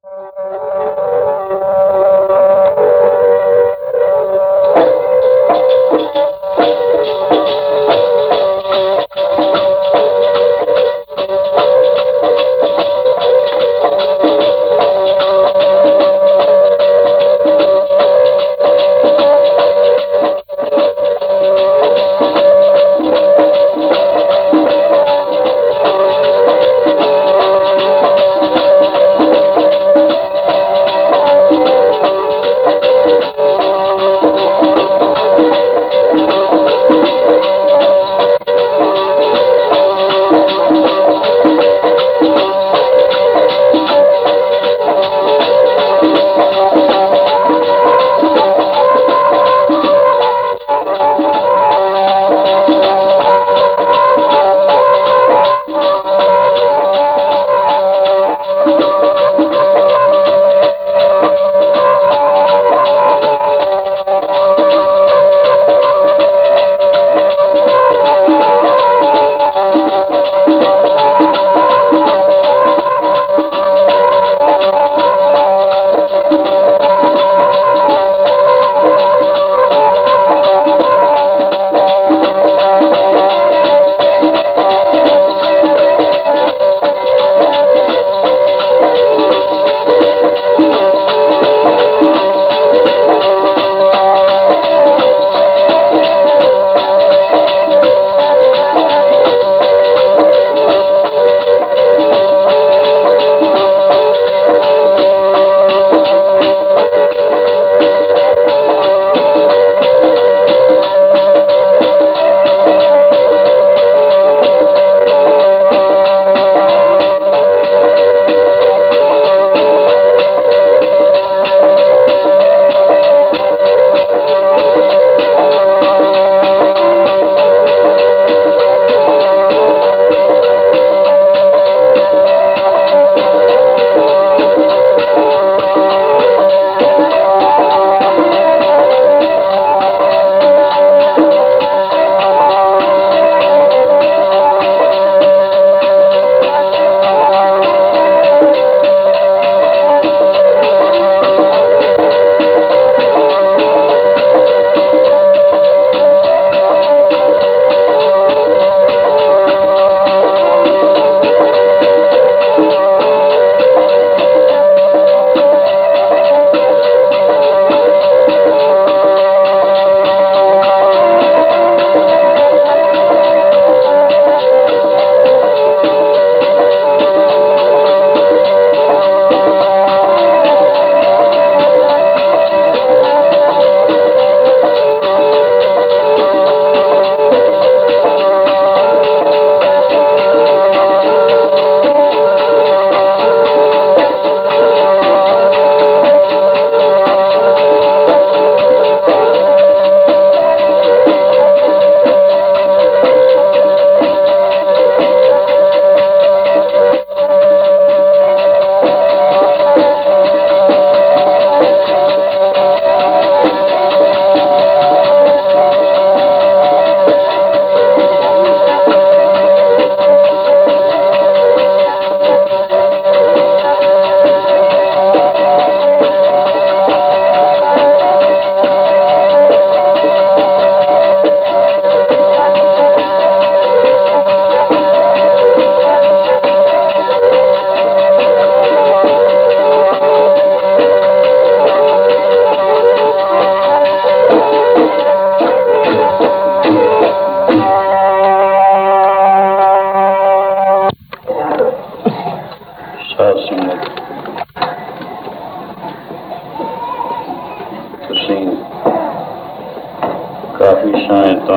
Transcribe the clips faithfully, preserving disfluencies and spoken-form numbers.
काफी सहायता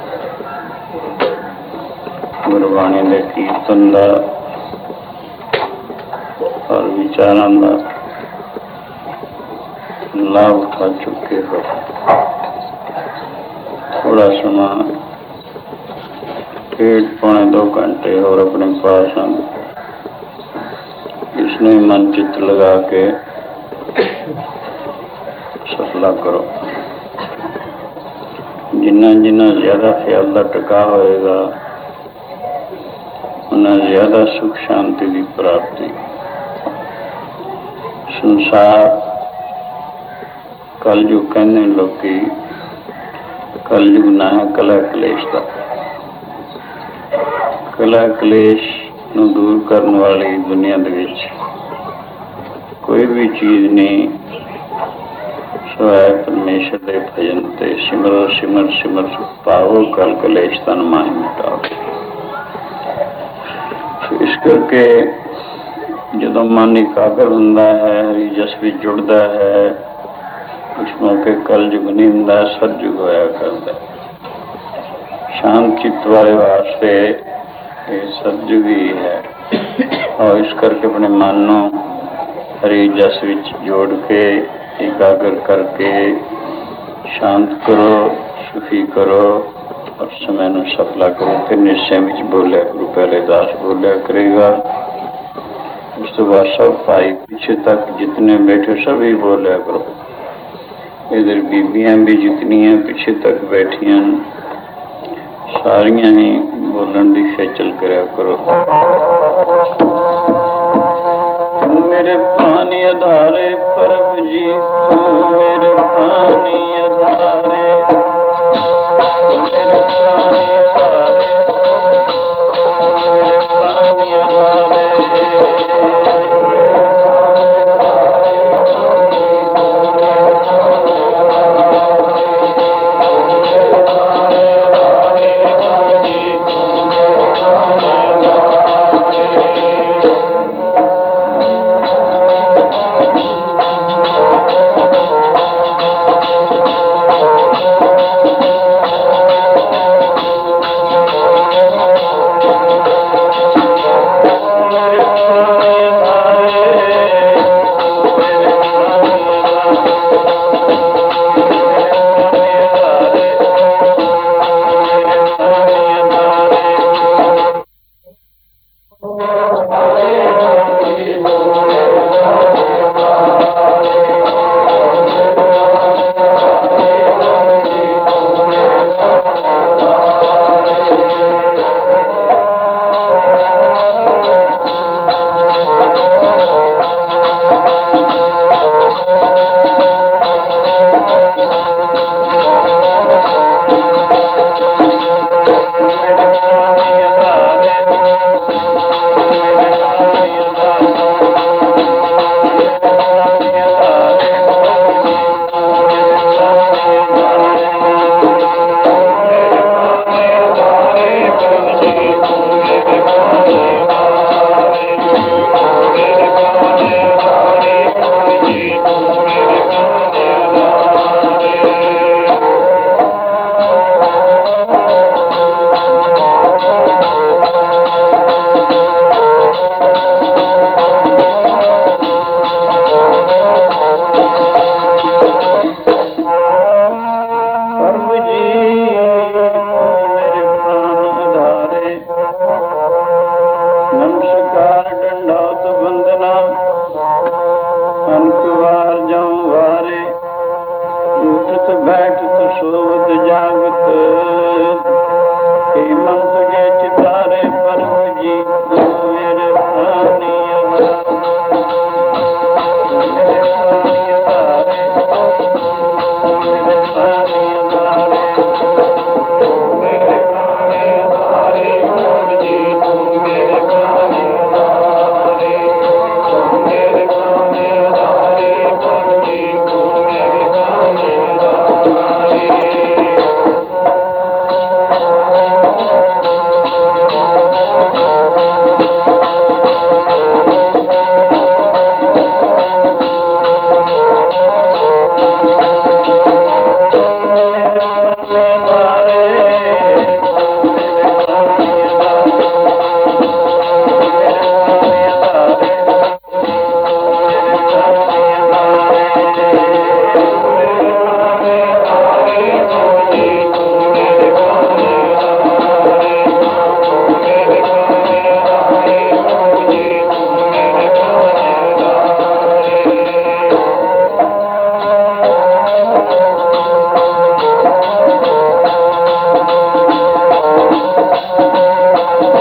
गुरबाणी के कीर्तन का और विचारों का लाभ उठा चुके हो। थोड़ा समा डेढ़ पौने दो घंटे और अपने पास हम इसमें मन चित लगा के सफला करो। जिन्ना जिन्ना ज्यादा ख्याल का टका होएगा उन्ना ज्यादा सुख शांति की प्राप्ति। संसार कलयुग कहने लोग, कलयुग ना है कला कलेश का। कला कलेश ਨੂੰ दूर करने वाली दुनिया ਦੇ ਵਿੱਚ कोई भी चीज़ नहीं सिवाय परमेश्वर के भजन ते सिमरो सिमर सिमर पाओ कल कलेश तन माही मिटाओ। इस करके जो मन एकाग्र होंदा है, हरि जस भी जुड़ता है, उस मौके कलयुग नहीं होंदा, सतयुग होया करता। शांत चित्त वाले वास्ते ये सतयुग ही है। और इस करके अपने मन को हरि जस विच जोड़ के एकाग्र करके शांत करो, सुखी करो और समय ਨੂੰ सफला करो। फिर निश्चय ਵਿੱਚ बोलिया गुरु पहले दास बोलिया करेगा। उस तो बाद सब भाई पीछे तक जितने बैठे सभी बोलिया करो। इधर बीबियां भी जितनी हैं पीछे तक बैठियां सारियां ही बोलन की खेचल कराया करो। मेरे पानी आधारे प्रभु जी, मेरे पानी आधारे, मेरे पानी आधारे, मेरे पानी आधारे।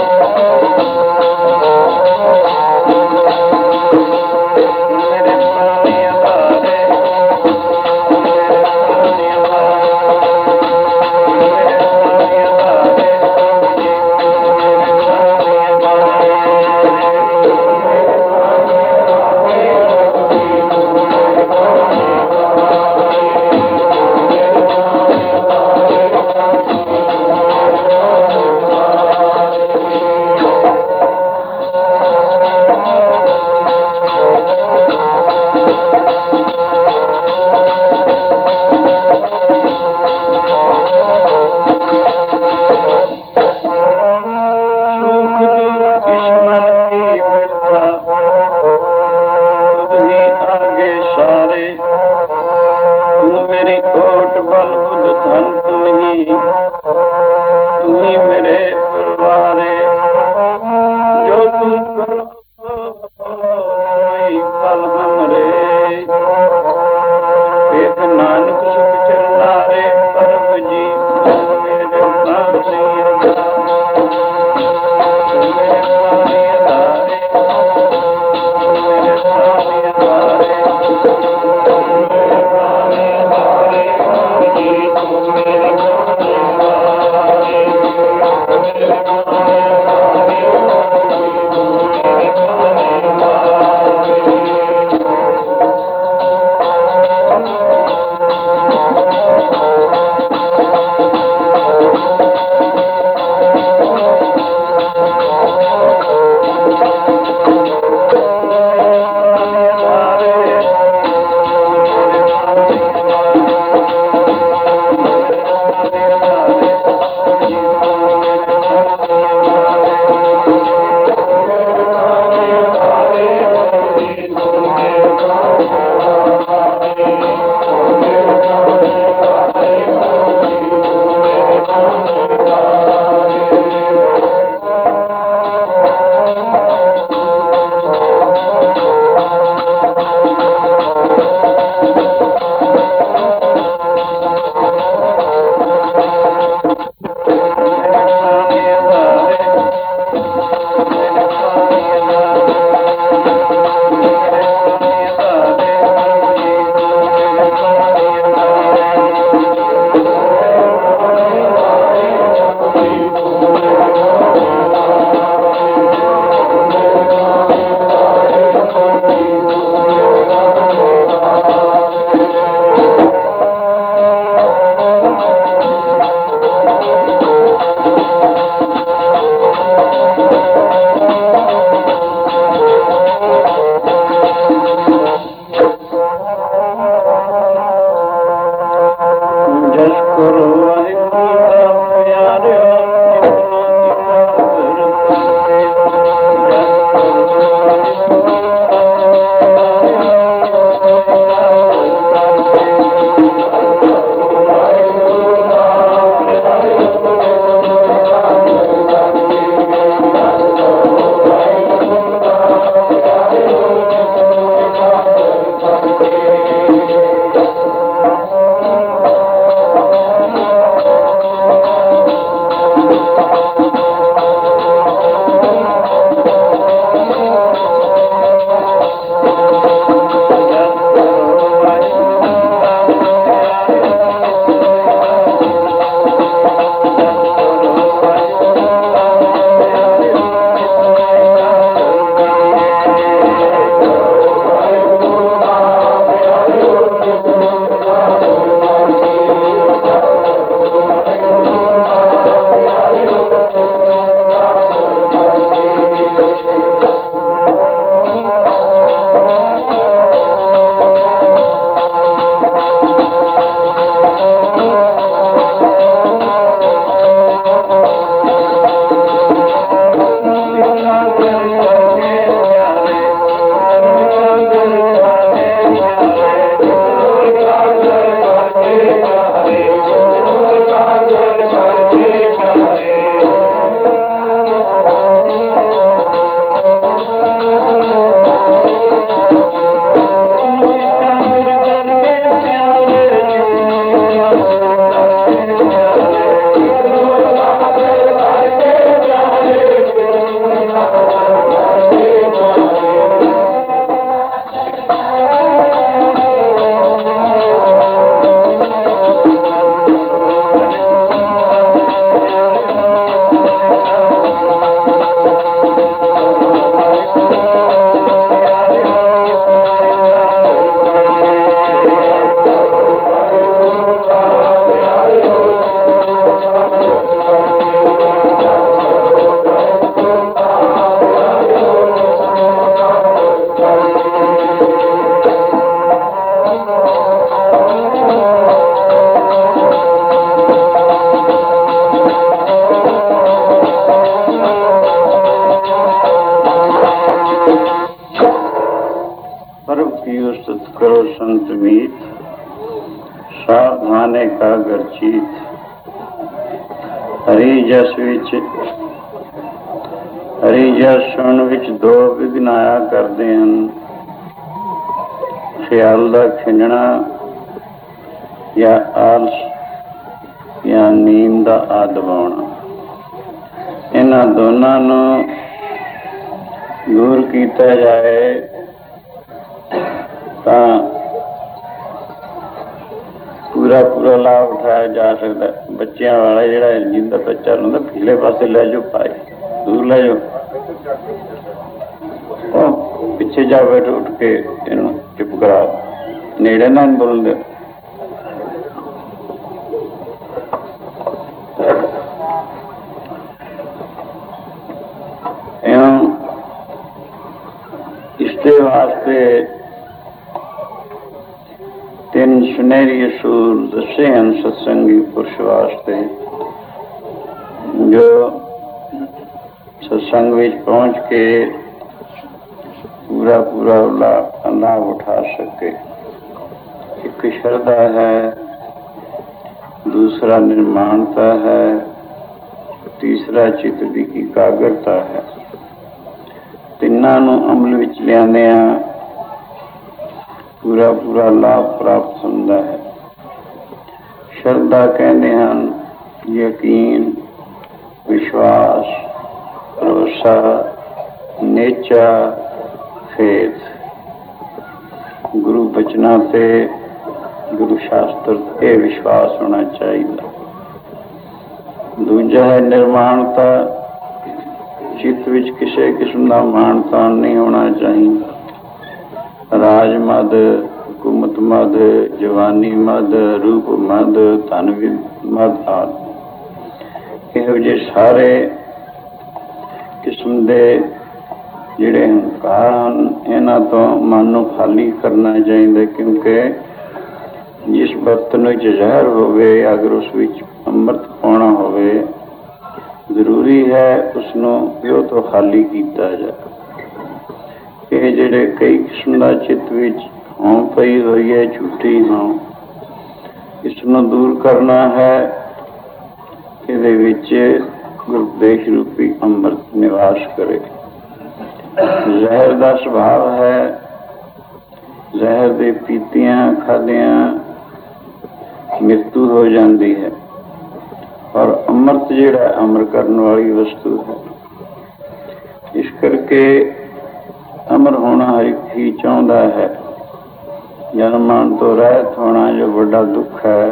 मेरे Hare पर्व की उस्तत करो संत मीत, सावधान एकाग्र चीत। हरि जस विच हरि जस सुन विच दो विघन आया करते हैं, ख्याल का खिंजना या आलस या नींद का आ दबाउणा। इन्हां दोनों नूं दूर किया जाए तां पूरा पूरा लाभ उठाया जा सकता। बच्चों वाला जिहड़ा जिंदा बच्चा होंदा पीले पासे लै जाओ, पाए दूर लै जाओ, पिछे जा बैठो, उठ के इन्हूं चुप करा, नेड़े ना बोलते। इसके वास्ते तीन सुनहरी असूल दसे हैं सत्संगी पुरुष वास्ते, जो सत्संग में पहुंच के पूरा पूरा लाभ उठा सके। एक श्रद्धा है, दूसरा निर्माणता है, तीसरा चित्त की एकाग्रता है। तिन्हां नूं अमल विच लिआंदिआं पूरा पूरा लाभ प्राप्त होता है। श्रद्धा कहते हैं यकीन, विश्वास, भरोसा, नेचा, फेथ। गुरु बचना ते गुरु शास्त्र ये विश्वास होना चाहिए। दूजा है निर्माणता, चित्त विच किसी किस्म का मान तान नहीं होना चाहिए। राज मद, हुकूमत मद, जवानी मद, रूप मद, धन मद आदि इहो जे सारे किस्म के जिहड़े हंकार हैं, इन्हां तो मन नूं खाली करना चाहिए। क्योंकि जिस बर्तन विच जहर होवे, अगर उस विच अमृत पाउणा होवे, जरूरी है उसनूं पिओ तो खाली किया जाए। ये जिहड़े कई किस्म का चित्त विच हों पई हुई है, झूठी हों, इसनूं दूर करना है। इहदे विच गुरदेश रूपी अमृत निवास करे। जहर का स्वभाव है, जहर दे पीतियां खादियां मृत्यु हो जाती है, और अमृत जिहड़ा अमर करने वाली वस्तु है। इस करके अमर होना हर एक ही चाहता है। जन्मान तो रहत होना जो बड़ा दुख है,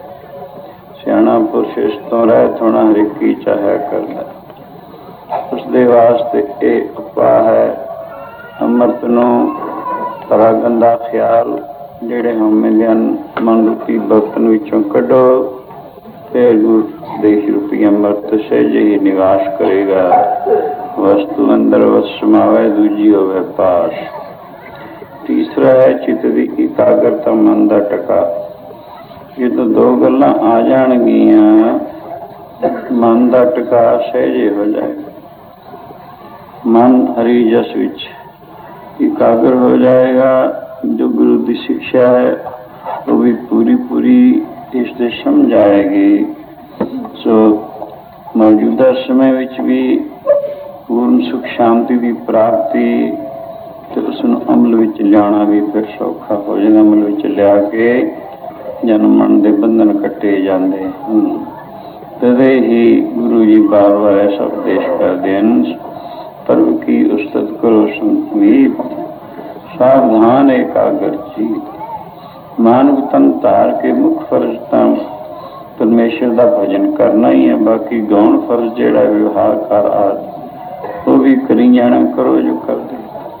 सियाणा पुरुष इस तो रहत होना हर एक ही चाहे करता। उसके वास्ते ये उपा है, अमृत नूं तरा गंदा ख्याल जिहड़े होंदे हन मन रूपी बर्तन विचों कढो, फिर गुरु देश रूपी अमृत सहज ही निवास करेगा। वस्तु अंदर वस समावे, दूजी होवे पास। तीसरा है चित्त की एकाग्रता, मन का टका। ये तो दो गल्लां आ जाणगियां, मन का टका सहज हो जाएगा। मन हरि जस विच एकाग्र हो जाएगा। जो गुरु की शिक्षा है वो भी पूरी पूरी इससे समझ आएगी। सो मौजूदा समय विच भी पूर्ण सुख शांति की प्राप्ति, तो उसनूं अमल विच लियाना भी फिर सौखा हो जाएगा। अमल विच लिया के जन्म मन के बंधन कटे जाते हैं। तदे ही गुरु जी बार बार ऐसा उपदेश करते हैं, पर्व की उस्तत करो संत, सावधान एकाग्र चीत। मानव तन धार के मुख फर्ज तो परमेश्वर का भजन करना ही है। बाकी गौण फर्ज जिहड़ा व्यवहार कर आदि वो भी करी जाना, करो जो कर दे।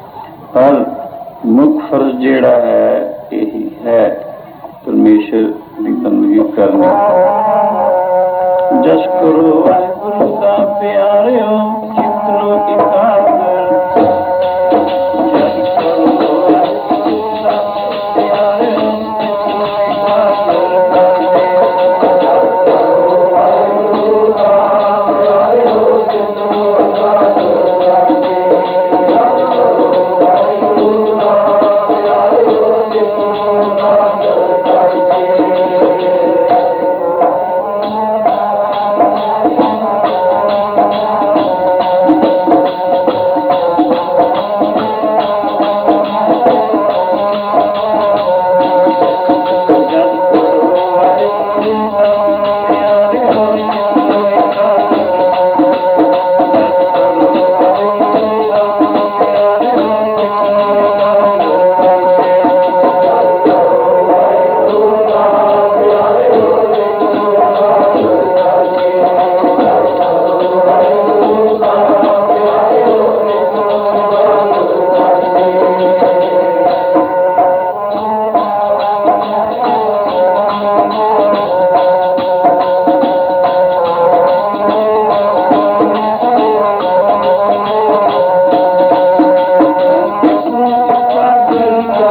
पर मुख फर्ज जिहड़ा है यही है परमेश्वर की बंदगी करनी। जस करो वाहिगुरु दा प्यारिओ, चित्त नूं एकाग्र। जस करो वाहिगुरु दा प्यारिओ, चित्त नूं एकाग्र करके। वाहिगुरु दा प्यारिओ, चित्त नूं एकाग्र करके। वाहिगुरु दा प्यारिओ,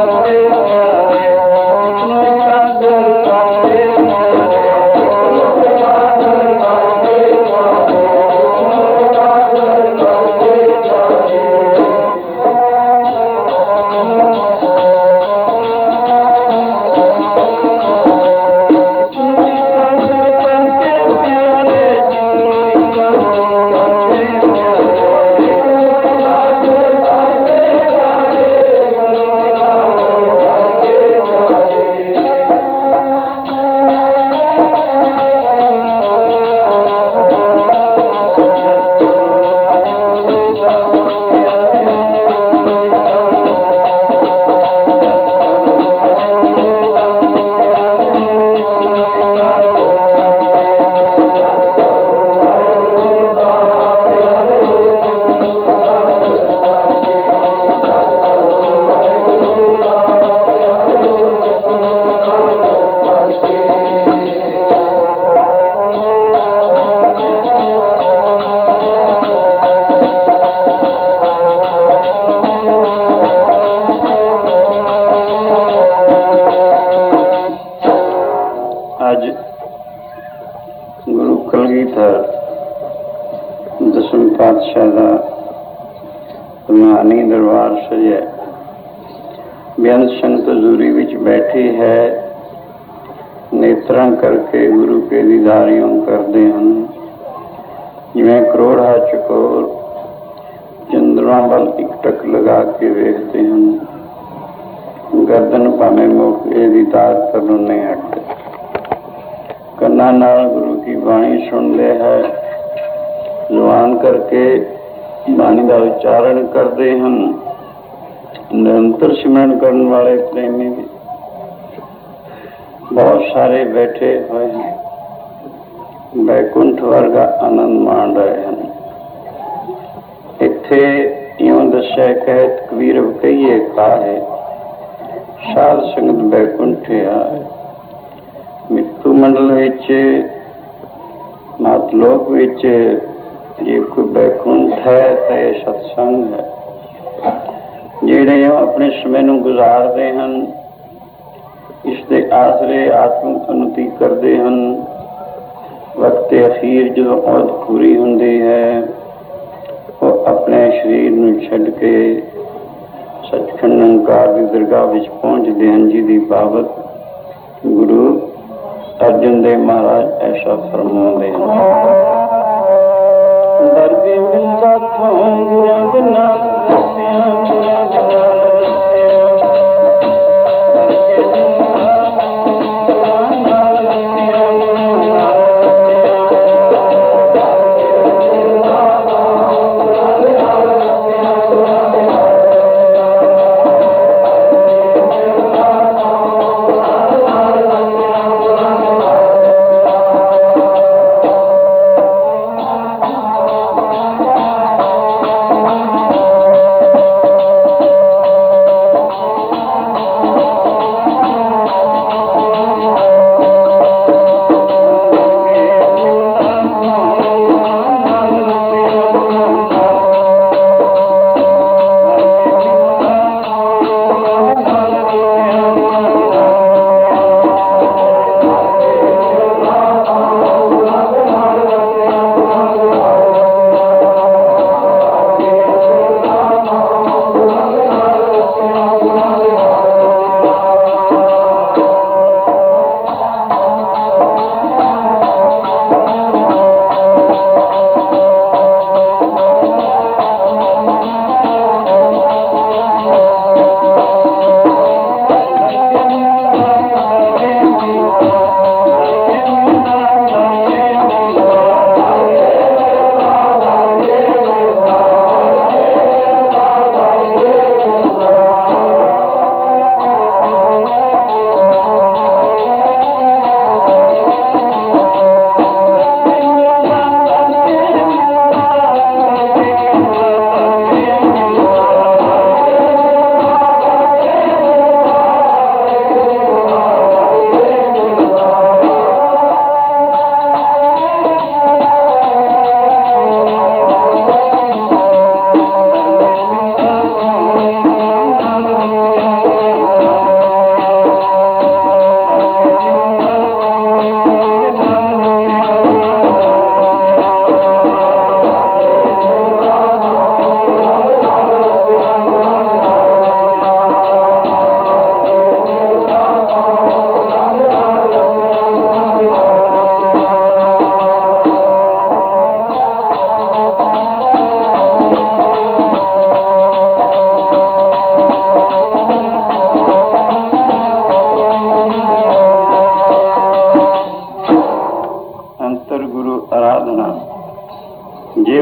ਦਸਵੇਂ ਪਾਤਸ਼ਾਹ ਦਾ ਰੂਹਾਨੀ ਦਰਬਾਰ ਸਜਿਆ। ਬੇਅੰਤ ਸੰਗਤ ਹਜ਼ੂਰੀ ਵਿੱਚ ਬੈਠੀ ਹੈ। ਨੇਤਰਾਂ ਕਰਕੇ ਗੁਰੂ ਕੇ ਦੀਦਾਰਿਓਂ ਕਰਦੇ ਹਨ। ਜਿਵੇਂ ਕਰੋੜਾ ਚਕੋਰ ਚੰਦਰਾਂ ਵੱਲ ਇੱਕ ਟਕ ਲਗਾ ਕੇ ਵੇਖਦੇ ਹਨ। ਗਰਦਨ ਭਾਵੇਂ ਮੌਕੇ ਦੀਦਾਰ ਕਰਨੋਂ ਨਹੀਂ ਹਟਦੇ। ਕੰਨਾਂ ਨਾਲ ਗੁਰੂ ਕੀ ਬਾਣੀ ਸੁਣਦੇ ਹੈ। ਜ਼ੁਬਾਨ ਕਰਕੇ ਬਾਣੀ ਦਾ ਉਚਾਰਨ ਕਰਦੇ ਹਨ। ਨਿਰੰਤਰ ਸਿਮਰਨ ਕਰਨ ਵਾਲੇ ਪ੍ਰੇਮੀ ਵੀ ਬਹੁਤ ਸਾਰੇ ਬੈਠੇ ਹੋਏ ਹਨ। ਬੈਕੁੰਠ ਵਰਗਾ ਆਨੰਦ ਮਾਣ ਰਹੇ ਹਨ। ਇੱਥੇ ਇਉਂ ਦੱਸਿਆ ਕਹਿਤ ਕਬੀਰ ਕਹੀਏ ਕਾਹੇ ਸਾਧ ਸੰਗਤ ਬੈਕੁੰਠ ਆਏ। ਮਿੱਤੂ ਮੰਡਲ ਵਿੱਚ ਮਾਤਲੋਕ ਵਿੱਚ ਜੇ ਕੋਈ ਬੈਕੁੰਠ ਹੈ ਤਾਂ ਇਹ ਸਤਸੰਗ ਹੈ। ਜਿਹੜੇ ਆਪਣੇ ਸਮੇਂ ਨੂੰ ਗੁਜ਼ਾਰਦੇ ਹਨ, ਇਸ ਦੇ ਆਸਰੇ ਆਤਮਿਕ ਉન્નਤੀ ਕਰਦੇ ਹਨ। ਵਕਤ ਅਖੀਰ ਜਦੋਂ ਔਤ ਪੂਰੀ ਹੁੰਦੀ ਹੈ, ਉਹ ਆਪਣੇ ਸਰੀਰ ਨੂੰ ਛੱਡ ਕੇ ਸੱਚਖੰਡ ਨਿਰੰਕਾਰ ਦੀ ਦਰਗਾਹ ਵਿੱਚ ਪਹੁੰਚਦੇ ਹਨ, ਜਿਹਦੀ ਬਾਬਤ ਗੁਰੂ ਅਰਜਨ ਦੇਵ ਮਹਾਰਾਜ ਐਸਾ ਫਰਮਾਉਂਦੇ ਹਨ। ਦਰਗੇ ਮਿਲਦਾ ਥੋਂ ਗੁਰਾਂ ਦੇ ਨਾਲ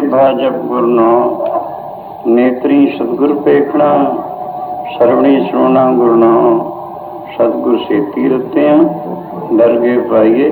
भाजप गुरनो नेत्री सतगुर पेखना सरवणी सुना गुरनो सतगुर से तीरत्या दरगे पाइए।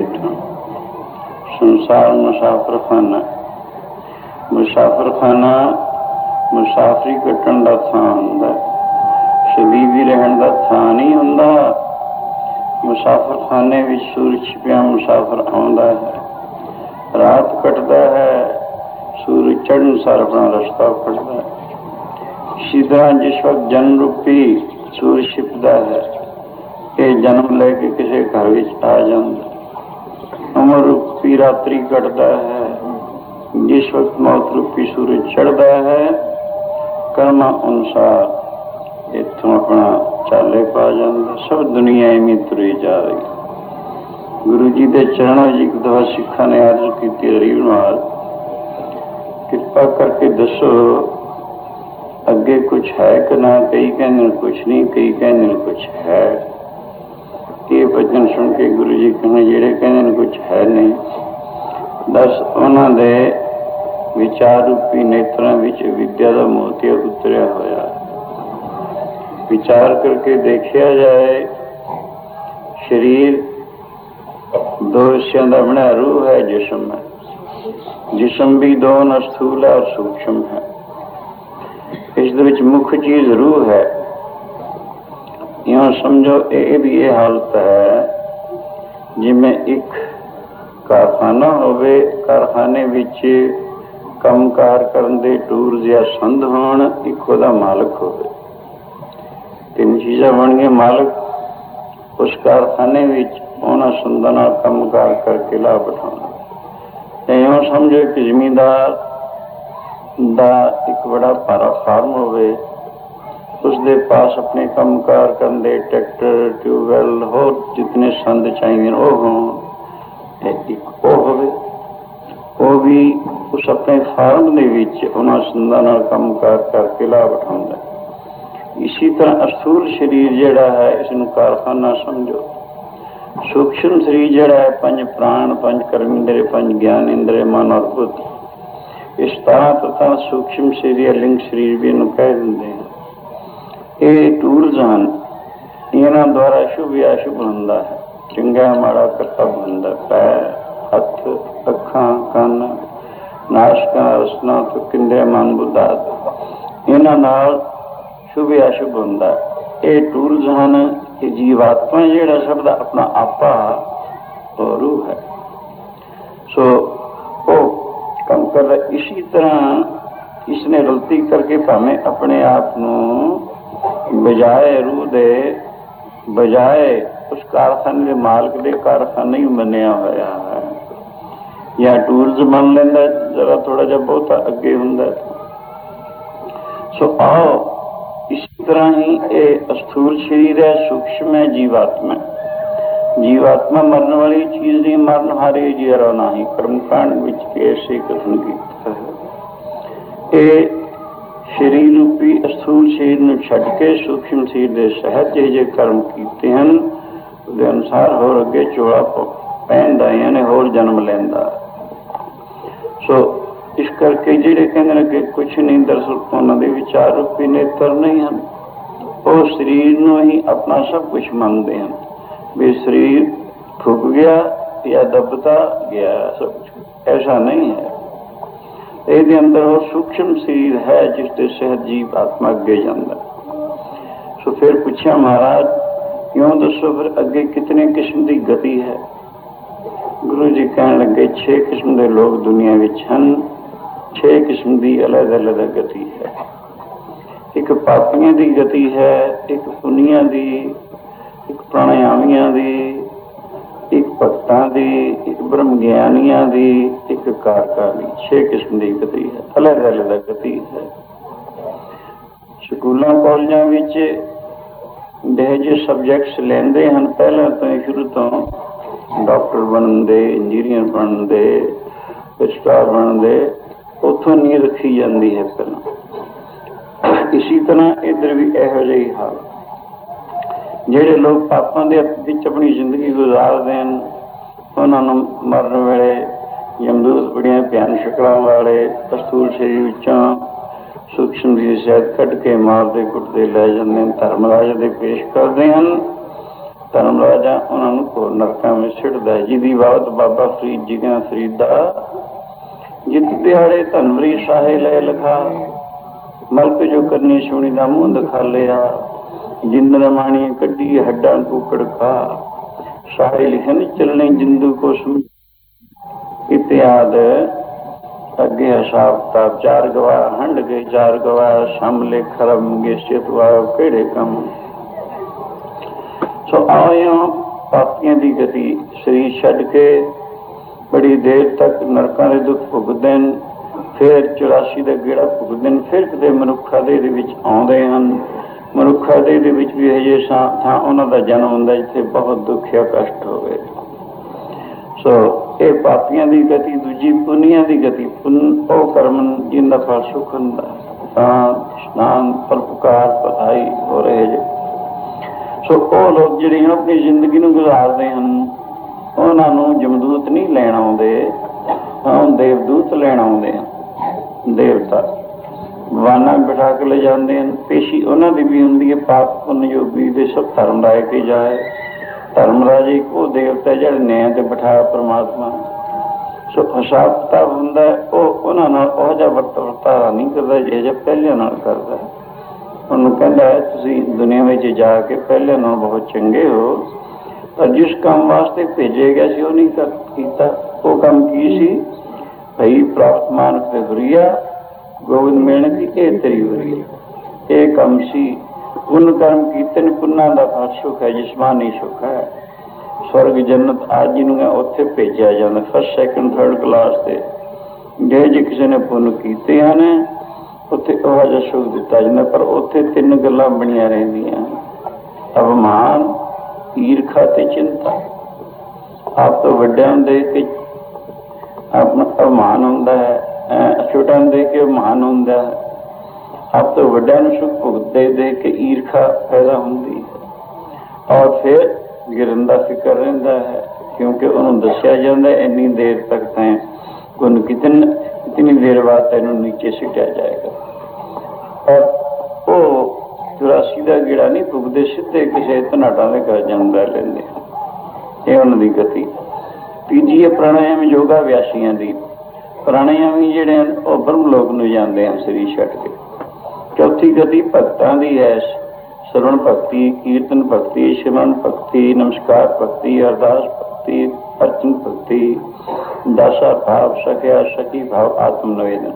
संसार मुसाफर खाना, मुसाफर खाना मुसाफरी कट्टण का थां हुंदा, सदीवी रहण का थां नहीं हुंदा। मुसाफर खाने विच सूरज छिपिया मुसाफर आउंदा है, रात कटदा है, सूरज चढ़न सार अपना रस्ता फड़दा है। इसी तरह जिस वक्त जन्म रूपी सूरज छिपदा है, ये जन्म लेके किसी घर विच आ जांदा। उमर रूपी रात्रि कटदा है, जिस वक्त मौत रूपी सूरज चढ़दा है, कर्मा अनुसार इत्थों अपना चाले पा जाता। सब दुनिया इवें तुरी जा रही। गुरु जी के चरणों एक दफा सिखा ने अर्ज की, गरीब नाल कृपा करके दसो अगे कुछ है कि ना। कई कहते कुछ नहीं, कई कहते कुछ है। ये वचन सुन के गुरु जी कहने जेड़े कहते कुछ है नहीं, दस उन्होंने विचार रूपी नेत्रों विच विद्या का मोतिया उतरिया होया। विचार करके देखा जाए, शरीर दो हिस्सों का बना रूह है, जिस्म है। जिस्म भी दो न स्थूल है और सूक्ष्म है। इस विच मुख्य चीज रूह है। यूं समझो ये भी ये हालत है जिमें एक कारखाना होवे, कारखाने विच कंमकार करन दे टूल्स या संद होण, एक ओहदा मालक होवे। तीन चीज़ा बन गए मालक। उस कारखाने विच उन्हां संदां नाल कंमकार करके लाभ उठाउणा। इउं समझो एक जमींदार दा एक बड़ा भारा फार्म होवे, उसके पास अपने कंमकार करन दे ट्रैक्टर, ट्यूबवैल होर जितने संद चाहिए वो होण, एक वो होवे। वो भी उस अपने फार्म दे विच उन्हां संदां नाल कंमकार करके लाभ उठाउंदा। इसी तरह अस्थूल शरीर जिहड़ा है, इसनूं कारखाना समझो। सूक्ष्म शरीर जिहड़ा है, पंज प्राण, पंज कर्म इंद्रिय, पंज ज्ञान इंद्रिय, मन और बुद्धि, इस तरह तथा सूक्ष्म शरीर लिंग शरीर भी इन्हूं कह दिंदे हैं। ये टूल्स हैं, इन्हां द्वारा शुभ या अशुभ हुंदा है, चंगा माड़ा करतब हुंदा। पैर, हथ, अखां, कंन, नाशकां, रसना, तुक, इंद्रिय, मन, बुद्ध आदि, इन्हां नाल शुभ या शुभ होंदा। ये टूल्स हैं कि जीवात्मा जिहड़ा सब दा अपना आपा और रूह है, सो वो कम कर रहा। इसी तरह इसने गलती करके भावें अपने आप नूं बजाए रूह दे, बजाए उस कारखाने के मालक दे कारखाने ही मनिया होया है, या टूल्स बन लेंदा जरा थोड़ा जिहा बहुता अगे हुंदा। सो आओ इसी तरह ही ये अस्थूल शरीर है, सूक्ष्म है, जीवात्मा। जीवात्मा मरने वाली चीज नहीं, मरण हारे जीरा नहीं। कर्मकांड विच ऐसे कथन किया है। ये शरीर रूपी अस्थूल शरीर नूं छड्ड के सूक्ष्म शरीर दे सहज जे कर्म कीते हैं, उहदे अनुसार होर अगे चोला पैंदा यानी होर जन्म लैंदा। सो इस करके जिहड़े कहंदे कि कुछ नहीं, दरअसल उन्हां दे विचार रूपी नेत्र नहीं हैं। वो शरीर नूं ही अपना सब कुछ मानते हैं भी शरीर फूक गया या दबता गया, सब कुछ ऐसा नहीं है। ये अंदर वो सूक्ष्म शरीर है जिसके सहज जीव आत्मा अगे जाता। सो फिर पूछा महाराज क्यों दसो फिर अगे कितने किस्म की गति है। गुरु जी कहने लगे छे किस्म के लोग दुनिया विच हन, छे किस्म की अलग अलग गति है। एक पापियां की गति है, एक पुनिया की, एक प्राणायामियां की, एक भक्तां की, एक ब्रह्म ज्ञानियां की, एक कारका की। छे किस्म की गति है, अलग अलग गति है। स्कूलों कॉलेजों विच जो सब्जैक्ट्स लेंदे हैं पहले तो शुरू तो डॉक्टर बनते, इंजीनियर बनते, रजिस्ट्रार बनते, उतों नींह रखी जाती है पहला। इसी तरह इधर भी यहो जी हाल। जेडे लोग पापों के विच अपनी जिंदगी गुजारते हैं, उन्होंने मरन वेले यमदूत बड़िया भयान शक्लों वाले स्थूल शरीर विचों सूक्ष्म जी शहद कट के मारते कुटते लै जाते धर्मराज दे पेश करते हैं। धर्मराजा उन्होंने घोर नरकों में सिटदा है, जिहदी बात बाबा फरीद जी कहना फरीदा जित दिहाड़े धनवरी शाहे ले लिखा, मलक जो करनी सुनी दा मुंह दिखा लिया, जिंद रमाणी कड्डी हड्डा कुकड़ खा, शाहे लिखन चलने जिंदू को सुन इत्याद। अगे हिसाब किताब चार गवाह हंड गए चार गवाह शामले खरम गे चेतवा केड़े कम। सो आओ पापियां की गति शरीर छड्ड के बड़ी देर तक नरकों के दुख भुगतते हैं, फिर चौरासी का गेड़ा भुगतते हैं, फिर कितने मनुखा देह दे विच आउंदे हन। मनुखा देह दे विच भी अजे थां उन्हां दा जन्म हुंदा जिथे बहुत दुख या कष्ट होवे। सो ये पापियां की गति, दूजी पुनिया की गति। पुन ओ कर्म जिनका फल सुख हुंदा, स्नान परोपकार पढ़ाई हो रहे जे। सो वो लोग जिहड़े अपनी जिंदगी नूं गुजारदे हन उन्हां नूं जमदूत नहीं लैण आउंदे, देवदूत लैण आउंदे हन। देवता वाना बिठा के ले जाते हैं, पेशी उन्हां दी भी हुंदी है पाप पुण्य योगी दे सब धर्म लाए के जाए। धर्मराज एक वो देवता जिहड़े न्याय ते बिठाया परमात्मा। सो हिसाब किताब हुंदा है उन्हां नाल ओह जिहा वर्तारा नहीं करदा जिह जिहा पहलिਆਂ नाल करदा। उन्होंने कहता है तुसीं दुनिया में जाके पहले नाल बहुत चंगे हो, पर जिस काम वास्ते भेजे गए सी वो नहीं कर कीता। वो काम की सी भई प्राप्त मानक ते हुरिया गोविंद मिलने की ये तेरी हुरिया ये काम सी। पुण्य कर्म कीते ने पुन्ना दा फल सुख है, जिस्मानी सुख है। स्वर्ग जन्नत आज जिन्होंने उत्थे भेजा जाता फर्स्ट सैकेंड थर्ड क्लास से। जे जे किसी ने पुण्य कीते हैं उत्थे ओह जिहा सुख दिता जाता, पर उत्थे तीन गल्लां बणियां रहिंदियां, अवमान ईर्खा ते चिंता। आप तो वड्डियां नूं देख के अपना अवमान हुंदा है, छोटियां नूं देख के अवमान हुंदा है। आप तो वड्डियां नूं सुख भुगतदे देख के ईर्खा पैदा हुंदी है, और फिर गिरन दा फिकर रहिंदा है, क्योंकि उन्होंने दस्सिया जांदा है इन्नी देर तक तैं कुन कितन इतनी देर बाद तैनूं नीचे सिटिया जाएगा। और वो चौरासी का गेड़ा नहीं भुगते, सीधे किसी धनाटा के घर जन्म लै लेंदे। ये उन्हां दी गति। तीजी है प्राणायाम योगा व्यासियां दी। प्राणायामी जिहड़े हन वो ब्रह्मलोक नूं जांदे हन शरीर छड्ड के। चौथी गति भगतां दी है, श्रवण भक्ति, कीर्तन भक्ति, सिमरन भक्ति, नमस्कार भक्ति, अरदास भक्ति, अर्चन भक्ति, दासा भाव, सखिया सखी भाव, आत्म निवेदन।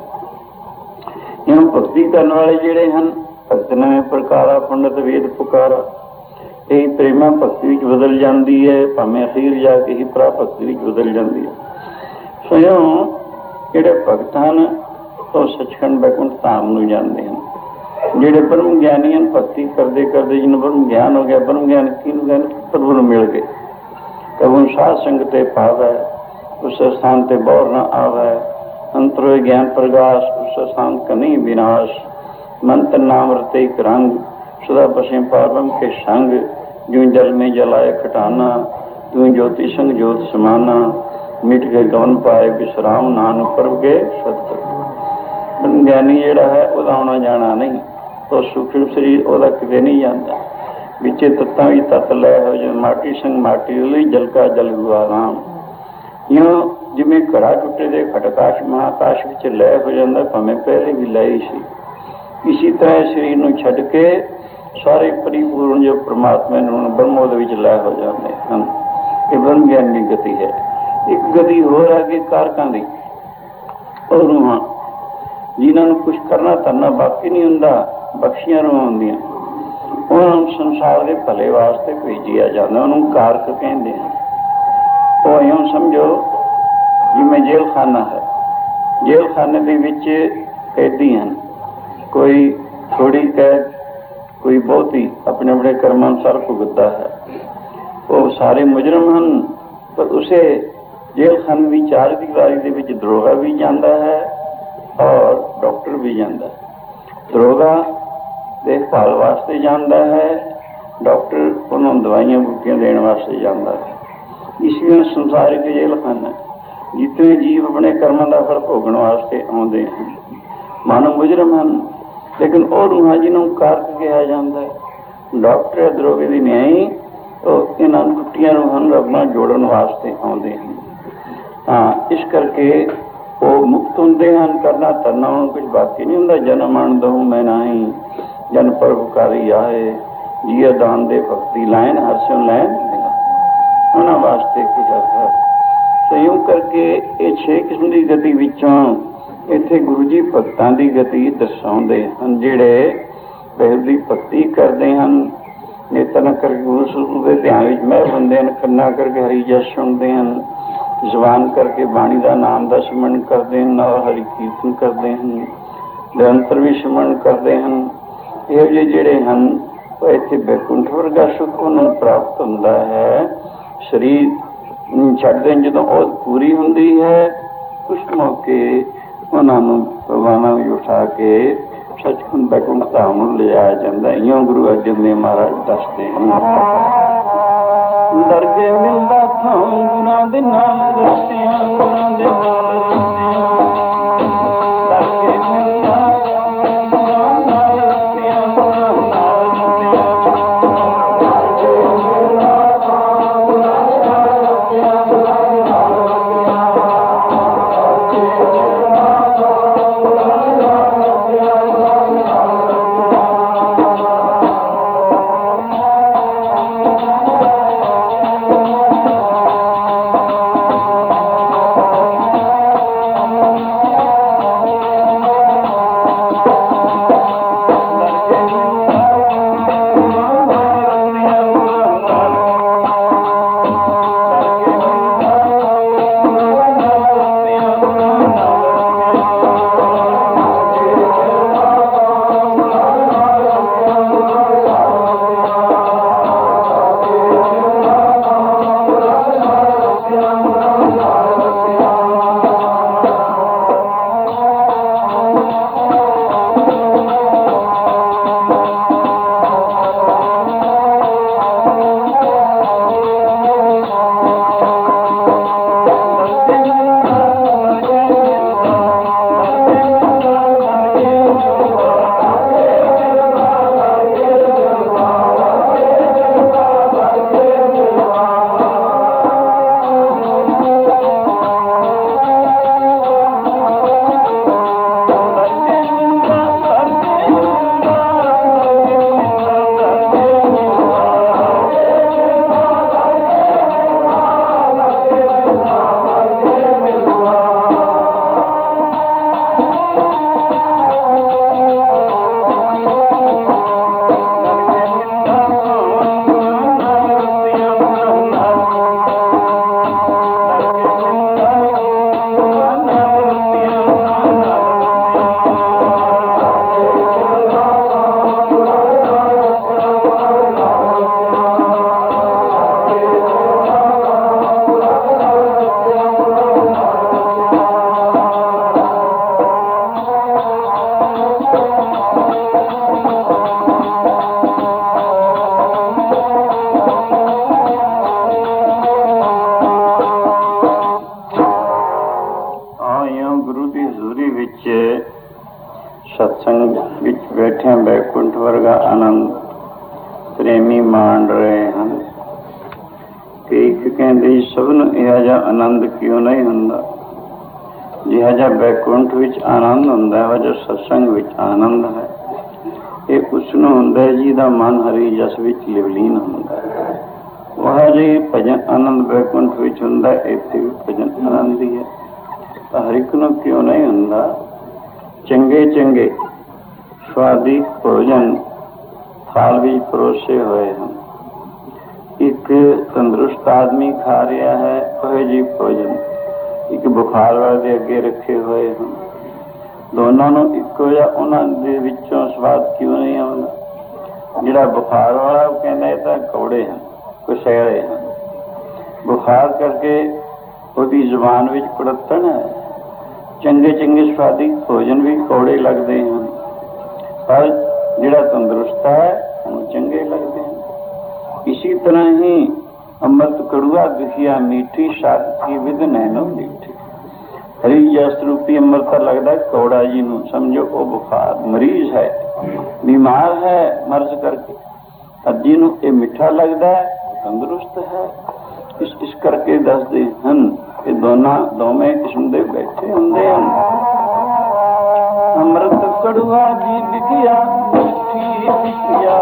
इन भक्ति करने वाले जिहड़े हन भगत नवे प्रकारा पंडित वेद पुकारा। यही प्रेमा भक्ति विच बदल जाती है, भावें अखीर जाके ही प्रा भक्ति विच बदल जाती है। स्वयं जिहड़े भगत हन वो सचखंड बैकुंठ धाम नूं जाते हैं। जिहड़े ब्रह्म ज्ञानी हैं भक्ति करते करते जिन्हें ब्रह्म ज्ञान हो गया, ब्रह्म ज्ञान किहनूं कहंदे प्रभु नूं मिल गए। कबूं साध संग ते पावै उस स्थान ते बौर न आवे, अंतरो ज्ञान प्रकाश उस स्थान कनी विनाश। मंत्र नाम रते एक रंग सदा बसे पारब्रह्म के संग। जो जल में जलाए खटाना तू ज्योति संग ज्योत समाना। मिट के गवन पाए विश्राम नान प्रभ के सतगुर। ज्ञानी जिहड़ा है उहदा आउणा जाना नहीं, तो सूक्ष्म शरीर उहदा किते नहीं जाता। विचे तत्तां भी तत्त लै हो जो माटी संग माटी लई जल का जल हुआ राम। यूं जिवें घड़ा टुटे दे खटकाश महाकाश विच लय हो जाता, भावें पहले भी लय सी। इसी तरह शरीर नूं छड्ड के सारे परिपूर्ण जो परमात्मा नूं ब्रह्मोद विच लय हो जाते हैं। ये ब्रह्म ज्ञान की गति है। एक गति होर आगे कारकां दी और रूहां जिन्हां नूं कुछ करना धरना बाकी नहीं हुंदा, बख्शियां रूहां हुंदियां। उन्हां नूं संसार के भले वास्ते भेजिया जाता, उन्होंने कारक कहते हैं। वो यूं समझो जिवें जेल खाना है, जेल खाने के विच कैदी हैं, कोई थोड़ी कैद कोई बहुती अपने अपने कर्मानुसार भुगतता है। वो सारे मुजरम हैं, पर उसे जेल खाने की चार दीवारी के विच दरोगा भी जाता है और डॉक्टर भी जाता है। दरोगा देखभाल वास्ते जाता है, डॉक्टर उन्होंने दवाइयां बूटियां देने वास्ते जाता है। इसलिए संसार के जेल खाना ਜਿਤਨੇ ਜੀਵ ਆਪਣੇ ਕਰਮਾਂ ਦਾ ਫਲ ਭੋਗਣ ਵਾਸਤੇ ਆਉਂਦੇ ਹਨ, ਮਨ ਮੁਜਰਮ ਹਨ, ਲੇਕਿਨ ਉਹ ਰੂਹਾਂ ਜਿਹਨੂੰ ਕਾਰਕ ਕਿਹਾ ਜਾਂਦਾ ਹੈ। ਡਾਕਟਰ ਦਰੋਗੇ ਦੀ ਨਿਆਈ ਉਹ ਇਹਨਾਂ ਟੁੱਟੀਆਂ ਰੂਹਾਂ ਨੂੰ ਰੱਬ ਨਾਲ ਜੋੜਨ ਵਾਸਤੇ ਆਉਂਦੇ ਹਨ। ਹਾਂ, ਇਸ ਕਰਕੇ ਉਹ ਮੁਕਤ ਹੁੰਦੇ ਹਨ। ਕਰਨਾ ਧਰਨਾ ਹੁਣ ਕੁਝ ਬਾਕੀ ਨਹੀਂ ਹੁੰਦਾ। ਜਨਮ ਮਰਨ ਦਹੂੰ ਮੈਂ ਨਾਹੀਂ, ਜਨ ਪਰਉਪਕਾਰੀ ਆਏ, ਜੀਅ ਦਾਨ ਦੇ ਭਗਤੀ ਲਾਇਨ ਹਰ ਸਿਉ ਲੈਣ ਉਹਨਾਂ ਵਾਸਤੇ ਕਿਹਾ ਹੈ। ਇਉਂ ਕਰਕੇ ਇਹ ਛੇ ਕਿਸਮ ਦੀ ਗਤੀ ਵਿੱਚੋਂ ਇੱਥੇ ਗੁਰੂ ਜੀ ਭਗਤਾਂ ਦੀ ਗਤੀ ਦਰਸਾਉਂਦੇ ਹਨ, ਜਿਹੜੇ ਬਹਿਰ ਦੀ ਭਗਤੀ ਕਰਦੇ ਹਨ, ਨੇਤਨ ਕਰਕੇ ਗੁਰੂ ਸਰੂਪ ਦੇ ਧਿਆਨ ਵਿੱਚ ਮਹਿ ਹੁੰਦੇ ਹਨ, ਕੰਨਾਂ ਕਰਕੇ ਹਰੀ ਜਸ ਸੁਣਦੇ ਹਨ, ਜ਼ੁਬਾਨ ਕਰਕੇ ਬਾਣੀ ਦਾ ਨਾਮ ਦਾ ਸਿਮਰਨ ਕਰਦੇ ਹਨ, ਨਾਲ ਹਰੀ ਕੀਰਤਨ ਕਰਦੇ ਹਨ, ਨਿਰੰਤਰ ਵੀ ਸਿਮਰਨ ਕਰਦੇ ਹਨ। ਇਹੋ ਜਿਹੇ ਜਿਹੜੇ ਹਨ ਉਹ ਇੱਥੇ ਬੈਕੁੰਠ ਵਰਗਾ ਸੁੱਖ ਉਹਨਾਂ ਨੂੰ ਪ੍ਰਾਪਤ ਹੁੰਦਾ ਹੈ। ਸਰੀਰ ਛੱਡਦੇ ਜਦੋਂ ਉਹ ਪੂਰੀ ਹੁੰਦੀ ਹੈ, ਉਸ ਮੌਕੇ ਉਹਨਾਂ ਨੂੰ ਭਗਵਾਨਾਂ ਵਿੱਚ ਉਠਾ ਕੇ ਸੱਚਖੰਡ ਬੈਕੁੰਠ ਧਾਮ ਨੂੰ ਲਿਜਾਇਆ ਜਾਂਦਾ। ਇਉਂ ਗੁਰੂ ਅਰਜਨ ਦੇਵ ਮਹਾਰਾਜ ਦੱਸਦੇ ਹਨ। ਦਰਗੇ ਮਿਲਦਾ ਥਾਂ ਗੁਰਾਂ ਦੇ ਨਾਮ ਰਸਤਿਆਂ, ਗੁਰਾਂ ਦੇ ਨਾਮ ਰਸਤਿਆਂ, ਦਰਗੇ ਮਿਲਦਾ ਗੁਰਾਂ ਨਾਲ ਰਸਤਿਆਂ, ਗੁਰਾਂ ਨਾਲ ਰਸਤਿਆਂ, ਦਰਗੇ ਮਿਲਦਾ ਥਾਂ ਗੁਰਾਂ ਦੇ ਨਾਲ ਰਸਤਿਆਂ, ਗੁਰਾਂ ਦੇ ਨਾਲ ਰਸਤਿਆਂ, ਦਰਗੇ ਮਿਲਦਾ ਥਾਂ ਗੁਰਾਂ ਦੇ ਨਾਲ ਰਸਤਿਆਂ, ਗੁਰਾਂ ਦੇ ਨਾਲ ਸਤਸੰਗ ਵਿੱਚ ਬੈਠਿਆਂ ਬੈਕੁੰਠ ਵਰਗਾ ਆਨੰਦ ਪ੍ਰੇਮੀ ਮਾਣ ਰਹੇ ਹਨ। ਕਿ ਇੱਕ ਕਹਿੰਦੇ ਸਭ ਨੂੰ ਇਹੋ ਜਿਹਾ ਆਨੰਦ ਕਿਉਂ ਨਹੀਂ ਹੁੰਦਾ, ਜਿਹੋ ਜਿਹਾ ਬੈਕੁੰਠ ਵਿੱਚ ਆਨੰਦ ਹੁੰਦਾ ਹੈ, ਜੋ ਸਤਸੰਗ ਵਿੱਚ ਆਨੰਦ ਹੈ, ਇਹ ਉਸ ਨੂੰ ਹੁੰਦਾ ਜਿਹਦਾ ਮਨ ਹਰੀ ਜਸ ਵਿੱਚ ਲਿਵਲੀਨ ਹੁੰਦਾ ਹੈ। ਉਹ ਜਿਹੀ ਭਜਨ ਆਨੰਦ ਬੈਕੁੰਠ ਵਿੱਚ ਹੁੰਦਾ, ਇੱਥੇ ਵੀ ਭਜਨ ਆਨੰਦ ਹੀ ਹੈ। ਤਾਂ ਹਰ ਇੱਕ ਨੂੰ ਕਿਉਂ ਨਹੀਂ ਹੁੰਦਾ? ਚੰਗੇ ਚੰਗੇ ਸਵਾਦੀ ਭੋਜਨ ਥਾਲ ਵਿੱਚ ਪਰੋਸੇ ਹੋਏ ਹਨ। ਇੱਕ ਤੰਦਰੁਸਤ ਆਦਮੀ ਖਾ ਰਿਹਾ ਹੈ ਉਹ ਜਿਹੀ ਭੋਜਨ, ਇੱਕ ਬੁਖਾਰ ਵਾਲੇ ਦੇ ਅੱਗੇ ਰੱਖੇ ਹੋਏ ਹਨ। ਦੋਨਾਂ ਨੂੰ ਇੱਕੋ ਜਿਹਾ ਉਹਨਾਂ ਦੇ ਵਿੱਚੋਂ ਸਵਾਦ ਕਿਉਂ ਨਹੀਂ ਆਉਂਦਾ? ਜਿਹੜਾ ਬੁਖਾਰ ਵਾਲਾ ਉਹ ਕਹਿੰਦਾ ਇਹ ਤਾਂ ਕੌੜੇ ਹਨ, ਕੁਸ਼ੈਲੇ ਹਨ। ਬੁਖਾਰ ਕਰਕੇ ਉਹਦੀ ਜ਼ੁਬਾਨ ਵਿੱਚ ਕੁੜੱਤਣ ਹੈ। ਚੰਗੇ ਚੰਗੇ ਸਵਾਦੀ ਭੋਜਨ ਵੀ ਕੌੜੇ ਲੱਗਦੇ ਹਨ, ਪਰ ਜਿਹੜਾ ਤੰਦਰੁਸਤ ਹੈ ਉਹਨੂੰ ਚੰਗੇ ਲੱਗਦੇ ਹਨ। ਇਸੀ ਤਰ੍ਹਾਂ ਹੀ ਅੰਮ੍ਰਿਤ ਕੜੂਆ ਦਿਖਿਆ ਮੀਠੀ, ਸਾਧ ਕੀ ਵਿਧ ਨੈਣੋ ਮਿੱਠੀ। हरी जस रूपी अमृत लगता कौड़ा जी नूं, समझो वो बुखार मरीज है, बीमार है मर्ज करके, अजी नूं ये मिठा लगता है, तंदुरुस्त है। इस इस करके दसदे हन कि दोनों दोवें किस्म के बैठे होंदे हन। अमृत कड़वा जी बिकिया मिठी बिकिया,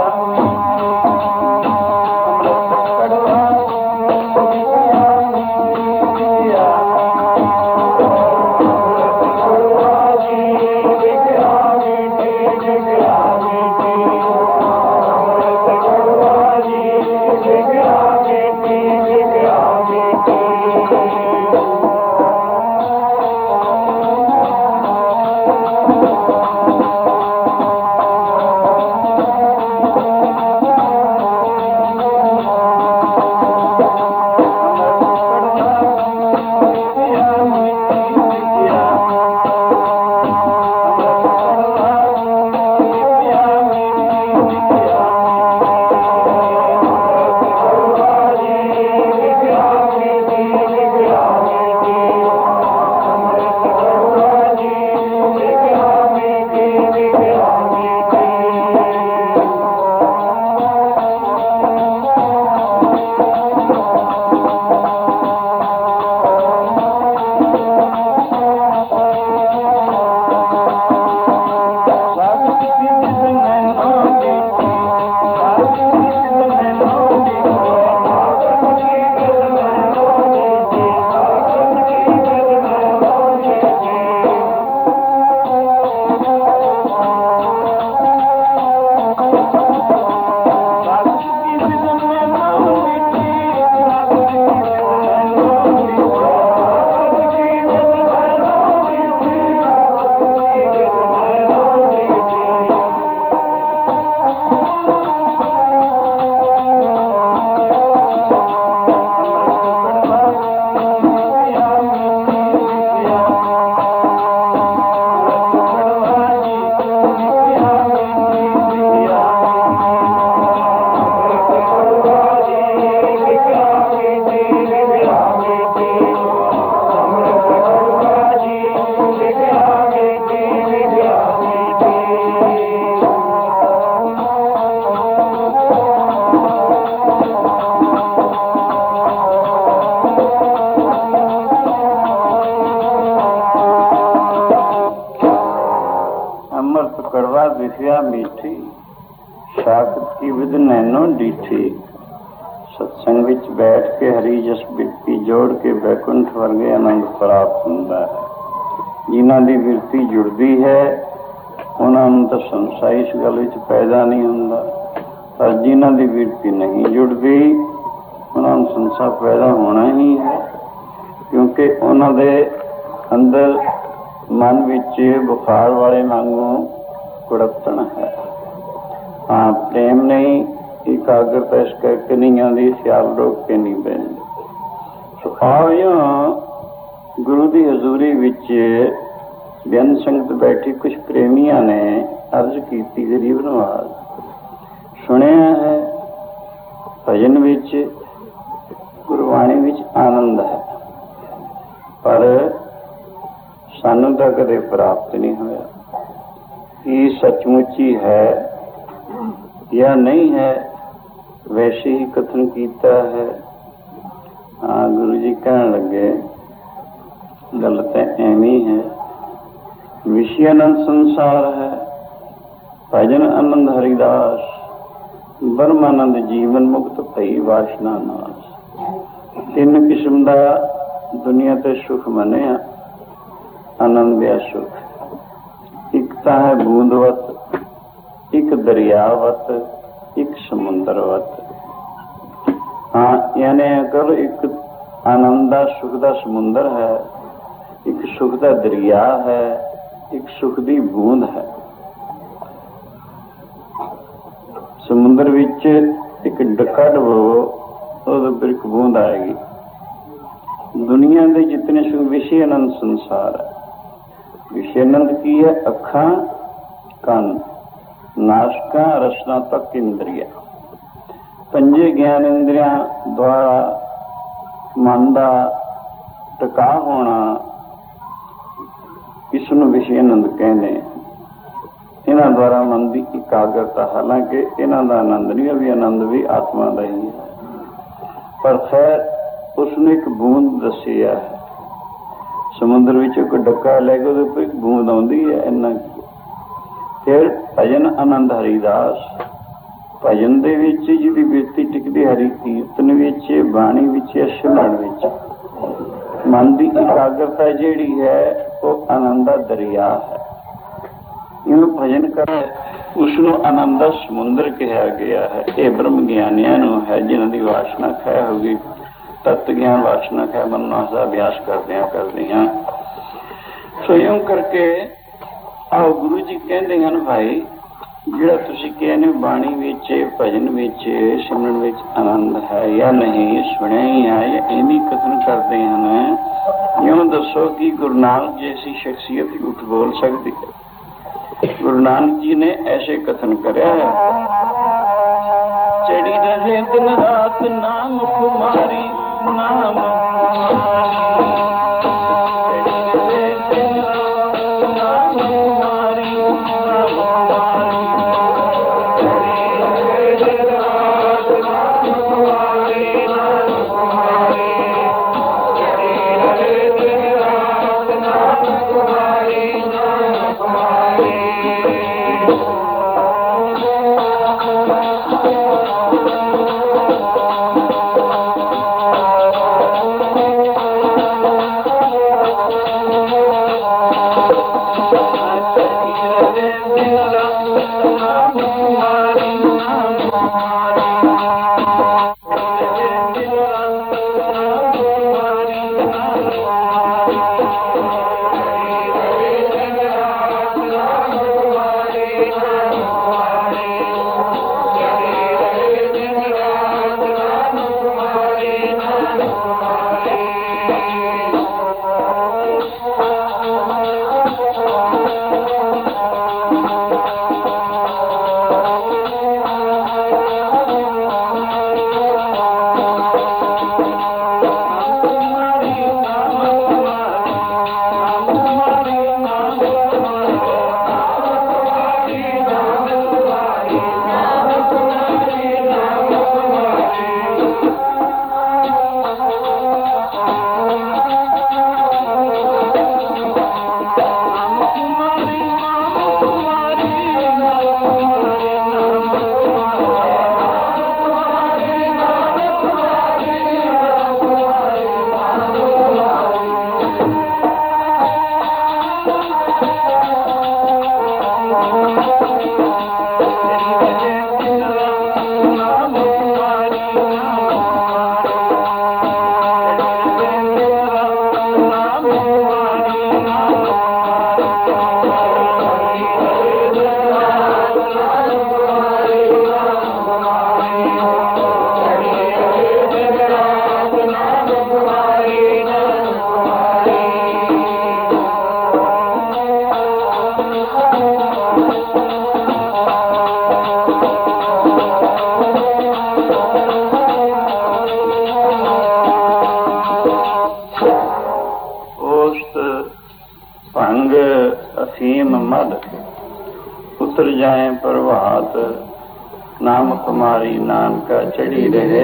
मीठी शाकत की विध नैनो डीठी। सत्संग विच बैठ के हरी जस बिरती जोड़ के बैकुंठ वर्गे आनंद प्राप्त होंदा है। जिन्हां दी बिरती जुड़दी है उन्हां नूं तां संसार इस गल विच पैदा नहीं हुंदा, पर जिन्हां दी बिरती नहीं जुड़दी उन्हां नूं संसार पैदा होना ही है, क्योंकि उन्हां दे अंदर मन विच बुखार वाले वांगू कुड़पतन है। हाँ, प्रेम नहीं, एकाग्रता इस करके नहीं आती, ख्याल रोक के नहीं बहते। तो आओ गुरु की हजूरी विच बेअंत संगत बैठी कुछ प्रेमिया ने अर्ज की गरीब नवाज। सुनिया है भजन विच गुरबाणी विच आनंद है, पर सानू तो कदे प्राप्त नहीं होया। ये सचमुची है या नहीं है, वैसे ही कथन किया है। हाँ, गुरु जी कहने लगे गल तो एवं है, विषय आनंद संसार है, भजन आनंद हरिदास, ब्रह्मानंद जीवन मुक्त भई वासना नाश। तीन किस्म का दुनिया ते सुख मनिया आनंद या सुख। एक तो है बूंदवत, एक दरियावत, एक समुद्रवत। हाँ, यानी अगर एक आनंद सुख का समुंदर है, एक सुख का दरिया है, एक सुख की बूंद है। समुद्र विच एक डका डबो तो फिर एक बूंद आएगी। दुनिया के जितने सुख विषय आनंद संसार है। विषय आनंद की है अखा, कान, नासका, रसना तक इंद्रिया। पंजे ज्ञान इंद्रिया द्वारा मन का टिका होना ਇਸ ਨੂੰ ਵਿਸ਼ੇ ਆਨੰਦ ਕਹਿੰਦੇ। ਇਹਨਾਂ ਦੁਆਰਾ ਮਨ ਦੀ ਇਕਾਗਰਤਾ, ਹਾਲਾਂਕਿ ਇਹਨਾਂ ਦਾ ਆਨੰਦ ਨਹੀਂ, ਵੀ ਆਨੰਦ ਵੀ ਆਤਮਾ ਦਾ ਹੀ ਹੈ, ਪਰ ਖੈਰ ਉਸਨੂੰ ਇੱਕ ਬੂੰਦ ਦੱਸੀ ਹੈ। ਸਮੁੰਦਰ ਵਿੱਚ ਕੋਈ ਡੱਕਾ ਲੈ ਕੇ ਉਹਦੇ ਉੱਪਰ ਇੱਕ ਬੂੰਦ ਆਉਂਦੀ ਹੈ, ਇੰਨਾ। ਫਿਰ ਭਜਨ ਆਨੰਦ ਹਰੀਦਾਸ, ਭਜਨ ਦੇ ਵਿੱਚ ਜਿਹਦੀ ਬਿਰਤੀ ਟਿਕਦੀ, ਹਰੀ ਕੀਰਤਨ ਵਿੱਚ, ਬਾਣੀ ਵਿੱਚ, ਸਿਮਰਨ ਵਿੱਚ, ਮਨ ਦੀ ਇਕਾਗਰਤਾ ਜਿਹੜੀ ਹੈ ਉਹ ਆਨੰਦ ਦਾ ਦਰਿਆ ਹੈ। ਇਹਨੂੰ ਭਜਨ ਕਰ, ਉਸਨੂੰ ਆਨੰਦ ਦਾ ਸਮੁੰਦਰ ਕਿਹਾ ਗਿਆ ਹੈ। ਇਹ ਬ੍ਰਹਮ ਗਿਆਨੀਆਂ ਨੂੰ ਹੈ, ਜਿਹਨਾਂ ਦੀ ਵਾਸ਼ਨਾ ਖੈ ਹੋ ਗਈ, ਤਤ ਗਿਆਨ ਵਾਸ਼ਨਾ ਖੈ ਮਨੁਆਸ ਦਾ ਅਭਿਆਸ ਕਰਦਿਆਂ ਕਰਦਿਆਂ। ਸੋ ਇਉਂ ਕਰਕੇ ਆਓ ਗੁਰੂ ਜੀ ਕਹਿੰਦੇ ਹਨ, ਭਾਈ ਜਿਹੜਾ ਤੁਸੀਂ ਕਹਿੰਦੇ ਬਾਣੀ ਵਿੱਚ, ਭਜਨ ਵਿੱਚ, ਸਿਮਰਨ ਵਿੱਚ ਆਨੰਦ ਹੈ ਜਾਂ ਨਹੀਂ, ਸੁਣਿਆ ਹੀ ਹੈ ਜਾਂ ਇਵੇਂ ਕਥਨ ਕਰਦੇ ਹਨ। ਇਉਂ ਦੱਸੋ ਕਿ ਗੁਰੂ ਨਾਨਕ ਜੈਸੀ ਸ਼ਖਸੀਅਤ ਝੂਠ ਬੋਲ ਸਕਦੀ ਹੈ? ਗੁਰੂ ਨਾਨਕ ਜੀ ਨੇ ਐਸੇ ਕਥਨ ਕਰਿਆ ਹੈ, ਚੜੀ ਰਹੇ ਦਿਨ ਰਾਤ ਨਾਮ ਕੁਮਾਰੀ, ਨਾਮ उतर जाए प्रभात, नाम कुमारी नानका चढ़ी रहे।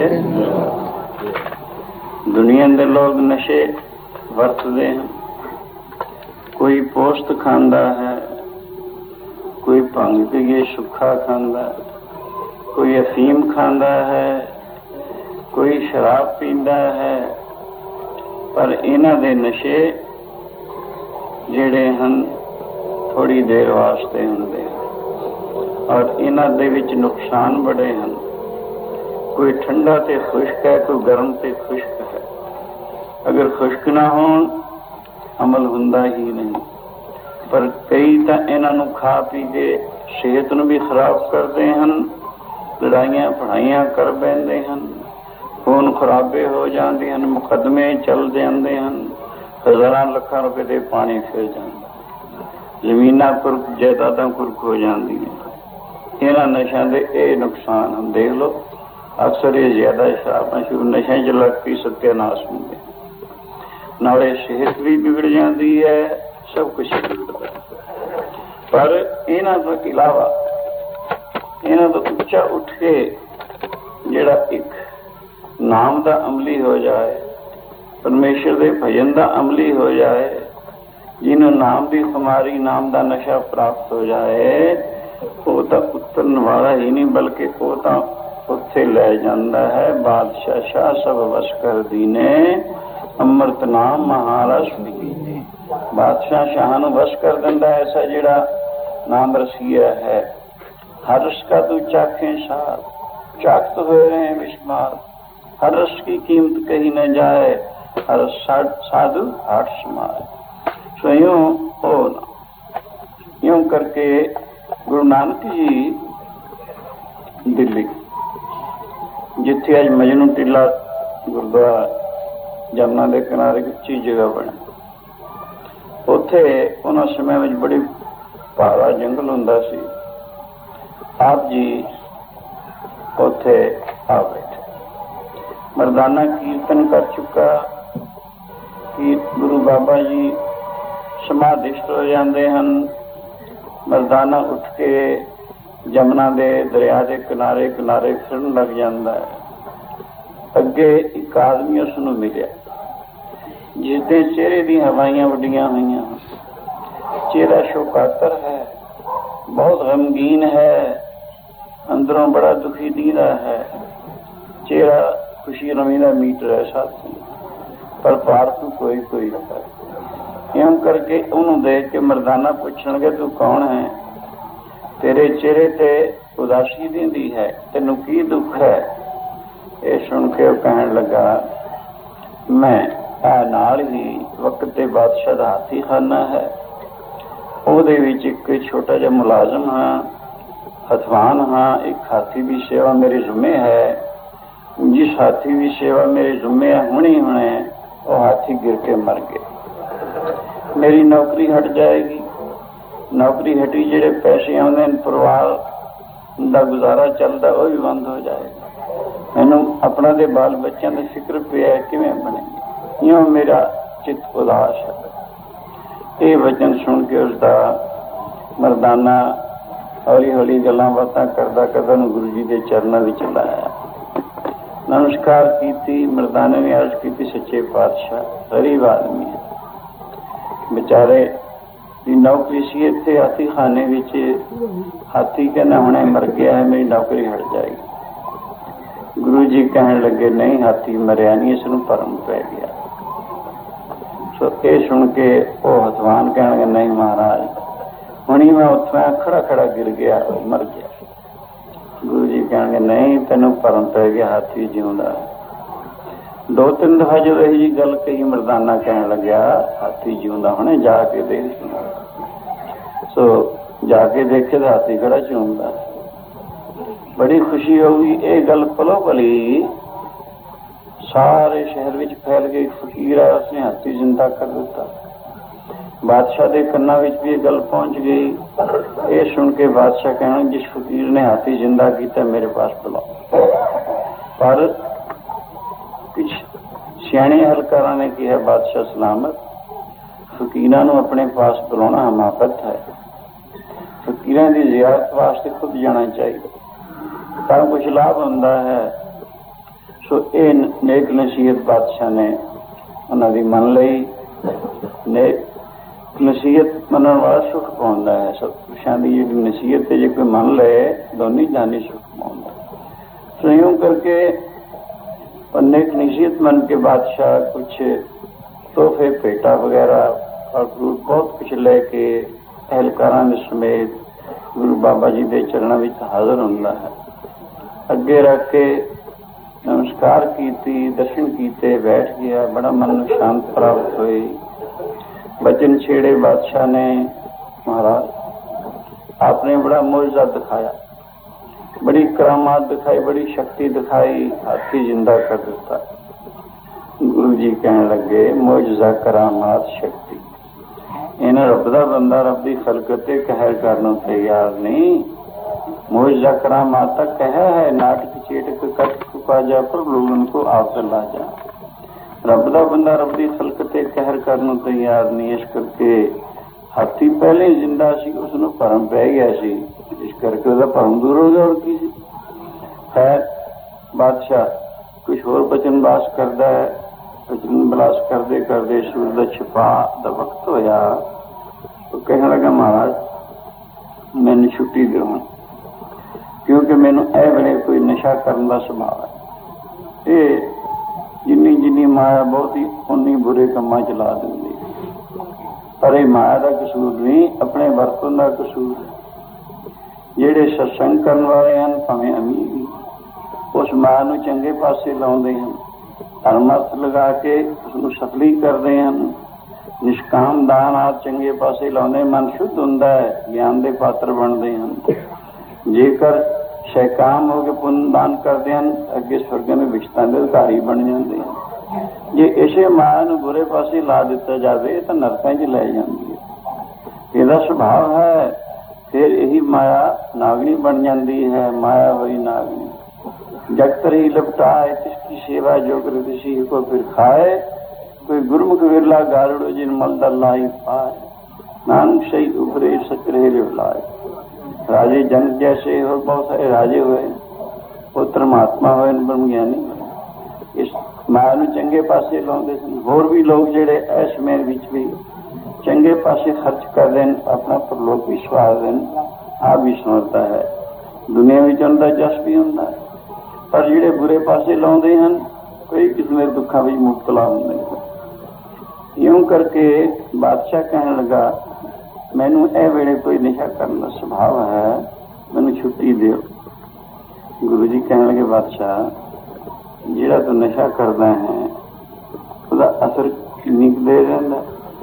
दुनिया के लोग नशे वरतते हैं, कोई पोस्त खांदा है, कोई भंग पीए सुखा खांदा, कोई अफीम खांदा है, कोई शराब पींदा है, पर इन्हां दे नशे जिहड़े हन थोड़ी देर वास्ते हुंदे और इन्हां दे विच नुकसान बड़े हैं। कोई ठंडा ते खुश्क है, कोई गर्म ते खुश्क है। अगर खुश्क ना हो अमल हुंदा ही नहीं, पर कई तो इन्हां नूं खा पी के सेहत नूं भी खराब करते हैं, लड़ाइयां पढ़ाइयां कर बैठते हैं, खून खराबे हो जाते हैं, मुकदमे चल जाते हैं, हजारां लखां रुपए दे पानी फिर जाते, जमीनां कुरक जायदादां कुरक हो जाती हैं। इन्हां नशा के ये नुकसान हम देख लो। अक्सर ये ज्यादा शराब शुरू नशे च लग पी सत्यानाश होंगे, नाले सेहत भी बिगड़ जाती है, सब कुछ जुड़ता है। पर इन्हां तो इलावा इन्हां तो उच्चा उठ के जिहड़ा एक नाम दा अमली हो जाए, परमेश्वर दे भजन दा अमली हो जाए, जिन्हों नाम दी खुमारी नाम दा नशा प्राप्त हो जाए, वो तो उतरन वाला ही नहीं बल्कि वो तो उत्थे लै जांदा है। बादशाह शाह सब वश कर दीने, अमृत नाम महारस पीने। बादशाह शाह नूं वश कर दिंदा ऐसा जिहड़ा नाम रसीया है। हर रस का तू चाखे सार, चाकत हुए रहे विस्मार। हर रस की कीमत कही न जाए, हर साधु हाट समाए। सो यूं हो ना यूं करके गुरु नानक जी दिल्ली, जिथे अज मजनू टीला गुरुद्वारा जमुना के किनारे उच्ची जगह बनी, उत्थे उन्होंने समय में बड़ी भारा जंगल हुंदा सी। आप जी उत्थे आ बैठे, मरदाना कीर्तन कर चुका कि गुरु बाबा जी समाधिस्थ हो जाते हैं। मरदाना उठ के जमुना दे दरिया के किनारे किनारे फिरन लग जाता है। अगे एक आदमी उसनूं मिलिया जिसके चेहरे दी हवाइयां वड्डियां हुई, चेहरा शोकातर है, बहुत गमगीन है, अंदरों बड़ा दुखी दीदा है। चेहरा खुशी रमी का मीटर है साथी, पर पारतू कोई कोई है। यूं करके उन्होंने देख के मरदाना पूछणगे तू कौन है, तेरे चेहरे ते उदासी दींदी है, तेनू की दुख है। ये सुन के वो कहन लगा मैं आ नाल ही वक्त ते बादशाह दा हाथी खाना है, ਉਹਦੇ ਵਿੱਚ ਇੱਕ छोटा ਜਿਹਾ मुलाजम हाँ, हथवान हाँ। एक हाथी की सेवा मेरे जुम्मे है, जिस हाथी की सेवा मेरे जुम्मे है हुणे हुणे वो हाथी गिर के मर गए। मेरी नौकरी हट जाएगी, नौकरी हटी जेडे पैसे आउंदे हैं परिवार दा गुजारा चलता वो भी बंद हो जाएगा। मैनू अपना दे बाल बच्चों की फिक्र पिया किवें बनेगी, यूं मेरा चित्त उदास है। ये वचन सुन के उसका मरदाना हौली हौली गल्लां बातां करदा करदा गुरु जी के चरणों में लाया, नमस्कार की। मरदाने ने अर्ज की सच्चे पातशाह गरीब आदमी है, बेचारे की नौकरी सी इत्थे हाथी खाने में, हाथी कहना हुणे मर गया है, मेरी नौकरी हट जाएगी। गुरु जी कहन लगे नहीं हाथी मरिया नहीं, इसनूं भरम पै गया। सो ये सुन के वो हथवान कहने नहीं महाराज हुणी मैं उत्थों खड़ा खड़ा गिर गया मर गया। गुरु जी कहने नहीं तेनों भरम पै गया, हाथी जिउंदा। दो तीन दफा जो यही जी गल कही मरदाना कहन लग्या हाथी जिउंदा हुणे जाके देख। सो जाके देखे तो हाथी खड़ा जिउंदा। बड़ी खुशी होगी। ये गल पलो भली सारे शहर में फैल गई। फकीर है उसने हाथी जिंदा कर दिता। बादशाह के कन्ना भी ये गल पहुंच गई। ये सुन के बादशाह कहना जिस फकीर ने हाथी जिंदा किया मेरे पास बुलाओ। पर कुछ सियाणे हलकारा ने कहा बादशाह सलामत फकीरां नूं अपने पास बुलाना हमाकत है, फकीरां की जियारत वास्ते खुद जाना चाहिए, पर कुछ लाभ होंदा है। सो ये नेक नसीहत बादशाह ने उन्होंने मन लई। नेक नसीहत मनने वाला सुख पाउंदा है। सब कुछां दी जिहड़ी नसीहत है जे कोई मन ले दोनी जानी सुख पाउंदा। सो यूं करके नेक नसीहत मन के बादशाह कुछ तोहफे भेटा वगैरह और फ्रूट बहुत कुछ लेके एहलकारां दे समेत गुरु बाबा जी के चरणों में हाजिर हुंदा है। अगे रख के नमस्कार की, दर्शन किए, बैठ गया। बड़ा मन में शांत प्राप्त हुई। बचन छेड़े बादशाह ने महाराज आपने बड़ा मोजा दिखाया, बड़ी करामात दिखाई, बड़ी शक्ति दिखाई, हाथी जिंदा कर दिता। गुरु जी कहने लगे मोजा करामात शक्ति इन्हें रब दा बंदा रब की खलकत कहर करने तैयार नहीं। मोजा करामात कह है नाटक चेटक कट फुका जा पर लोगों को आप ला जा। रब दा बंदा रब की खलकत कहर करने तैयार नहीं। इस करके ਹਾਥੀ ਪਹਿਲੇ ਜਿੰਦਾ ਸੀ, ਉਸਨੂੰ ਭਰਮ ਪੈ ਗਿਆ ਸੀ, ਇਸ ਕਰਕੇ ਉਹਦਾ ਭਰਮ ਦੂਰ ਹੋ ਗਿਆ। ਹੋਰ ਕੀ ਸੀ। ਖੈਰ ਬਾਦਸ਼ਾਹ ਕੁਛ ਹੋਰ ਬਚਨ ਬਾਸ ਕਰਦਾ ਹੈ। ਬਚਨ ਬਲਾਸ ਕਰਦੇ ਕਰਦੇ ਸੂਰਜ ਦਾ ਛਿਪਾ ਦਾ ਵਕਤ ਹੋਇਆ। ਉਹ ਕਹਿਣ ਲੱਗਾ, ਮਹਾਰਾਜ ਮੈਨੂੰ ਛੁੱਟੀ ਦਿਓ, ਕਿਉਂਕਿ ਮੈਨੂੰ ਇਹ ਵੇਲੇ ਕੋਈ ਨਸ਼ਾ ਕਰਨ ਦਾ ਸੁਭਾਅ ਹੈ। ਇਹ ਜਿੰਨੀ ਜਿੰਨੀ ਮਾਇਆ ਬਹੁਤੀ ਉਨੀ ਬੁਰੇ ਕੰਮਾਂ ਚ ਲਾ ਦਿੰਦੀ। ਪਰ ਇਹ ਮਾਇਆ ਦਾ ਕਸੂਰ ਨਹੀਂ, ਆਪਣੇ ਵਰਤਨ ਦਾ ਕਸੂਰ ਹੈ। ਜਿਹੜੇ ਸਤਸੰਗ ਕਰਨ ਵਾਲੇ ਹਨ, ਭਾਵੇਂ ਅਮੀਰ, ਉਸ ਮਾਇਆ ਨੂੰ ਚੰਗੇ ਪਾਸੇ ਲਾਉਂਦੇ ਹਨ, ਧਰਮ ਅਰਥ ਲਗਾ ਕੇ ਉਸਨੂੰ ਸਫਲੀ ਕਰਦੇ ਹਨ, ਨਿਸ਼ਕਾਮ ਦਾਨ ਆਦਿ ਚੰਗੇ ਪਾਸੇ ਲਾਉਂਦੇ, ਮਨ ਸ਼ੁੱਧ ਹੁੰਦਾ ਹੈ, ਗਿਆਨ ਦੇ ਪਾਤਰ ਬਣਦੇ ਹਨ। ਜੇਕਰ ਸ਼ੈਕਾਮ ਹੋ ਕੇ ਪੁੰਨ ਦਾਨ ਕਰਦੇ ਹਨ, ਅੱਗੇ ਸਵਰਗਾਂ ਦੇ ਵਿਸ਼ਤਾਂ ਦੇ ਅਧਿਕਾਰੀ ਬਣ ਜਾਂਦੇ ਹਨ। ਜੇ ਇਸੇ ਮਾਇਆ ਨੂੰ ਬੁਰੇ ਪਾਸੇ ਲਾ ਦਿੱਤਾ ਜਾਵੇ ਤਾਂ ਨਰਕਾਂ 'ਚ ਲੈ ਜਾਂਦੀ ਹੈ। ਇਹਦਾ ਸੁਭਾਅ ਹੈ। ਫਿਰ ਇਹੀ ਮਾਇਆ ਨਾਗਣੀ ਬਣ ਜਾਂਦੀ ਹੈ। ਮਾਇਆ ਹੋਈ ਨਾਗਣੀ ਜਗਤ ਰਹੀ ਲਪਟਾਏ, ਤਿਸकी ਸੇਵਾ ਜੋ ਕਰ किसी को फिर खाए, कोई गुरमुख विरला गारड़ो जिन मलदर लाई पाए, नानक सही उभरे सच रहे लाए। राजे जनक जैसे और बहुत सारे राजे हुए, पुत्र महात्मा हुए, ब्रह्म ज्ञानी, इस माया ਨੂੰ ਚੰਗੇ ਪਾਸੇ ਲਾਉਂਦੇ ਸਨ। ਹੋਰ ਵੀ ਲੋਕ ਜਿਹੜੇ ਇਸ ਮੇਰ ਵਿੱਚ ਵੀ ਚੰਗੇ ਪਾਸੇ ਖਰਚ ਕਰਦੇ ਹਨ, ਆਪਣਾ ਪਰਲੋਕ ਵੀ ਸਵਾਰਦੇ ਹਨ, ਆਪ ਵੀ ਸੰਵਰਦਾ ਹੈ, ਦੁਨੀਆ ਵਿੱਚ ਉਹਨਾਂ ਦਾ ਜਸ ਵੀ ਹੁੰਦਾ ਹੈ। ਪਰ ਜਿਹੜੇ ਬੁਰੇ ਪਾਸੇ ਲਾਉਂਦੇ ਹਨ, ਕਈ ਕਿਸਮ ਦੇ ਦੁੱਖਾਂ ਵਿੱਚ ਮੁਬਤਲਾ ਹੁੰਦੇ ਹਨ। ਇਉਂ ਕਰਕੇ ਬਾਦਸ਼ਾਹ ਕਹਿਣ ਲੱਗਾ, ਮੈਨੂੰ ਇਹ ਵੇਲੇ ਕੋਈ ਨਸ਼ਾ ਕਰਨ ਦਾ ਸੁਭਾਅ ਹੈ, ਮੈਨੂੰ ਛੁੱਟੀ ਦਿਓ। ਗੁਰੂ ਜੀ ਕਹਿਣ ਲੱਗੇ, ਬਾਦਸ਼ਾਹ ਜਿਹੜਾ ਤੂੰ ਨਸ਼ਾ ਕਰਦਾ ਹੈ ਉਹਦਾ ਅਸਰ ਕਿੰਨੀ ਕੁ ਦੇਰ ਰਹਿੰਦਾ?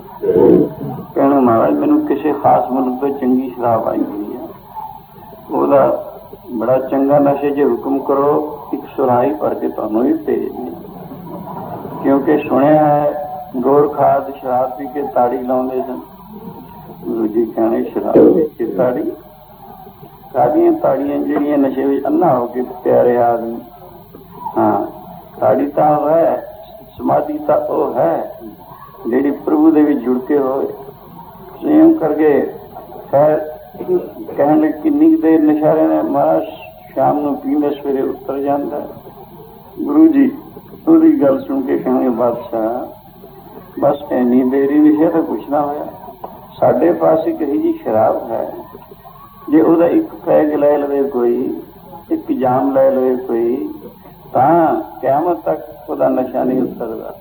ਕਹਿਣਾ, ਮਹਾਰਾਜ ਮੈਨੂੰ ਕਿਸੇ ਖਾਸ ਮੁਲਕ ਤੋਂ ਚੰਗੀ ਸ਼ਰਾਬ ਆਈ ਹੋਈ ਹੈ, ਉਹਦਾ ਬੜਾ ਚੰਗਾ ਨਸ਼ੇ ਜੇ ਹੁਕਮ ਕਰੋ ਇੱਕ ਸੁਰਾਹੀ ਭਰ ਕੇ ਤੁਹਾਨੂੰ ਵੀ ਭੇਜ ਦੇ, ਕਿਉਂਕਿ ਸੁਣਿਆ ਹੈ ਗੋਰਖਾਦ ਸ਼ਰਾਬ ਪੀ ਕੇ ਤਾੜੀ ਲਾਉਂਦੇ ਸਨ। ਗੁਰੂ ਜੀ ਕਹਿਣੇ, ਸ਼ਰਾਬ ਪੀ ਕੇ ਤਾੜੀ? ਕਾਹਦੀਆਂ ਤਾੜੀਆਂ ਜਿਹੜੀਆਂ ਨਸ਼ੇ ਵਿੱਚ ਅੰਨਾ ਹੋ ਕੇ ਪਿਆਰੇ ਆਦਮੀ। ਹਾਂ, ਤਾੜੀ ਤਾਂ ਉਹ ਹੈ, ਸਮਾਧੀ ਤਾਂ ਉਹ ਹੈ ਜਿਹੜੀ ਪ੍ਰਭੂ ਦੇ ਵਿੱਚ ਜੁੜ ਕੇ ਹੋਏ। ਸੰਯਮ ਕਰਕੇ ਖੈਰ ਕਹਿਣ ਲੱਗੇ, ਕਿੰਨੀ ਦੇਰ ਨਸ਼ਾ ਰਹਿਣਾ? ਮਹਾਰਾਜ ਸ਼ਾਮ ਨੂੰ ਪੀਂਦੇ, ਸਵੇਰੇ ਉਤਰ ਜਾਂਦਾ। ਗੁਰੂ ਜੀ ਉਹਦੀ ਗੱਲ ਸੁਣ ਕੇ ਕਹਿੰਦੇ, ਬਾਦਸ਼ਾਹ ਬਸ ਇੰਨੀ ਦੇਰ ਹੀ ਨਸ਼ਾ ਤਾਂ ਕੁਛ ਨਾ ਹੋਇਆ। ਸਾਡੇ ਪਾਸ ਇੱਕ ਇਹੀ ਜਿਹੀ ਸ਼ਰਾਬ ਹੈ, ਜੇ ਉਹਦਾ ਇੱਕ ਪੈਗ ਲੈ ਲਵੇ ਕੋਈ, ਇੱਕ ਜਾਮ ਲੈ ਲਵੇ ਕੋਈ, ਤਾਂ ਕਿਆਮਤ ਤੱਕ ਉਹਦਾ ਨਸ਼ਾ ਨਹੀਂ ਉਤਰਦਾ।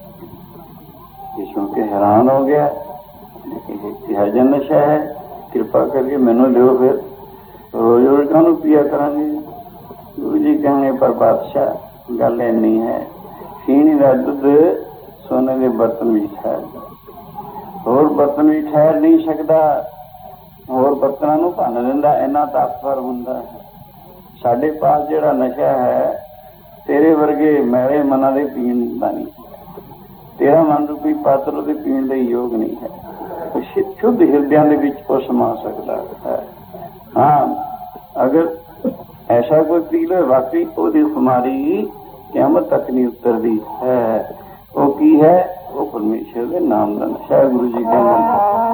ਇਹ ਸੁਣ ਕੇ ਹੈਰਾਨ ਹੋ ਗਿਆ, ਕਿਹੋ ਜਿਹਾ ਨਸ਼ਾ ਹੈ, ਕਿਰਪਾ ਕਰਕੇ ਮੈਨੂੰ ਲਿਓ, ਫਿਰ ਰੋਜ਼ ਰੋਜ਼ ਕਾਹਨੂੰ ਪੀਆ ਕਰਾਂਗੇ। ਗੁਰੂ ਜੀ ਕਹਿੰਦੇ, ਪਰ ਬਾਦਸ਼ਾਹ ਗੱਲ ਇੰਨੀ ਹੈ, ਸੀਣੀ ਦਾ ਦੁੱਧ ਸੋਨੇ ਦੇ ਬਰਤਨ ਵਿੱਚ ਠਹਿਰ, ਹੋਰ ਬਰਤਨ ਵੀ ਠਹਿਰ ਨਹੀਂ ਸਕਦਾ, ਹੋਰ ਬਰਤਨਾਂ ਨੂੰ ਭੰਨ ਦਿੰਦਾ, ਇੰਨਾ ਤਾਕਤਵਰ ਹੁੰਦਾ ਹੈ। ਸਾਡੇ ਪਾਸ ਜਿਹੜਾ ਨਸ਼ਾ ਹੈ, ਤੇਰੇ ਵਰਗੇ ਮੈਲੇ ਮਨਾਂ ਦੇ ਪੀਣ ਦਾ ਨਹੀਂ, ਤੇਰਾ ਮਨ ਰੂਪੀ ਪਾਤਰ ਉਹਦੇ ਪੀਣ ਦੇ ਯੋਗ ਨਹੀਂ ਹੈ। ਸ਼ੁੱਧ ਹਿਰਦਿਆਂ ਦੇ ਵਿੱਚ ਉਹ ਸਮਾ ਸਕਦਾ ਹੈ। ਹਾਂ, ਅਗਰ ਐਸਾ ਕੋਈ ਪੀ ਲਏ, ਵਾਕਈ ਉਹਦੀ ਖੁਮਾਰੀ ਕਿਆਮਤ ਤੱਕ ਨਹੀਂ ਉਤਰਦੀ ਹੈ। ਉਹ ਕੀ ਹੈ? ਉਹ ਪਰਮੇਸ਼ਰ ਦੇ ਨਾਮ ਦਾ ਨਸ਼ਾ। ਗੁਰੂ ਜੀ ਕਹਿੰਦੇ,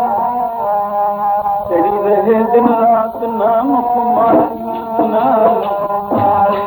ਚੜੀ ਰਹੇ ਦਿਨ ਰਾਤ ਨਾਮ ਖੁਮਾਰੀ, ਨਾਮ ਖੁਮਾਰੀ,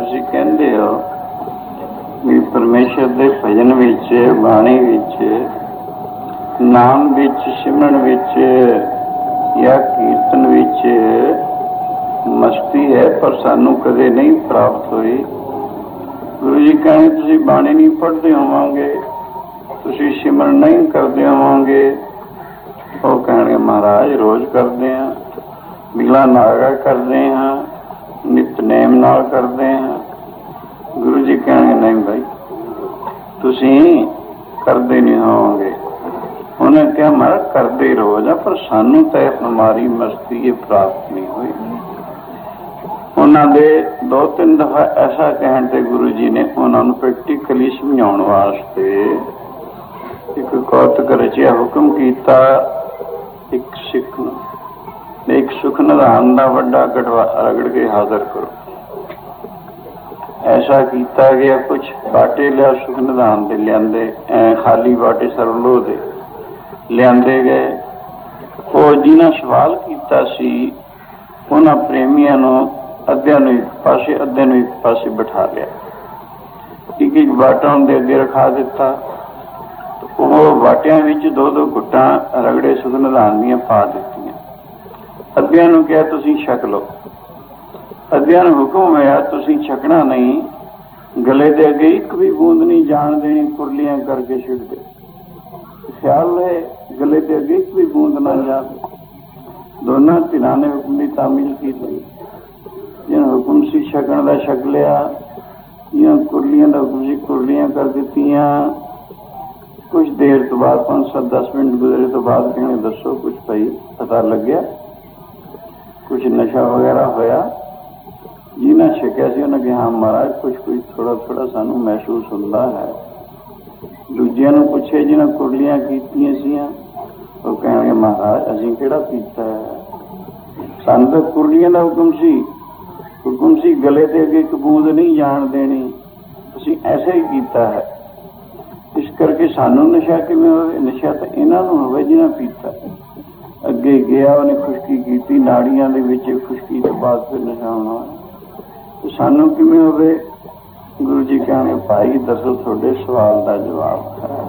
ਤੁਸੀਂ ਕਹਿੰਦੇ ਹੋ ਵੀ ਪਰਮੇਸ਼ਰ ਦੇ ਭਜਨ ਵਿੱਚ, ਬਾਣੀ ਵਿੱਚ, ਨਾਮ ਵਿੱਚ, ਸਿਮਰਨ ਵਿੱਚ ਜਾਂ ਕੀਰਤਨ ਵਿੱਚ ਮਸਤੀ ਹੈ, ਪਰ ਸਾਨੂੰ ਕਦੇ ਨਹੀਂ ਪ੍ਰਾਪਤ ਹੋਈ। ਗੁਰੂ ਜੀ ਕਹਿੰਦੇ ਤੁਸੀਂ ਬਾਣੀ ਨਹੀਂ ਪੜ੍ਹਦੇ ਹੋਵਾਂਗੇ, ਤੁਸੀਂ ਸਿਮਰਨ ਨਹੀਂ ਕਰਦੇ ਹੋਵਾਂਗੇ। ਉਹ ਕਹਿਣਗੇ ਮਹਾਰਾਜ ਰੋਜ਼ ਕਰਦੇ ਹਾਂ, ਬਿਲਾ ਨਾਗਾ ਕਰਦੇ ਹਾਂ, ਨਿਤਨੇਮ ਨਾਲ ਕਰਦੇ ਹਾਂ। ਗੁਰੂ ਜੀ ਕਹਿਣਗੇ ਨਹੀਂ ਭਾਈ, ਤੁਸੀਂ ਕਰਦੇ ਨਹੀਂ ਹੋਵੋਗੇ। ਉਹਨੇ ਕਿਹਾ ਮਹਾਰਾਜ ਕਰਦੇ ਰੋਜ਼ ਆ, ਪਰ ਸਾਨੂੰ ਤਾਂ ਹਮਾਰੀ ਮਸਤੀ ਇਹ ਪ੍ਰਾਪਤ ਨਹੀਂ ਹੋਈ। ਉਹਨਾਂ ਦੇ ਦੋ ਤਿੰਨ ਦਫਾ ਐਸਾ ਕਹਿਣ ਤੇ ਗੁਰੂ ਜੀ ਨੇ ਉਹਨਾਂ ਨੂੰ ਪ੍ਰੈਕਟੀਕਲੀ ਸਮਝਾਉਣ ਵਾਸਤੇ ਇੱਕ ਕੌਤਕ ਰਚਿਆ, ਹੁਕਮ ਕੀਤਾ ਇੱਕ ਸਿੱਖ ਨੂੰ, ਇੱਕ ਸੁਖ ਨਿਧਾਨ ਦਾ ਵੱਡਾ ਗੜਵਾ ਰਗੜ ਕੇ ਹਾਜ਼ਰ ਕਰੋ। ਐਸਾ ਕੀਤਾ ਗਿਆ, ਕੁਛ ਬਾਟੇ ਲਿਆ ਸੁਖ ਨਿਧਾਨ ਦੇ ਲਿਆਂਦੇ, ਖਾਲੀ ਬਾਟੇ ਸਰਲੋਹ ਦੇ ਲਿਆਂਦੇ ਗਏ। ਉਹ ਜਿਹਨਾਂ ਸਵਾਲ ਕੀਤਾ ਸੀ ਉਹਨਾਂ ਪ੍ਰੇਮੀਆਂ ਨੂੰ ਅੱਧਿਆਂ ਨੂੰ ਇੱਕ ਪਾਸੇ, ਅੱਧੇ ਨੂੰ ਇੱਕ ਪਾਸੇ ਬਿਠਾ ਲਿਆ, ਇੱਕ ਇੱਕ ਬਾਟਾ ਉਹਦੇ ਅੱਗੇ ਰਖਾ ਦਿੱਤਾ। ਉਹ ਬਾਟਿਆਂ ਵਿੱਚ ਦੋ ਦੋ ਗੁੱਟਾਂ ਰਗੜੇ ਸੁਖ ਨਿਧਾਨ ਦੀਆਂ ਪਾ ਦਿੱਤੀਆਂ। ਅੱਧਿਆਂ ਨੂੰ ਕਿਹਾ ਤੁਸੀਂ ਛਕ ਲਓ, ਅੱਧਿਆਂ ਨੂੰ ਹੁਕਮ ਹੋਇਆ ਤੁਸੀਂ ਛਕਣਾ ਨਹੀਂ, ਗਲੇ ਦੇ ਅੱਗੇ ਇੱਕ ਵੀ ਬੂੰਦ ਨਹੀਂ ਜਾਣ ਦੇਣੀ, ਕੁਰਲੀਆਂ ਕਰਕੇ ਛਿੜ ਦੇ। ਖਿਆਲ ਰਹੇ ਗਲੇ ਦੇ ਅੱਗੇ ਇੱਕ ਵੀ ਬੂੰਦ ਨਾ ਜਾਵੇ। ਦੋਨਾਂ ਧਿਰਾਂ ਨੇ ਹੁਕਮ ਦੀ ਤਾਮੀਲ ਕੀਤੀ। ਜਿਹਨਾਂ ਹੁਕਮ ਸੀ ਛਕਣ ਦਾ ਛਕ ਲਿਆ, ਜਾਂ ਕੁਰਲੀਆਂ ਦਾ ਹੁਕਮ ਸੀ ਕੁਰਲੀਆਂ ਕਰ ਦਿੱਤੀਆਂ। ਕੁਛ ਦੇਰ ਤੋਂ ਬਾਅਦ, ਪੰਜ ਸੱਤ ਦਸ ਮਿੰਟ ਗੁਜ਼ਰੇ ਤੋਂ ਬਾਅਦ ਕਹਿੰਦੇ ਦੱਸੋ ਕੁਛ ਭਾਈ ਪਤਾ ਲੱਗਿਆ, ਕੁਛ ਨਸ਼ਾ ਵਗੈਰਾ ਹੋਇਆ? ਜਿਹਨਾਂ ਛਕਿਆ ਸੀ ਉਹਨਾਂ ਕਿਹਾ ਹਾਂ ਮਹਾਰਾਜ ਕੁਛ ਕੁਛ ਥੋੜਾ ਥੋੜਾ ਸਾਨੂੰ ਮਹਿਸੂਸ ਹੁੰਦਾ ਹੈ। ਦੂਜਿਆਂ ਨੂੰ ਪੁੱਛੇ ਜਿਹਨਾਂ ਕੁਰਲੀਆਂ ਕੀਤੀਆਂ ਸੀਆਂ, ਉਹ ਕਹਿਣਗੇ ਮਹਾਰਾਜ ਅਸੀਂ ਕਿਹੜਾ ਪੀਤਾ ਹੈ, ਸਾਨੂੰ ਤਾਂ ਕੁਰਲੀਆਂ ਦਾ ਹੁਕਮ ਸੀ, ਹੁਕਮ ਸੀ ਗਲੇ ਦੇ ਅੱਗੇ ਇੱਕ ਬੂੰਦ ਨਹੀਂ ਜਾਣ ਦੇਣੀ, ਅਸੀਂ ਐਸਾ ਹੀ ਕੀਤਾ ਹੈ। ਇਸ ਕਰਕੇ ਸਾਨੂੰ ਨਸ਼ਾ ਕਿਵੇਂ ਹੋਵੇ? ਨਸ਼ਾ ਤਾਂ ਇਹਨਾਂ ਨੂੰ ਹੋਵੇ ਜਿਹਨਾਂ ਪੀਤਾ। ਅੱਗੇ ਗਿਆ ਉਹਨੇ ਖੁਸ਼ਕੀ ਕੀਤੀ, ਨਾੜੀਆਂ ਦੇ ਵਿੱਚ ਖੁਸ਼ਕੀ ਤੋਂ ਬਾਅਦ ਫਿਰ ਨਸ਼ਾ ਹੋਣਾ, ਸਾਨੂੰ ਕਿਵੇਂ ਹੋਵੇ? ਗੁਰੂ ਜੀ ਕਹਿੰਦੇ ਭਾਈ ਦੱਸੋ ਤੁਹਾਡੇ ਸਵਾਲ ਦਾ ਜਵਾਬ ਹੈ।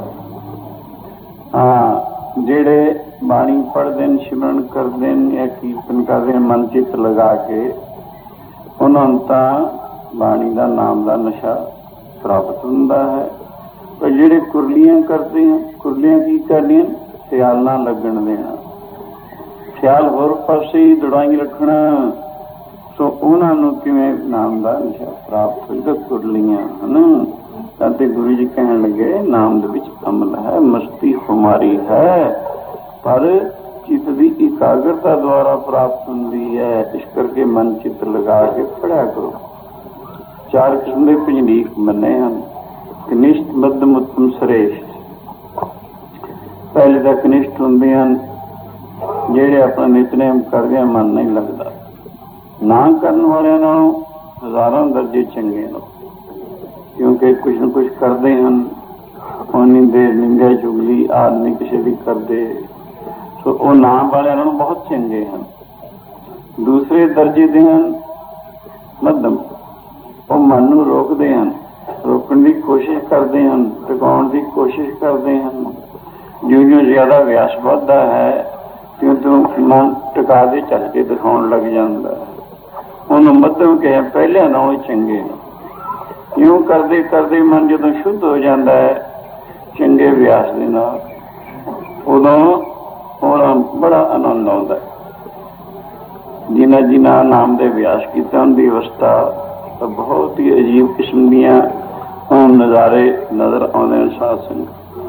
ਹਾਂ, ਜਿਹੜੇ ਬਾਣੀ ਪੜ੍ਹਦੇ ਨੇ, ਸਿਮਰਨ ਕਰਦੇ ਨੇ ਜਾਂ ਕੀਰਤਨ ਕਰਦੇ ਨੇ ਮਨ ਚਿੱਤ ਲਗਾ ਕੇ, ਉਹਨਾਂ ਨੂੰ ਤਾਂ ਬਾਣੀ ਦਾ ਨਾਮ ਦਾ ਨਸ਼ਾ ਪ੍ਰਾਪਤ ਹੁੰਦਾ ਹੈ। ਪਰ ਜਿਹੜੇ ਕੁਰਲੀਆਂ ਕਰਦੇ ਆ, ਕੁਰਲੀਆਂ ਕੀ ਕਰਨੀਆਂ? ਖਿਆਲ ਨਾ ਲੱਗਣ ਦੇਣਾ, ਖਿਆਲ ਹੋਰ ਪਾਸੇ ਹੀ ਦੜਾਈ ਰੱਖਣਾ। ਸੋ ਉਹਨਾਂ ਨੂੰ ਕਿਵੇਂ ਨਾਮ ਦਾ ਨਸ਼ਾ ਪ੍ਰਾਪਤ ਹੋਏਗਾ? ਕੁਰਲੀਆਂ ਹਨ। ਅਤੇ ਗੁਰੂ ਜੀ ਕਹਿਣ ਲੱਗੇ ਨਾਮ ਦੇ ਵਿੱਚ ਅਮਲ ਹੈ, ਮਸਤੀ ਹਮਾਰੀ ਹੈ, ਪਰ ਚਿੱਤ ਦੀ ਇਕਾਗਰਤਾ ਦੁਆਰਾ ਪ੍ਰਾਪਤ ਹੁੰਦੀ ਹੈ। ਇਸ ਕਰਕੇ ਮਨ ਚਿੱਤ ਲਗਾ ਕੇ ਪੜ੍ਹਿਆ ਕਰੋ। ਚਾਰ ਕਿਸਮ ਦੇ ਭਜਨੀਕ ਮੰਨੇ ਹਨ, ਕਨਿਸ਼ਟ, ਮੱਧਮ, ਉੱਤਮ, ਸ੍ਰੇਸ਼ਟ। ਪਹਿਲੇ ਤਾਂ ਕਨਿਸ਼ਟ ਹੁੰਦੇ ਹਨ, ਜਿਹੜੇ ਆਪਣਾ ਨਿਤਨੇਮ ਕਰਦੇ ਆ ਮਨ ਨਹੀਂ ਲੱਗਦਾ। ਨਾ ਕਰਨ ਵਾਲਿਆਂ ਨਾਲੋਂ ਹਜ਼ਾਰਾਂ ਦਰਜੇ ਚੰਗੇ ਨੇ, ਕਿਉਂਕਿ ਕੁਛ ਨਾ ਕੁਛ ਕਰਦੇ ਹਨ। ਉਨੀ ਦੇਰ ਨਿੰਦਿਆ ਚੁਗਲੀ ਆਦਮੀ ਕਿਸੇ ਦੀ ਕਰਦੇ, ਸੋ ਉਹ ਨਾਮ ਵਾਲਿਆਂ ਨਾਲੋਂ ਬਹੁਤ ਚੰਗੇ ਹਨ। ਦੂਸਰੇ ਦਰਜੇ ਦੇ ਹਨ ਮੱਧਮ, ਉਹ ਮਨ ਨੂੰ ਰੋਕਦੇ ਹਨ, ਰੋਕਣ ਦੀ ਕੋਸ਼ਿਸ਼ ਕਰਦੇ ਹਨ, ਟਿਕਾਉਣ ਦੀ ਕੋਸ਼ਿਸ਼ ਕਰਦੇ ਹਨ। ਜਿਉਂ ਜਿਉਂ ਜ਼ਿਆਦਾ ਵਿਆਸ ਵੱਧਦਾ ਹੈ ਤਿਉਂ ਤਿਉਂ ਮਨ ਟਿਕਾ ਦੇ ਚੱਲ ਕੇ ਦਿਖਾਉਣ ਲੱਗ ਜਾਂਦਾ ਹੈ। ਉਹਨੂੰ ਮੱਧਮ ਕਿਹਾ, ਪਹਿਲਿਆਂ ਨਾਲੋਂ ਚੰਗੇ ਨੇ। ਇਉਂ ਕਰਦੇ ਕਰਦੇ ਮਨ ਜਦੋਂ ਸ਼ੁੱਧ ਹੋ ਜਾਂਦਾ ਹੈ ਚੰਗੇ ਵਿਆਸ ਦੇ ਨਾਲ, ਉਦੋਂ ਉਹਨਾਂ ਬੜਾ ਆਨੰਦ ਆਉਂਦਾ। ਜਿਨ੍ਹਾਂ ਜਿਨ੍ਹਾਂ ਨਾਮ ਦੇ ਵਿਆਸ ਕੀਤਾ ਉਹਦੀ ਅਵਸਥਾ ਤਾਂ ਬਹੁਤ ਹੀ ਅਜੀਬ ਕਿਸਮ ਦੀਆਂ ਨਜ਼ਾਰੇ ਨਜ਼ਰ ਆਉਂਦੇ ਨੇ। ਸਾਧ ਸੰਗਤ,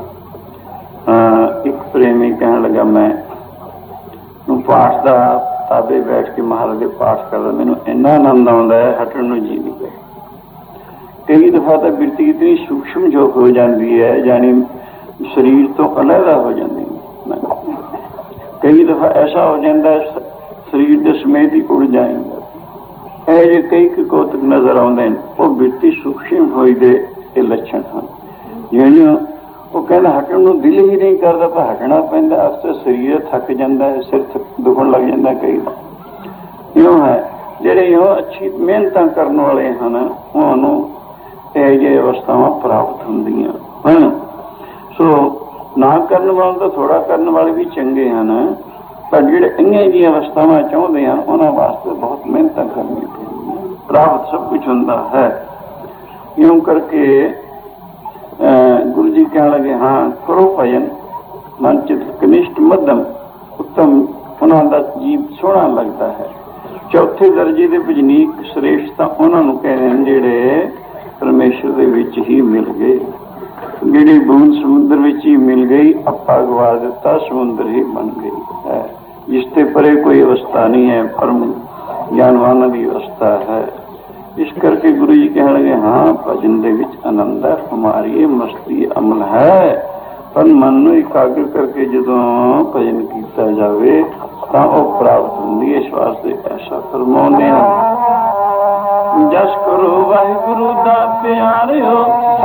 ਇੱਕ ਪ੍ਰੇਮੀ ਕਹਿਣ ਲੱਗਾ ਮੈਂ ਨੂੰ ਪਾਠ ਦਾ ਤਾਬੇ ਬੈਠ ਕੇ ਮਹਾਰਾਜ ਦੇ ਪਾਠ ਕਰਦਾ, ਮੈਨੂੰ ਇੰਨਾ ਆਨੰਦ ਆਉਂਦਾ ਹੈ ਹਟਣ ਨੂੰ ਜੀ ਨਹੀਂ ਕਰਦਾ। ਕਈ ਦਫਾ ਤਾਂ ਬਿਰਤੀ ਇਤਨੀ ਸੂਖਮ ਜੋ ਹੋ ਜਾਂਦੀ ਹੈ, ਯਾਨੀ ਸਰੀਰ ਤੋਂ ਅਲੱਗਾ ਹੋ ਜਾਂਦੀ ਹੈ। ਕਈ ਦਫਾ ਐਸਾ ਹੋ ਜਾਂਦਾ ਸਰੀਰ ਦੇ ਸਮੇਤ ਹੀ ਉੜ ਜਾਏਗਾ। ਇਹ ਜਿਹੇ ਕਈ ਕੌਤਕ ਨਜ਼ਰ ਆਉਂਦੇ ਨੇ, ਉਹ ਬਿਰਤੀ ਸੂਖਮ ਹੋਈ ਦੇ ਇਹ ਲੱਛਣ ਹਨ। ਜਿਵੇਂ ਉਹ ਕਹਿੰਦਾ ਹਟਣ ਨੂੰ ਦਿਲ ਹੀ ਨਹੀਂ ਕਰਦਾ, ਪਰ ਹਟਣਾ ਪੈਂਦਾ। ਅਕਸਰ ਸਰੀਰ ਥੱਕ ਜਾਂਦਾ ਹੈ, ਸਿਰ ਦੁਖਣ ਲੱਗ ਜਾਂਦਾ ਕਈ ਵਾਰ। ਇਉਂ ਹੈ ਜਿਹੜੇ ਉਹ ਅੱਛੀ ਮਿਹਨਤਾਂ ਕਰਨ ਵਾਲੇ ਹਨ ਉਹਨਾਂ ਨੂੰ ਇਹ ਜਿਹੇ ਅਵਸਥਾਵਾਂ ਪ੍ਰਾਪਤ ਹੁੰਦੀਆਂ ਹਨ। ਸੋ ਨਾ ਕਰਨ ਵਾਲੇ ਤਾਂ ਥੋੜਾ ਕਰਨ ਵਾਲੇ ਵੀ ਚੰਗੇ ਹਨ, ਪਰ ਜਿਹੜੇ ਇੰਨੀਆਂ ਜਿਹੀਆਂ ਅਵਸਥਾਵਾਂ ਚਾਹੁੰਦੇ ਹਨ ਉਹਨਾਂ ਵਾਸਤੇ ਬਹੁਤ ਮਿਹਨਤਾਂ ਕਰਨੀਆਂ ਪੈਂਦੀਆਂ। ਪ੍ਰਾਪਤ ਸਭ ਕੁਝ ਹੁੰਦਾ ਹੈ। ਇਉਂ ਕਰਕੇ ਗੁਰੂ ਜੀ ਕਹਿਣ ਲੱਗੇ ਹਾਂ ਕਰੋ ਭਜਨ ਮਨ ਚਿਤ ਕਨਿਸ਼ਟ ਮੱਧਮ ਉੱਤਮ, ਉਹਨਾਂ ਦਾ ਜੀਵ ਸੋਹਣਾ ਲੱਗਦਾ ਹੈ। ਚੌਥੇ ਦਰਜੇ ਦੇ ਭਜਨੀਕ ਸ੍ਰੇਸ਼ਟ ਤਾਂ ਉਹਨਾਂ ਨੂੰ ਕਹਿੰਦੇ ਹਨ ਜਿਹੜੇ ਪਰਮੇਸ਼ਰ ਦੇ ਵਿੱਚ ਹੀ ਮਿਲ ਗਏ। ਜਿਹੜੀ ਬੂੰਦ ਸਮੁੰਦਰ ਵਿੱਚ ਹੀ ਮਿਲ ਗਈ, ਆਪਾ ਗਵਾ ਦਿੱਤਾ ਸਮੁੰਦਰ ਹੀ ਬਣ ਗਈ ਹੈ। ਜਿਸ ਤੇ ਪਰੇ ਕੋਈ ਅਵਸਥਾ ਨਹੀਂ ਹੈ, ਪਰਮ ਗਿਆਨਵਾਨਾਂ ਦੀ ਅਵਸਥਾ ਹੈ। ਇਸ ਕਰਕੇ ਗੁਰੂ ਜੀ ਕਹਿਣ ਲੱਗੇ ਹਾਂ ਭਜਨ ਦੇ ਵਿੱਚ ਆਨੰਦ ਹੈ, ਹਮਾਰੀ ਇਹ ਮਸਤੀ ਅਮਲ ਹੈ। ਪਰ ਮਨ ਨੂੰ ਇਕਾਗਰ ਕਰਕੇ ਜਦੋਂ ਭਜਨ ਕੀਤਾ ਜਾਵੇ ਤਾਂ ਉਹ ਪ੍ਰਾਪਤ ਹੁੰਦੀ ਹੈ। ਇਸ ਵਾਸਤੇ ਐਸਾ ਫਰਮਾਉਂਦੇ ਹਨ ਜਸ ਕਰੋ ਵਾਹਿਗੁਰੂ ਦਾ ਪਿਆਰਿਓ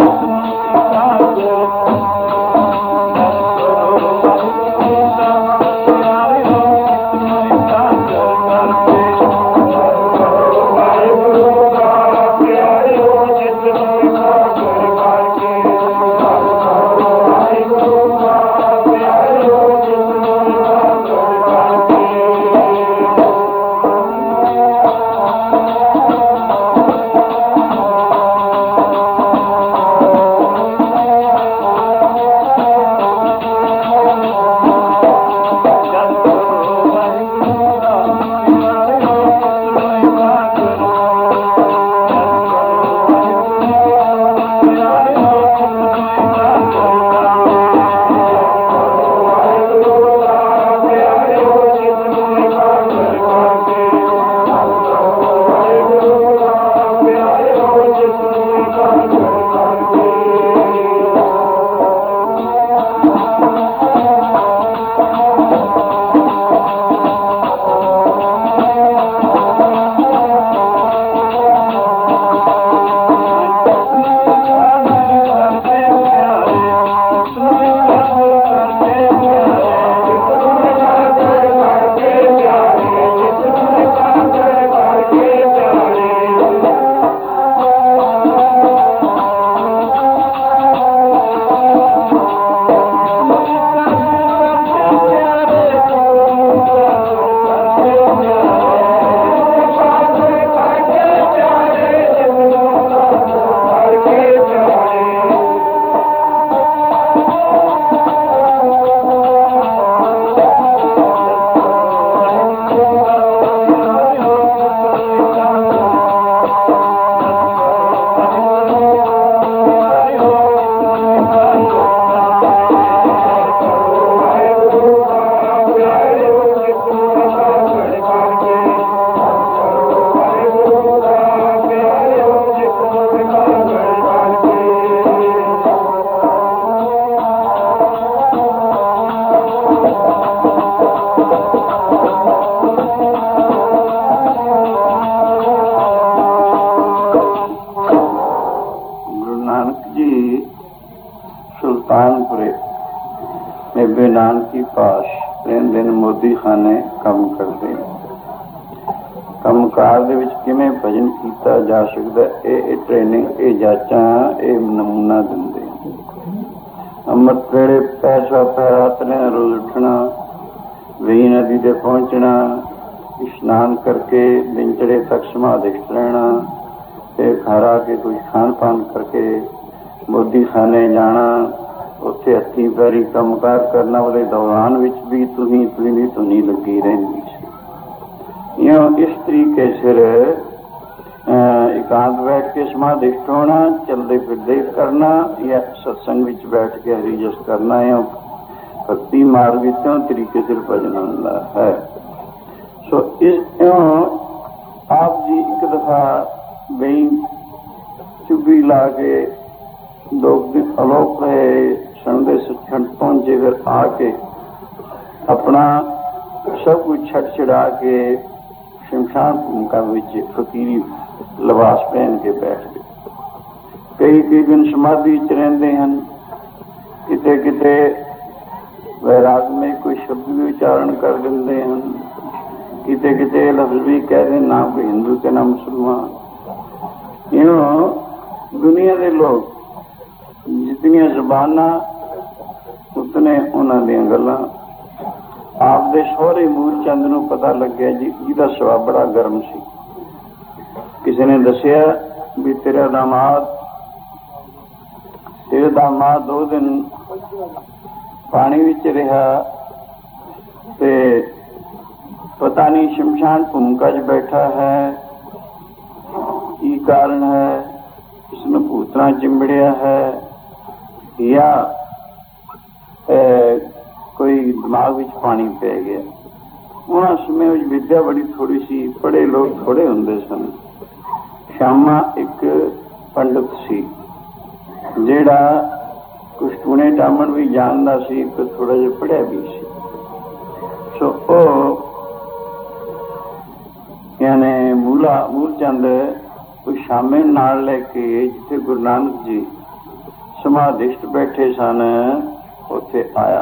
सुल्तानपुरे बेबे नानकी पास तीन दिन मोदी खाने काम करते ਕੰਮਕਾਰ ਦੇ ਵਿੱਚ ਕਿਵੇਂ ਭਜਨ ਕੀਤਾ ਜਾ ਸਕਦਾ ਇਹ ਟ੍ਰੇਨਿੰਗ ਇਹ ਜਾਚਾਂ ਇਹ ਨਮੂਨਾ ਦਿੰਦੇ। ਅੰਮ੍ਰਿਤ ਵੇਲੇ ਪੈਸਾ ਪੈਰਾਤ ਨੇ ਰੋਜ਼ ਉੱਠਣਾ, ਵੇਈ ਨਦੀ ਤੇ ਪਹੁੰਚਣਾ, ਇਸ਼ਨਾਨ ਕਰਕੇ ਦਿਨ ਚੜੇ ਤੱਕ ਸਮਾਧਿਸ਼ਟ ਰਹਿਣਾ, ਫਿਰ ਘਰ ਆ ਕੇ ਕੁਝ ਖਾਣ ਪਾਨ ਕਰਕੇ ਮੋਦੀ ਖਾਨੇ ਜਾਣਾ, ਉੱਥੇ ਹੱਥੀਂ ਪੈਰੀ ਕੰਮਕਾਰ ਕਰਨਾ। ਉਹਦੇ ਦੌਰਾਨ ਵਿੱਚ ਵੀ ਤੁਸੀਂ ਤੁਸੀਂ ਦੀ ਧੁਨੀ ਲੱਗੀ ਰਹਿੰਦੀ ਸੀ। इस तरीके से एकांत बैठ के समाधिष्ट होना, चलते फिरते करना या सत्संग विच बैठ के हरि जस करना या भक्ति मार्ग क्यों तरीके से भजन होता है। सो इस आप जी एक दफा बई चुगी ला के दो दिन अलोक रहे, सुनते सचखंड पहुंचे, फिर आके अपना सब कुछ छट छड़ा के शमशान भूमिका विच फकीरी लिबास पहन के बैठ गए। कई कई दिन समाधि च रहिंदे हन, किते किते वैराग में कोई शब्द भी उच्चारण कर दिंदे हन, किते किते लफ्ज भी कह रहे ना कोई हिंदू के ना मुसलमान। यूं दुनिया के लोग जितनियां जबाना उतने उन्हां दियां गल्लां। आप दे सोहरे मूलचंद नूं पता लग्या जी जिहदा सुभाव बड़ा गर्म सी। किसी ने दसिया भी तेरा दामाद तेरे दामाद दो दिन पानी विच रहा ते पता नहीं शमशान भूमिका च बैठा है, की कारण है, इसने भूतना चिंबड़िया है या ए, कोई दिमाग विच पानी पै गया। उन्होंने समय विद्या बड़ी थोड़ी सी, पढ़े लोग थोड़े होंदे सन। श्यामा एक पंडित सी जेड़ा कुछ टूने टामण भी जानता सी, तो थोड़ा जिहा पढ़िया भी सी। सो ओ यानी मूला मूलचंद कुछ शामे नाल लेके जिथे गुरु नानक जी समाधिष्ट बैठे सन उथे आया।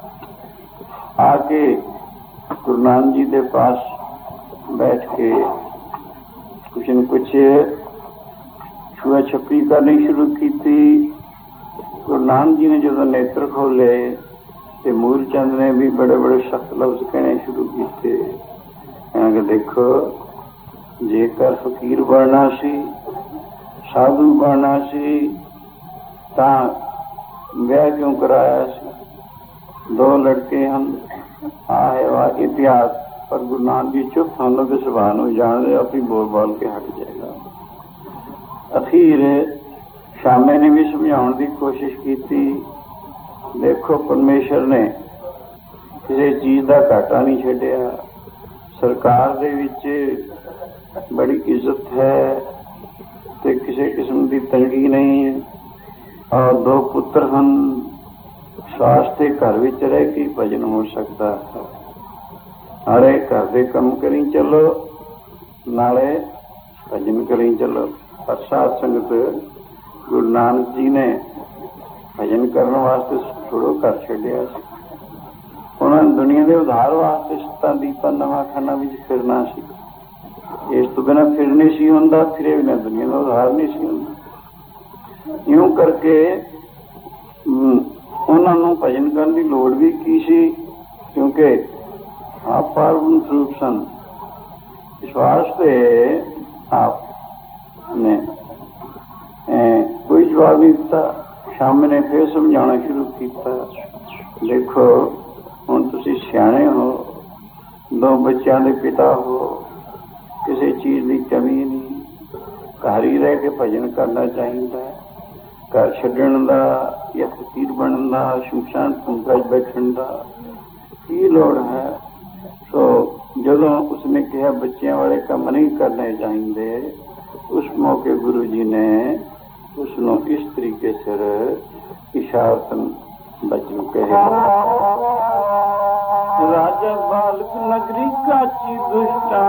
आके गुरु नानक जी के पास बैठ के कुछ न कुछ छुआ छपी करनी शुरू की। गुरु नानक जी ने जो नेत्र खोले तो मूलचंद ने भी बड़े बड़े सख्त लफ्ज कहने शुरू किए। कि देखो जेकर फकीर बनना सी, साधु बनना सी, तां ब्याह क्यों कराया सी? दो लड़के हैं आए वाह इतिहास। पर गुरु नानक जी चुप हम लोग सुभान हो जान दे, अपनी बोल बोल के हट जाएगा। अखीर शामे ने भी समझाने की कोशिश की। देखो परमेश्वर ने किसी चीज का घाटा नहीं छड्डिया। सरकार दे विच बड़ी इज्जत है ते किसी किस्म की तंगी नहीं। और दो पुत्र हैं, स्वास्थ्य घर विच रह के भजन हो सकता है। अरे घर के कम करी चलो नाले भजन करी चलो। पर साध संगत गुरु नानक जी ने भजन करने वास्ते छोड़ो घर छड्डिया। उन्होंने दुनिया के उधार वास्ते सत्ता दीपा नवा खाना भी फिरना सी। इस तो बिना फिर नहीं सी होंदा, फिरे बिना दुनिया का उधार नहीं सी होंदा। यूं करके उन्होंने भजन करने की लोड़ भी की सी, क्योंकि आप पार्वन स्वरूप सन। इस वास्ते आप ने कोई जवाब नहीं दिता। शाम ने फिर समझाना शुरू किया। देखो हुण तुसीं सियाणे हो, दो बच्चों के पिता हो, किसी चीज की कमी नहीं। घर ही रह के भजन करना चाहिए। घर छड्डण दा या फकीर बनने का, शमशान भूमिका बैठण का की लोड़ है? तो जदों उसने कहा बच्चों वाले काम नहीं करने चाहिए, उस मौके गुरु जी ने उसनों इस तरीके से इशारतन बचन कहे। राजा बालक नगरी काची दुष्टा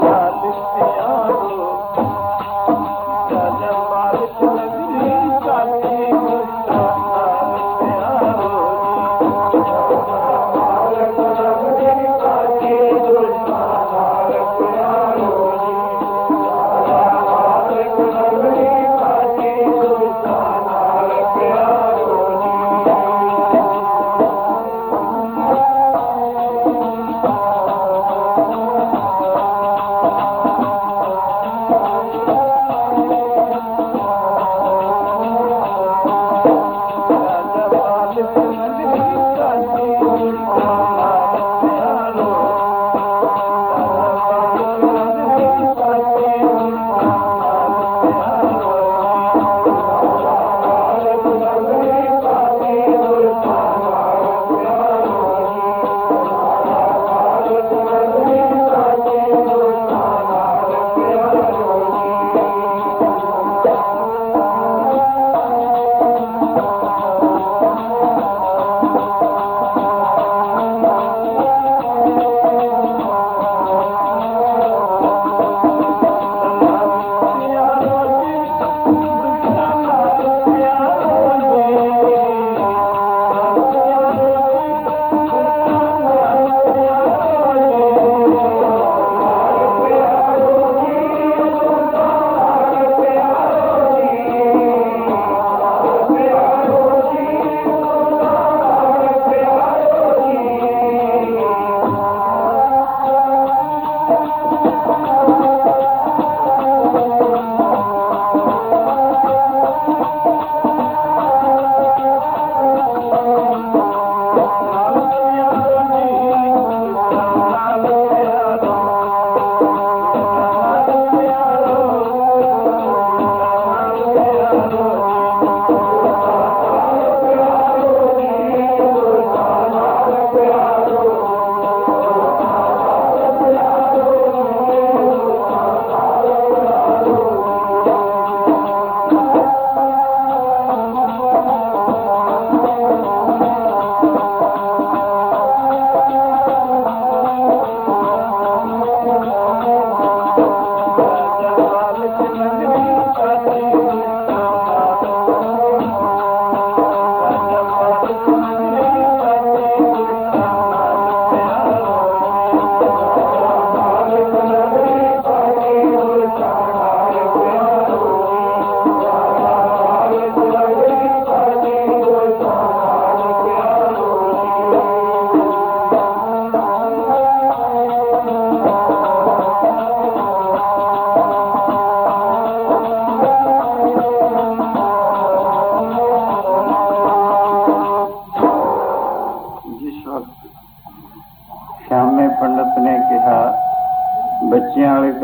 राजा बालक नगरी काची दुष्टा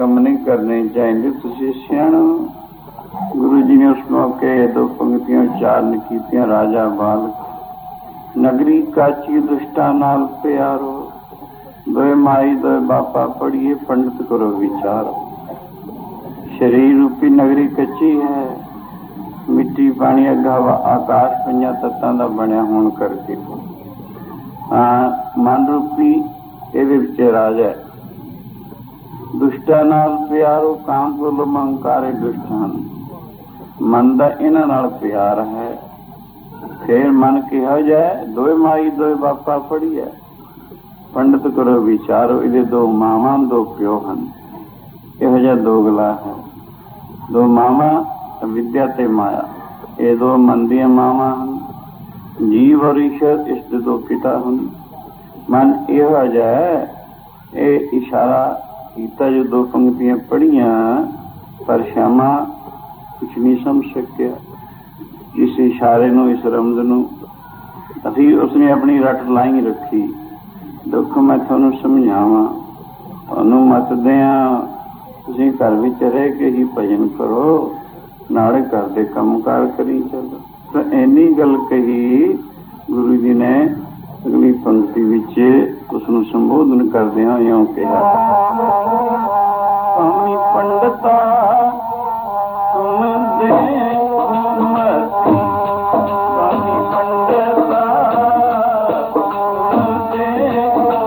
ਕੰਮ ਨਹੀਂ ਕਰਨੇ ਚਾਹੀਦੇ, ਤੁਸੀਂ ਸਿਆਣੇ ਹੋ। ਗੁਰੂ ਜੀ ਨੇ ਉਸ ਮੌਕੇ ਦੋ ਪੰਕਤੀਆਂ ਉਚਾਰਨ ਕੀਤੀਆਂ। ਰਾਜਾ ਬਾਲਕ ਨਗਰੀ ਕਾਚੀ ਦੁਸ਼ਟਾਂ ਨਾਲ ਪਿਆਰੋ, ਦੋਏ ਮਾਈ ਦੋਏ ਬਾਪਾ ਪੜੀਏ ਪੰਡਤ ਕਰੋ ਵਿਚਾਰ। ਸਰੀਰ ਰੂਪੀ ਨਗਰੀ ਕੱਚੀ ਹੈ, ਮਿੱਟੀ ਪਾਣੀ ਅੱਗਾ ਆਕਾਸ਼ ਪੰਜਾਂ ਤੱਤਾਂ ਦਾ ਬਣਿਆ ਹੋਣ ਕਰਕੇ ਹਾਂ ਮਨ ਰੂਪੀ ਇਹਦੇ ਵਿੱਚ ਰਾਜ ਹੈ। ਦੁਸ਼ਟਾਂ ਨਾਲ ਪਿਆਰੋ, ਕਾਮ ਬੋਲੋ ਮੰਕਾਰੇ ਦੁਸ਼ਟ ਹਨ। ਮਨ ਦਾ ਇਹਨਾਂ ਨਾਲ ਪਿਆਰ ਹੈ। ਫੇਰ ਮਨ ਕਿਹਾ ਜਾਏ ਦੋਏ ਮਾਈ ਦੋਏ ਬਾਪਾ ਪੜੀਏ ਪੰਡਤ ਕਰੋ ਵਿਚਾਰੋ। ਇਹਦੇ ਦੋ ਮਾਵਾਂ ਦੋ ਪਿਓ ਹਨ। ਇਹੋ ਜਿਹਾ ਦੋਗਲਾ ਹੈ। ਦੋ ਮਾਵਾਂ ਵਿਦਿਆ ਤੇ ਮਾਇਆ, ਇਹ ਦੋ ਮਨ ਦੀਆਂ ਮਾਵਾਂ ਹਨ। ਜੀਵ ਔਰ ਈਸ਼ਵਰ ਇਸ ਦੇ ਦੋ ਪਿਤਾ ਹਨ। ਮਨ ਇਹੋ ਜਿਹਾ ਇਹ ਇਸ਼ਾਰਾ ਕੀਤਾ ਜੋ ਦੋ ਪੰਕਤੀਆਂ ਪੜ੍ਹੀਆਂ, ਪਰ ਸ਼ਾਮਾ ਕੁਛ ਨਹੀਂ ਸਮਝ ਸਕਿਆ। ਇਸ ਇਸ਼ਾਰੇ ਨੂੰ, ਇਸ ਰਮਜ਼ ਨੂੰ ਅਸੀਂ ਉਸਨੇ ਆਪਣੀ ਰੱਟ ਲਾਈ ਰੱਖੀ। ਦੁੱਖ ਮੈਂ ਤੁਹਾਨੂੰ ਸਮਝਾਵਾਂ, ਤੁਹਾਨੂੰ ਮਤ ਦਿਆਂ, ਤੁਸੀਂ ਘਰ ਵਿੱਚ ਰਹਿ ਕੇ ਹੀ ਭਜਨ ਕਰੋ, ਨਾਲੇ ਘਰ ਦੇ ਕੰਮ ਕਾਰ ਕਰੀ ਚੱਲੋ। ਤਾਂ ਇੰਨੀ ਗੱਲ ਕਹੀ ਗੁਰੂ ਜੀ ਨੇ ਅਗਲੀ ਪੰਕਤੀ ਵਿੱਚ ਉਸਨੂੰ ਸੰਬੋਧਨ ਕਰਦਿਆਂ ਇਉਂ ਕਿਹਾ, ਭਾਵੇਂ ਪੰਡਤਾ ਤੁਮ ਦੇ ਮਤੀ, ਭਾਵੇਂ ਪੰਡਤਾ ਤੁਮ ਦੇ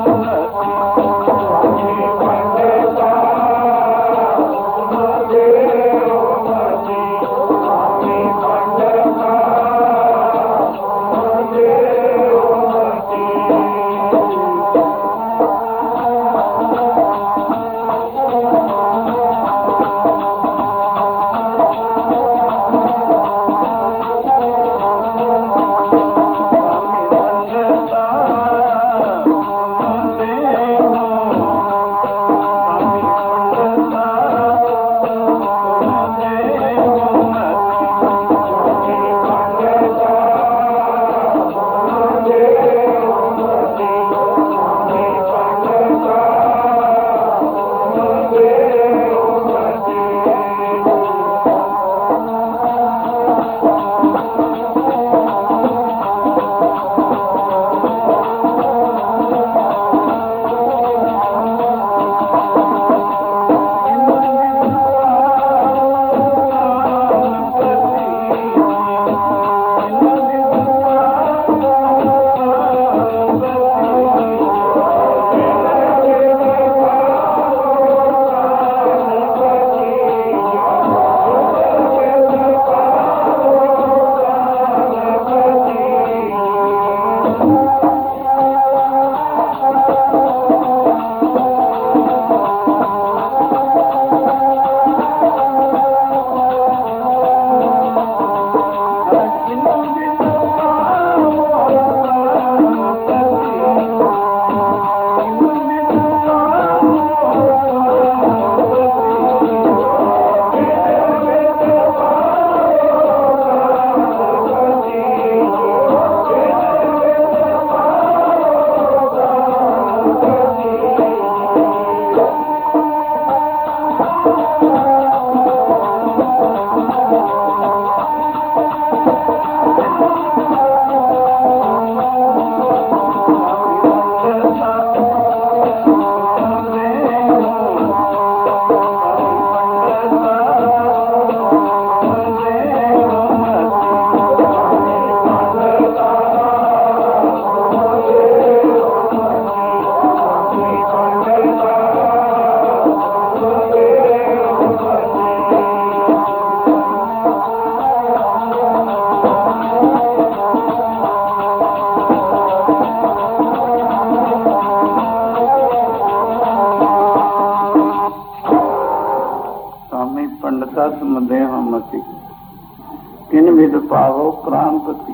पावो क्रांति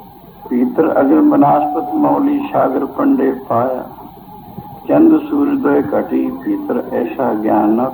पीतर अगर बनास्पत मौली सागर पंडे पाया चंद सूर्योदय घटी पीतर ऐसा ज्ञान न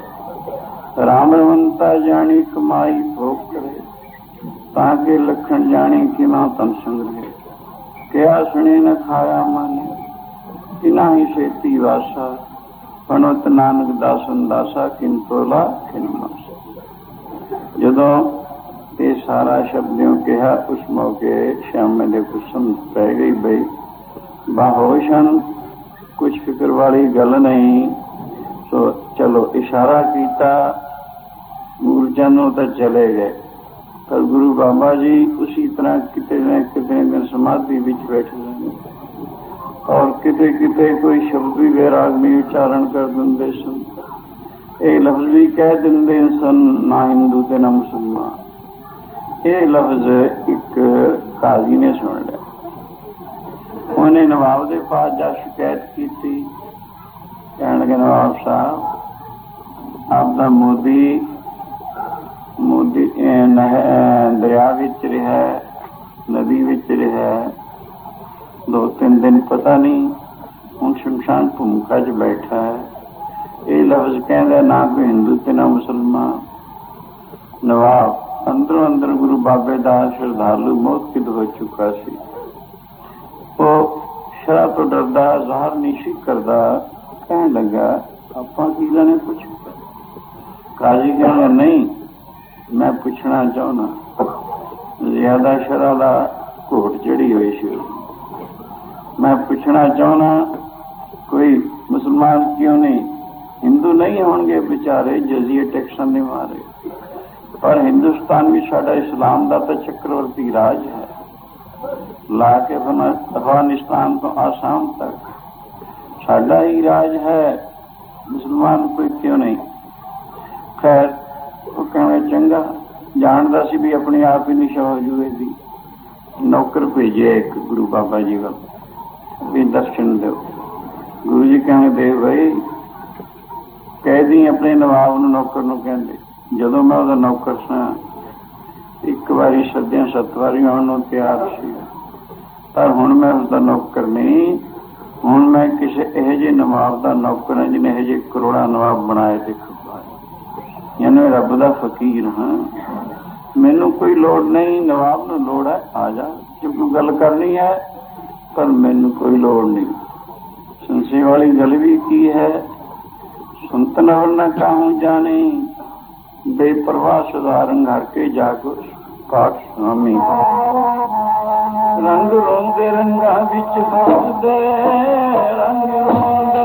पाया राम रमनता जानी कमाई भोग करे ताके लखन जानी कि ना तन संग्रहे क्या सुने न खाया माने कि ना ही सेती वासा ਪਣਤ ਨਾਨਕ ਦਾਸ ਅੰਦਾਸਾ ਕਿਨ ਤੋਲਾ ਕਿਨ ਮਾਸਾ। ਜਦੋਂ ਇਹ ਸਾਰਾ ਸ਼ਬਦਿਓ ਕਿਹਾ ਉਸ ਮੌਕੇ ਸ਼ਾਮੇ ਦੇ ਕੁਸਮ ਪੈ ਗਈ ਬਈ ਬਾਹੋਸ਼ ਹਨ, ਕੁਛ ਫਿਕਰ ਵਾਲੀ ਗੱਲ ਨਹੀਂ। ਸੋ ਚਲੋ ਇਸ਼ਾਰਾ ਕੀਤਾ, ਮੂਰਜਾਂ ਨੂੰ ਤਾਂ ਚਲੇ ਗਏ। ਪਰ ਗੁਰੂ ਬਾਬਾ ਜੀ ਉਸੀ ਤਰ੍ਹਾਂ ਕਿਤੇ ਨਾ ਕਿਤੇ ਦਿਨ ਸਮਾਧੀ ਵਿੱਚ ਬੈਠੇ ਰਹਿੰਦੇ ਔਰ ਕਿਤੇ ਕਿਤੇ ਕੋਈ ਸ਼ਬਦ ਵੀ ਵੈਰਾਗਨੀ ਉਚਾਰਨ ਕਰ ਦਿੰਦੇ ਸਨ। ਇਹ ਲਫ਼ਜ਼ ਵੀ ਕਹਿ ਦਿੰਦੇ ਸਨ, ਨਾ ਹਿੰਦੂ ਤੇ ਨਾ ਮੁਸਲਮਾਨ। ਇਹ ਲਫ਼ਜ਼ ਇੱਕ ਕਾਜ਼ੀ ਨੇ ਸੁਣ ਲਿਆ। ਉਹਨੇ ਨਵਾਬ ਦੇ ਪਾਸ ਜਾ ਸ਼ਿਕਾਇਤ ਕੀਤੀ। ਕਹਿਣ ਲੱਗੇ, ਨਵਾਬ ਸਾਹਿਬ ਆਪ ਦਾ ਮੋਦੀ ਮੋਦੀ ਦਰਿਆ ਵਿੱਚ ਰਿਹਾ, ਨਦੀ ਵਿੱਚ ਰਿਹਾ, ਦੋ ਤਿੰਨ ਦਿਨ ਪਤਾ ਨਹੀਂ, ਹੁਣ ਸ਼ਮਸ਼ਾਨ ਭੂਮਿਕਾ 'ਚ ਬੈਠਾ ਹੈ। ਇਹ ਲਫ਼ਜ਼ ਕਹਿੰਦਾ ਨਾ ਕੋਈ ਹਿੰਦੂ ਤੇ ਨਾ ਮੁਸਲਮਾਨ। ਨਵਾਬ ਅੰਦਰੋਂ ਅੰਦਰ ਗੁਰੂ ਬਾਬੇ ਦਾ ਸ਼ਰਧਾਲੂ ਮੋਤਕਿਦ ਹੋ ਚੁੱਕਾ ਸੀ। ਉਹ ਸ਼ਰਾਬ ਤੋਂ ਡਰਦਾ, ਜ਼ਾਹਰ ਨਹੀਂ ਸੀ ਕਰਦਾ। ਕਹਿਣ ਲੱਗਾ, ਆਪਾਂ ਕੀ ਜਾਣੇ ਕੁਛ। ਕਾਜ਼ੀ ਕਹਿੰਦਾ, ਨਹੀਂ ਮੈਂ ਪੁੱਛਣਾ ਚਾਹੁੰਦਾ। ਜ਼ਿਆਦਾ ਸ਼ਰਾਬ ਦਾ ਘੋਟ ਚੜੀ ਹੋਈ ਸੀ। ਮੈਂ ਪੁੱਛਣਾ ਚਾਹੁੰਦਾ, ਕੋਈ ਮੁਸਲਮਾਨ ਕਿਉਂ ਨਹੀਂ? ਹਿੰਦੂ ਨਹੀਂ ਹੋਣਗੇ ਵਿਚਾਰੇ, ਜਜ਼ੀਏ ਟੈਕਸਾਂ ਦੇ ਮਾਰੇ, ਪਰ ਹਿੰਦੁਸਤਾਨ ਵੀ ਸਾਡਾ ਇਸਲਾਮ ਦਾ ਤਾਂ ਚੱਕਰਵਰਤੀ ਰਾਜ ਹੈ। ਲਾ ਕੇ ਅਫਗਾਨਿਸਤਾਨ ਤੋਂ ਆਸਾਮ ਤੱਕ ਸਾਡਾ ਹੀ ਰਾਜ ਹੈ, ਮੁਸਲਮਾਨ ਕੋਈ ਕਿਉਂ ਨਹੀਂ? ਖੈਰ ਉਹ ਕਹਿੰਦਾ ਚੰਗਾ, ਜਾਣਦਾ ਸੀ ਵੀ ਆਪਣੇ ਆਪ ਹੀ ਨਿਸ਼ਾ ਹੋ ਜੂਏਗੀ। ਨੌਕਰ ਭੇਜਿਆ ਇੱਕ ਗੁਰੂ ਬਾਬਾ ਜੀ ਵੱਲ ਵੀ ਦਰਸ਼ਨ ਦਿਓ। ਗੁਰੂ ਜੀ ਕਹਿੰਦੇ ਬਈ ਕਹਿਦੀ ਆਪਣੇ ਨਵਾਬ ਨੂੰ, ਨੌਕਰ ਨੂੰ ਕਹਿੰਦੇ, ਜਦੋਂ ਮੈਂ ਉਹਦਾ ਨੌਕਰ ਸਾਂ ਇੱਕ ਵਾਰੀ ਸੱਦਿਆਂ ਸੱਤ ਵਾਰੀ ਆਉਣ ਨੂੰ ਤਿਆਰ ਸੀ, ਪਰ ਹੁਣ ਮੈਂ ਉਸਦਾ ਨੌਕਰ ਨਹੀਂ। ਹੁਣ ਮੈਂ ਕਿਸੇ ਇਹੋ ਜਿਹੇ ਨਵਾਬ ਦਾ ਨੌਕਰ ਹਾਂ ਜਿਹਨੇ ਇਹੋ ਜਿਹੇ ਕਰੋੜਾਂ ਨਵਾਬ ਬਣਾਏ ਤੇ ਖਪਾਏ, ਯਾਨੀ ਮੈਂ ਰੱਬ ਦਾ ਫਕੀਰ ਹਾਂ। ਮੈਨੂੰ ਕੋਈ ਲੋੜ ਨਹੀਂ, ਨਵਾਬ ਨੂੰ ਲੋੜ ਹੈ, ਆ ਜਾ ਜੇ ਕੋਈ ਗੱਲ ਕਰਨੀ ਹੈ, ਪਰ ਮੈਨੂੰ ਕੋਈ ਲੋੜ ਨਹੀਂ। ਸੰਸ਼ੇ ਵਾਲੀ ਗੱਲ ਵੀ ਕੀ ਹੈ? ਸੁਨਤਨ ਵਰਨਾ ਕਾਹੂੰ ਜਾਣੇ, ਬੇਪਰਵਾਹ ਸਧਾਰਨ ਘਰ ਕੇ ਜਾਗੋ ਕਾਟ ਸੁਆਮੀ। ਰੰਗ ਰੋਂਦੇ ਰੰਗਾਂ ਵਿੱਚ ਫਸਦੇ, ਰੰਗ ਰੋਂਦੇ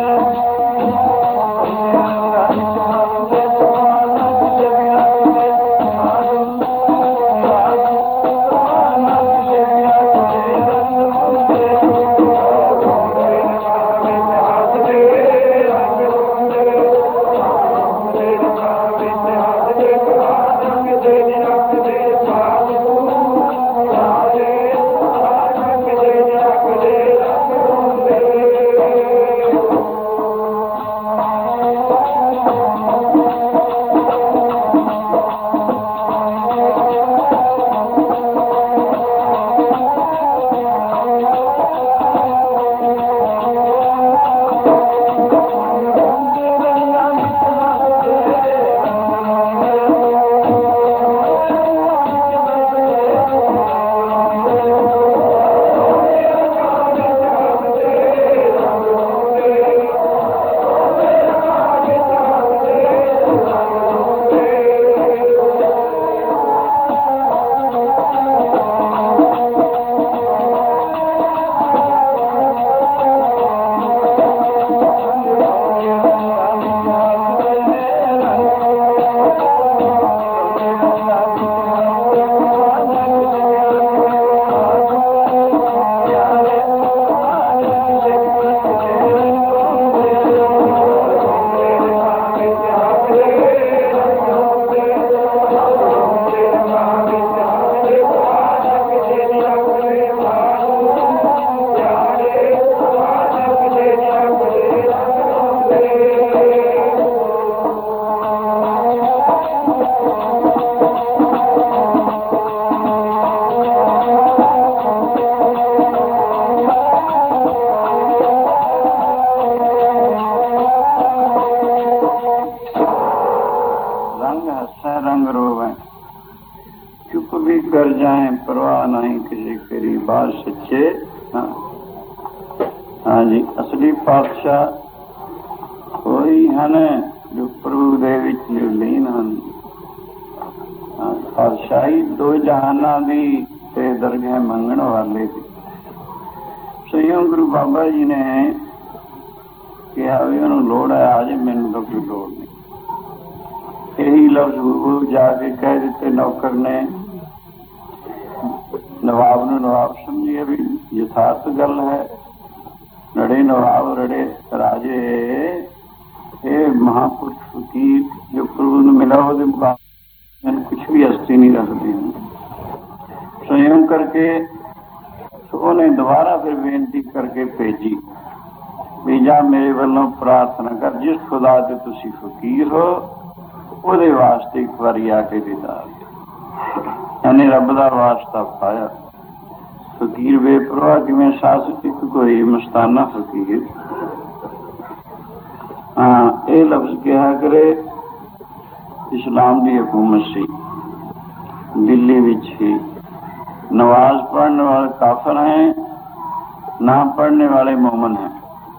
कर जाए परवाह नहीं किसी करी बात सच्चे। हाँ हाँ जी, असली पातशाह वो ਉਹੀ ਹਨ ਜੋ ਪ੍ਰਭੂ ਦੇ ਵਿੱਚ ਲੀਨ ਹਨ। ਪਾਤਸ਼ਾਹੀ ਦੋ ਜਹਾਨਾਂ ਦੀ ਤੇ ਦਰਗਾਹ ਮੰਗਣ ਵਾਲੇ ਦੀ। ਸੋ ਗੁਰੂ ਬਾਬਾ ਜੀ ਨੇ ਕਿਹਾ ਵੀ ਉਹਨੂੰ ਲੋੜ ਹੈ, ਆ ਜੇ, ਮੈਨੂੰ ਤਾਂ ਕੋਈ ਲੋੜ ਨਹੀਂ। ਇਹੀ ਲਫ਼ਜ਼ ਗੁਰੂ ਜਾ ਕੇ ਕਹਿ ਦਿੱਤੇ ਨੌਕਰ ਨੇ। ਨਵਾਬ ਨੂੰ ਨਵਾਬ ਸਮਝੀਏ ਵੀ ਯਥਾਰਥ ਗੱਲ ਹੈ। ਰੜੇ ਨਵਾਬ ਰੜੇ ਰਾਜੇ, ਇਹ ਮਹਾਂਪੁਰਖ ਫਕੀਰ ਜੋ ਪ੍ਰਭੂ ਨੂੰ ਮਿਲਾ ਉਹਦੇ ਮੁਕਾਬਲੇ ਮੈਨੂੰ ਕੁਛ ਵੀ ਹਸਤੀ ਨਹੀਂ ਰੱਖਦੀ। ਸੰਯਮ ਕਰਕੇ ਉਹਨੇ ਦੁਬਾਰਾ ਫਿਰ ਬੇਨਤੀ ਕਰਕੇ ਭੇਜੀ ਵੀ ਜਾ ਮੇਰੇ ਵੱਲੋਂ ਪ੍ਰਾਰਥਨਾ ਕਰ, ਜਿਸ ਖੁਦਾ ਦੇ ਤੁਸੀਂ ਫਕੀਰ ਹੋ ਉਹਦੇ ਵਾਸਤੇ ਇੱਕ ਵਾਰੀ ਆ ਕੇ ਦੀਦਾਰ। ਇਹਨੇ ਰੱਬ ਦਾ ਵਾਸਤਾ ਪਾਇਆ। ਫਕੀਰ ਬੇਪਰਵਾਹ ਕਿਵੇਂ ਸਾਸ ਇੱਕ ਕੋਈ ਮਸਤਾਨਾ ਫਕੀਰ। ਹਾਂ, ਇਹ ਲਫ਼ਜ਼ ਕਿਹਾ ਕਰੇ ਇਸਲਾਮ ਦੀ ਹਕੂਮਤ ਸੀ ਦਿੱਲੀ ਵਿੱਚ ही। नमाज पढ़ने वाले काफिर हैं, ना पढ़ने वाले मोमन हैं।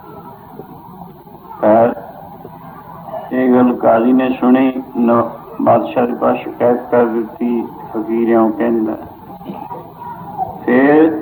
खैर ये गल काजी ने सुनी, बादशाह के पास शिकायत कर दी। फकीरों कहता फिर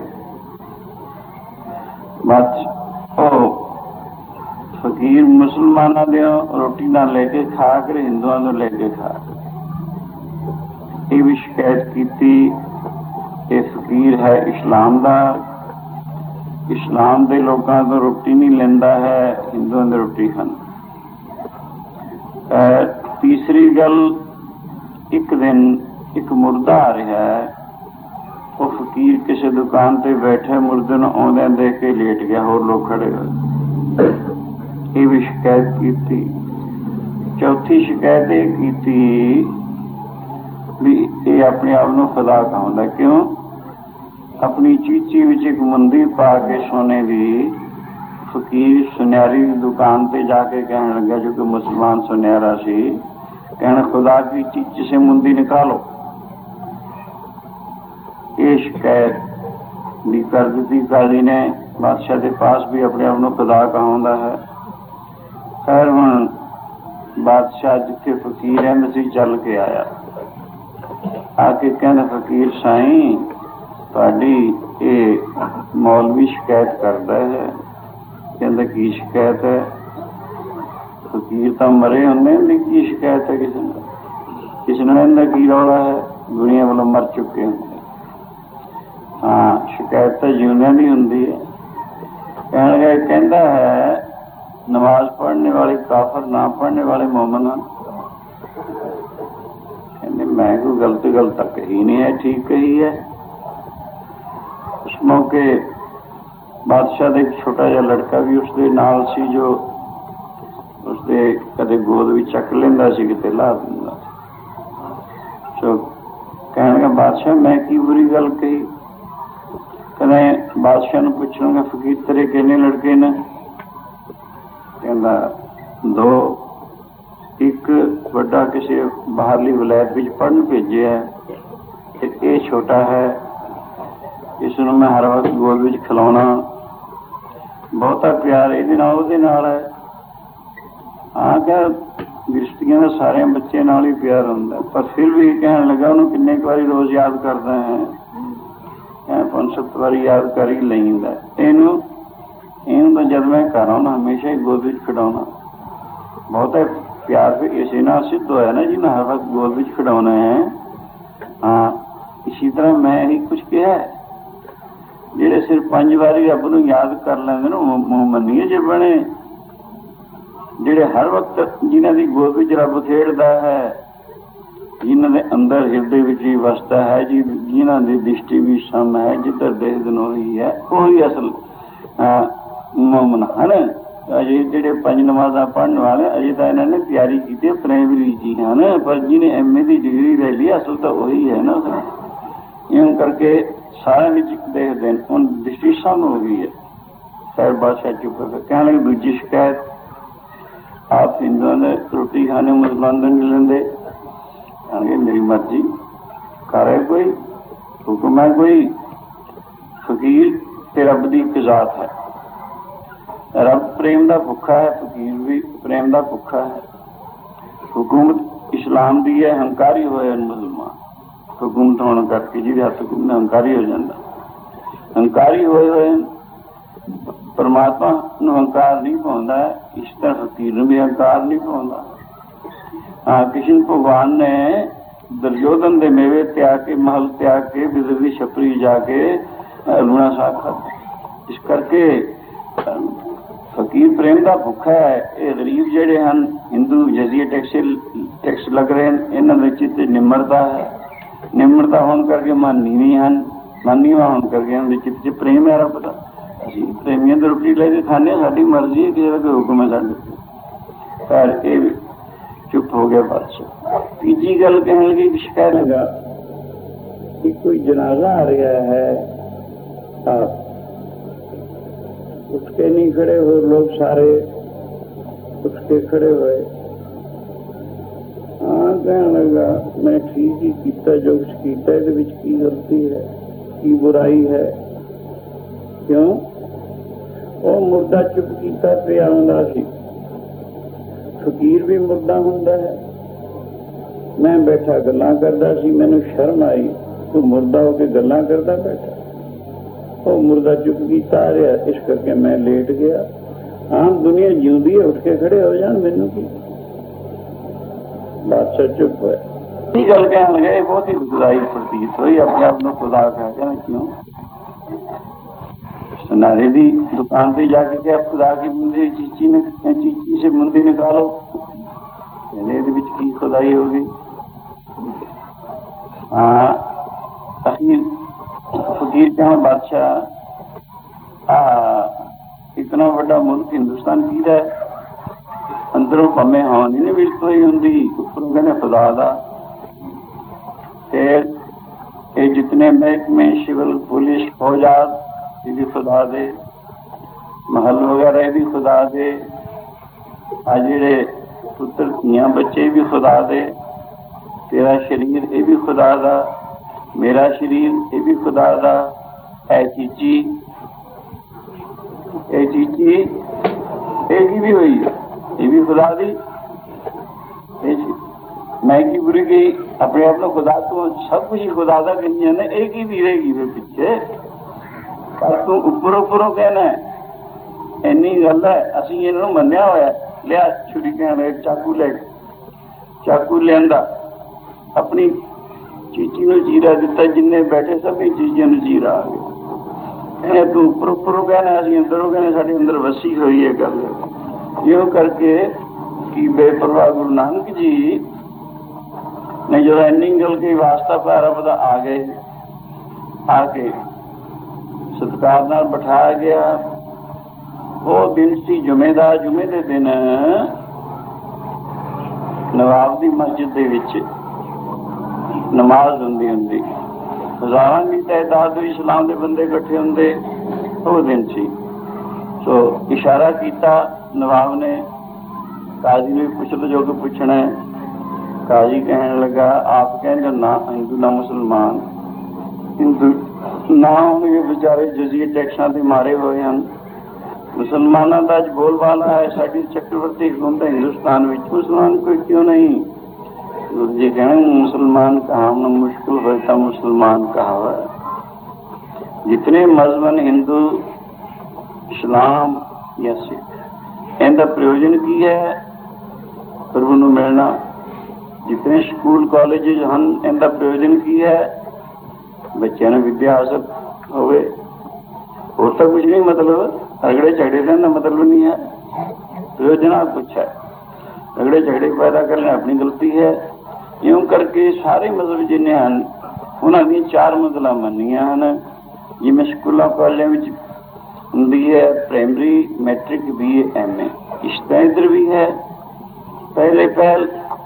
बादशाह फकीर मुसलमानों दे रोटी ना लेके खा कर हिंदुओं को लेके खा। ये भी शिकायत की ਇਹ ਫਕੀਰ ਹੈ ਇਸਲਾਮ ਦਾ, ਇਸਲਾਮ ਦੇ ਲੋਕਾਂ ਤੋਂ ਰੋਟੀ ਨਹੀਂ ਲੈਂਦਾ ਹੈ, ਹਿੰਦੂਆਂ ਦੀ ਰੋਟੀ ਖਾਂਦਾ। ਤੀਸਰੀ ਗੱਲ, ਇੱਕ ਦਿਨ ਇੱਕ ਮੁਰਦਾ ਆ ਰਿਹਾ ਹੈ। ਉਹ ਫਕੀਰ ਕਿਸੇ ਦੁਕਾਨ ਤੇ ਬੈਠੇ ਮੁਰਦੇ ਨੂੰ ਆਉਂਦਿਆਂ ਦੇਖ ਕੇ ਲੇਟ ਗਿਆ, ਹੋਰ ਲੋਕ ਖੜੇ ਹੋਏ। ਇਹ ਵੀ ਸ਼ਿਕਾਇਤ ਕੀਤੀ। ਚੌਥੀ ਸ਼ਿਕਾਇਤ ਇਹ ਕੀਤੀ ਵੀ ਇਹ ਆਪਣੇ ਆਪ ਨੂੰ ਖੁਦਾ ਕਹਾਉਂਦਾ। ਕਿਉਂ? ਆਪਣੀ ਚੀਚੀ ਵਿੱਚ ਇੱਕ ਮੁੰਦੀ ਪਾ ਕੇ ਸੋਨੇ ਦੀ ਫਕੀਰ ਸੁਨਿਆਰੀ ਦੀ ਦੁਕਾਨ ਤੇ ਜਾ ਕੇ ਕਹਿਣ ਲੱਗਾ, ਜੋ ਕਿ ਮੁਸਲਮਾਨ ਸੁਨਿਆਰਾ ਸੀ, ਕਹਿਣ खुदा की चीज से मुंदी निकालो। ये शिकायत भी कर दी काजी ने। बादशाह के पास भी अपने आप को खुदा कहांदा है। खैर हुण बादशाह जिथे फकीर रहंदा सी चल के आया, आके कहंदा फकीर साईं तुहाडी ये मौलवी शिकायत करता है। कहंदा की शिकायत है? फकीर तो मरे होंगे, की शिकायत है? किसी ने किसी ने इनका की रौला है? दुनिया वालों मर चुके होंगे। हाँ, शिकायत तो जीवने की होंगी है। कहने कहता है नमाज पढ़ने वाले काफर, ना पढ़ने वाले मोमन हैं। कहते मैं कोई गलत गलत तक कही नहीं है, ठीक कही है। उस मौके बादशाह का एक छोटा जहा लड़का भी उसके नाल सी, जो उसके कदे गोद भी चक लेंदा सी, किते ला दिंदा। सो कहने लगा बादशाह मैं की बुरी गल कही? कहने बादशाह ने पूछूंगा फकीर तेरे कितने लड़के ने? कहंदा दो, एक बड़ा किसी बाहरली विलायत विच पढ़न भेजे है, एक ये छोटा है, इसनूं मैं हर वक्त गोद विच खिलाउणा, बहुता प्यार इहदे नाल उहदे नाल है। हाँ क्या गृहस्थियों का सारे बच्चे नाल ही प्यार होंदा, पर फिर भी कहने लगा उन्होंने किन्ने बारी रोज याद करते हैं, पांच सत्त बारी याद कर ही लैंदा। इनू इनू तो जब मैं घर आना हमेशा ही गोद विच खिडाउणा, बहुता प्यार फिर इसी नाल सिद्ध होया ना जी, मैं हर वक्त गोद विच खिडाउणा है। हाँ, इसी तरह मैं ही कुछ कहा है, जेडे सिर्फ पांच बारी रब नूं याद कर लेंदे ने मोहम्मदीए जे बने, जेडे हर वक्त जिन्हां दी गोद विच रब खेड़दा है, जिन्हां दे अंदर हिरदे विच ही वसदा है जी, जिन्हां दी दृष्टि भी सम है, जिधर देखदे वही है, वही असल मोमन हैं। अजे जेडे पंज नमाज़ां पढ़ने वाले अजे तो इन्होंने तैयारी की प्राइमरी जी हैं, पर जिन्हें एम ए की डिग्री ले ली असल तो वही है ना। यूं करके सारे देखते हैं, उन दृष्टि सम हो गई है। खैर बादशाह चुप कर कहने लगे दूजी शिकायत, आप हिंदुओं ने रोटी खाने मुसलमानों नहीं लेंदे? कहने मेरी मर्जी कर है, कोई हुक्म है कोई? फकीर ते रब दी एक जात है, रब प्रेम का भुखा है, फकीर भी प्रेम का भुखा है। हुकूमत इस्लाम की है, हंकारी होए मुसलमान हुकूमत होने करके जिहदे हत्थ हुकूमत हंकारी हो जाता, हंकारी होए होए परमात्मा नूं हंकार नहीं पाउंदा, इस तरह फकीर नूं भी हंकार नहीं पाउंदा। हाँ, कृष्ण भगवान ने दुर्योधन के मेवे त्याग के, महल त्याग के, बिदर की छपरी जाके लूणा साग खाधा। इस करके फकीर प्रेम का भुखा है। ये गरीब जेडे हैं हिंदू जजिए टैक्स टैक्स लग रहे हैं, इन्होंने चित्त निम्रता है, निम्रता होने करके मन नीवी हैं, मन नीवा होने करके इन्होंने चित्त च प्रेम है रब का। असीं प्रेमियों की रोटी लेके खाने, साड़ी मर्जी है, किसी का कोई हुक्म है साढ़े। खैर ये चुप हो गया बादशाह। तीजी गल कहने लगी, शिकायत लगा कि कोई जनाजा आ रहा है, आप उठ के नहीं खड़े हो, लोग सारे उठ के खड़े हुए। हाँ, कहने लगा मैं ठीक ही किया, जो कुछ किया इहदे विच की गलती है, की बुराई है? क्यों? वो मुर्दा चुप किया पिया हुंदा सी, फकीर भी मुर्दा हुंदा है। मैं बैठा गल्लां करदा सी, मैनूं शर्म आई, तू मुर्दा होके गल्लां करदा बैठा। वो मुर्दा चुप किया आ रहा, इस करके मैं लेट गया। आम दुनिया जिंदी है, उठ के खड़े हो जान, मैनू की? बादशाह चुप है। गल कहने लगे, बहुत ही खुदाई प्रतीत हुई, अपने आप में खुदा कह कहना क्यों? सुनारे की दुकान पे जाके क्या खुदा की मुंदी चीची ने चीची से मुंदी निकालो, की खुदाई होगी? हाँ, अखीर फकीर कहा बादशाह इतना बड़ा मुल्क हिंदुस्तान की है, अंदरों भावे हान ही नहीं बिल्कुल ही होंगी, उपरों कहने खुदा दा। फिर ये जितने महकमे सिविल पुलिस फौजात ये भी खुदा दे, महल वगैरह भी खुदा दे, आ जेड़े पुत्र धियां बच्चे भी खुदा दे, तेरा शरीर ये भी खुदा दा, मेरा शरीर ये भी खुदा दा, है चीची ए चीची एक ही भी हुई है, ये भी खुदा दी। मैं की बुरी गई अपने आप खुदा तो सब कुछ ही खुदा दा कही है, एक ही भी रहेगी वे पिछे, पर तू उपर उपरों कहना है इन्नी गल है। असी इन्हों मनिया होया, लिया छुरी कहना चाकू ले, चाकू लिया अपनी चीची नूं चीरा दिता, जिन्ने बैठे सभी चीज़ों नूं चीरा आ गया। तू उपर उपरों कहना, असीं अंदरों कहने, साडे अंदर वसी हुई है गल। यूं करके कि बेपरवाह गुरु नानक जी ने जो इन्नी गल की वास्ता पैरा पता आ गए, आके सत्कार नाल बिठाया गया। वो दिन सी जुमे दा, जुमे दे दिन नवाब दी मस्जिद दे विच नमाज होंदी होंदी, हजारां की तादाद इस्लाम के बंदे इकट्ठे होंदे, वो दिन सी। सो इशारा किया नवाब ने, काजी ने पूछ लो जो कि पूछना है। काजी कहने लगा, आप कहेंगे ना हिंदू ना मुसलमान, हिंदू ना होंगे बेचारे जजिए टैक्सा के मारे हुए हैं, मुसलमानों का अज बोलबाला है, साड़ी चक्रवर्ती हुकूमत हिंदुस्तान में, मुसलमान कोई क्यों नहीं? गुरु जी कहें मुसलमान कहा न मुश्किल होता मुसलमान कहा है। जितने मजहब हिंदू इस्लाम या सिख, इनका प्रयोजन की है प्रभु नूं मिलना। जितने स्कूल कॉलेज हैं इनका प्रयोजन की है बच्चों ने विद्या हासिल होवे, और तो कुछ नहीं, मतलब झगड़े झगड़े का मतलब नहीं है, प्रयोजन कुछ है। झगड़े झगड़े पैदा करने अपनी गलती है। यूं करके सारे मजहब जिन्हें हैं उन्होंने चार मंजिला मनिया हैं, जिमें स्कूलों कॉलेजों में होंगी है primary, matric, B A, M A. इस इधर भी है। पहले पहल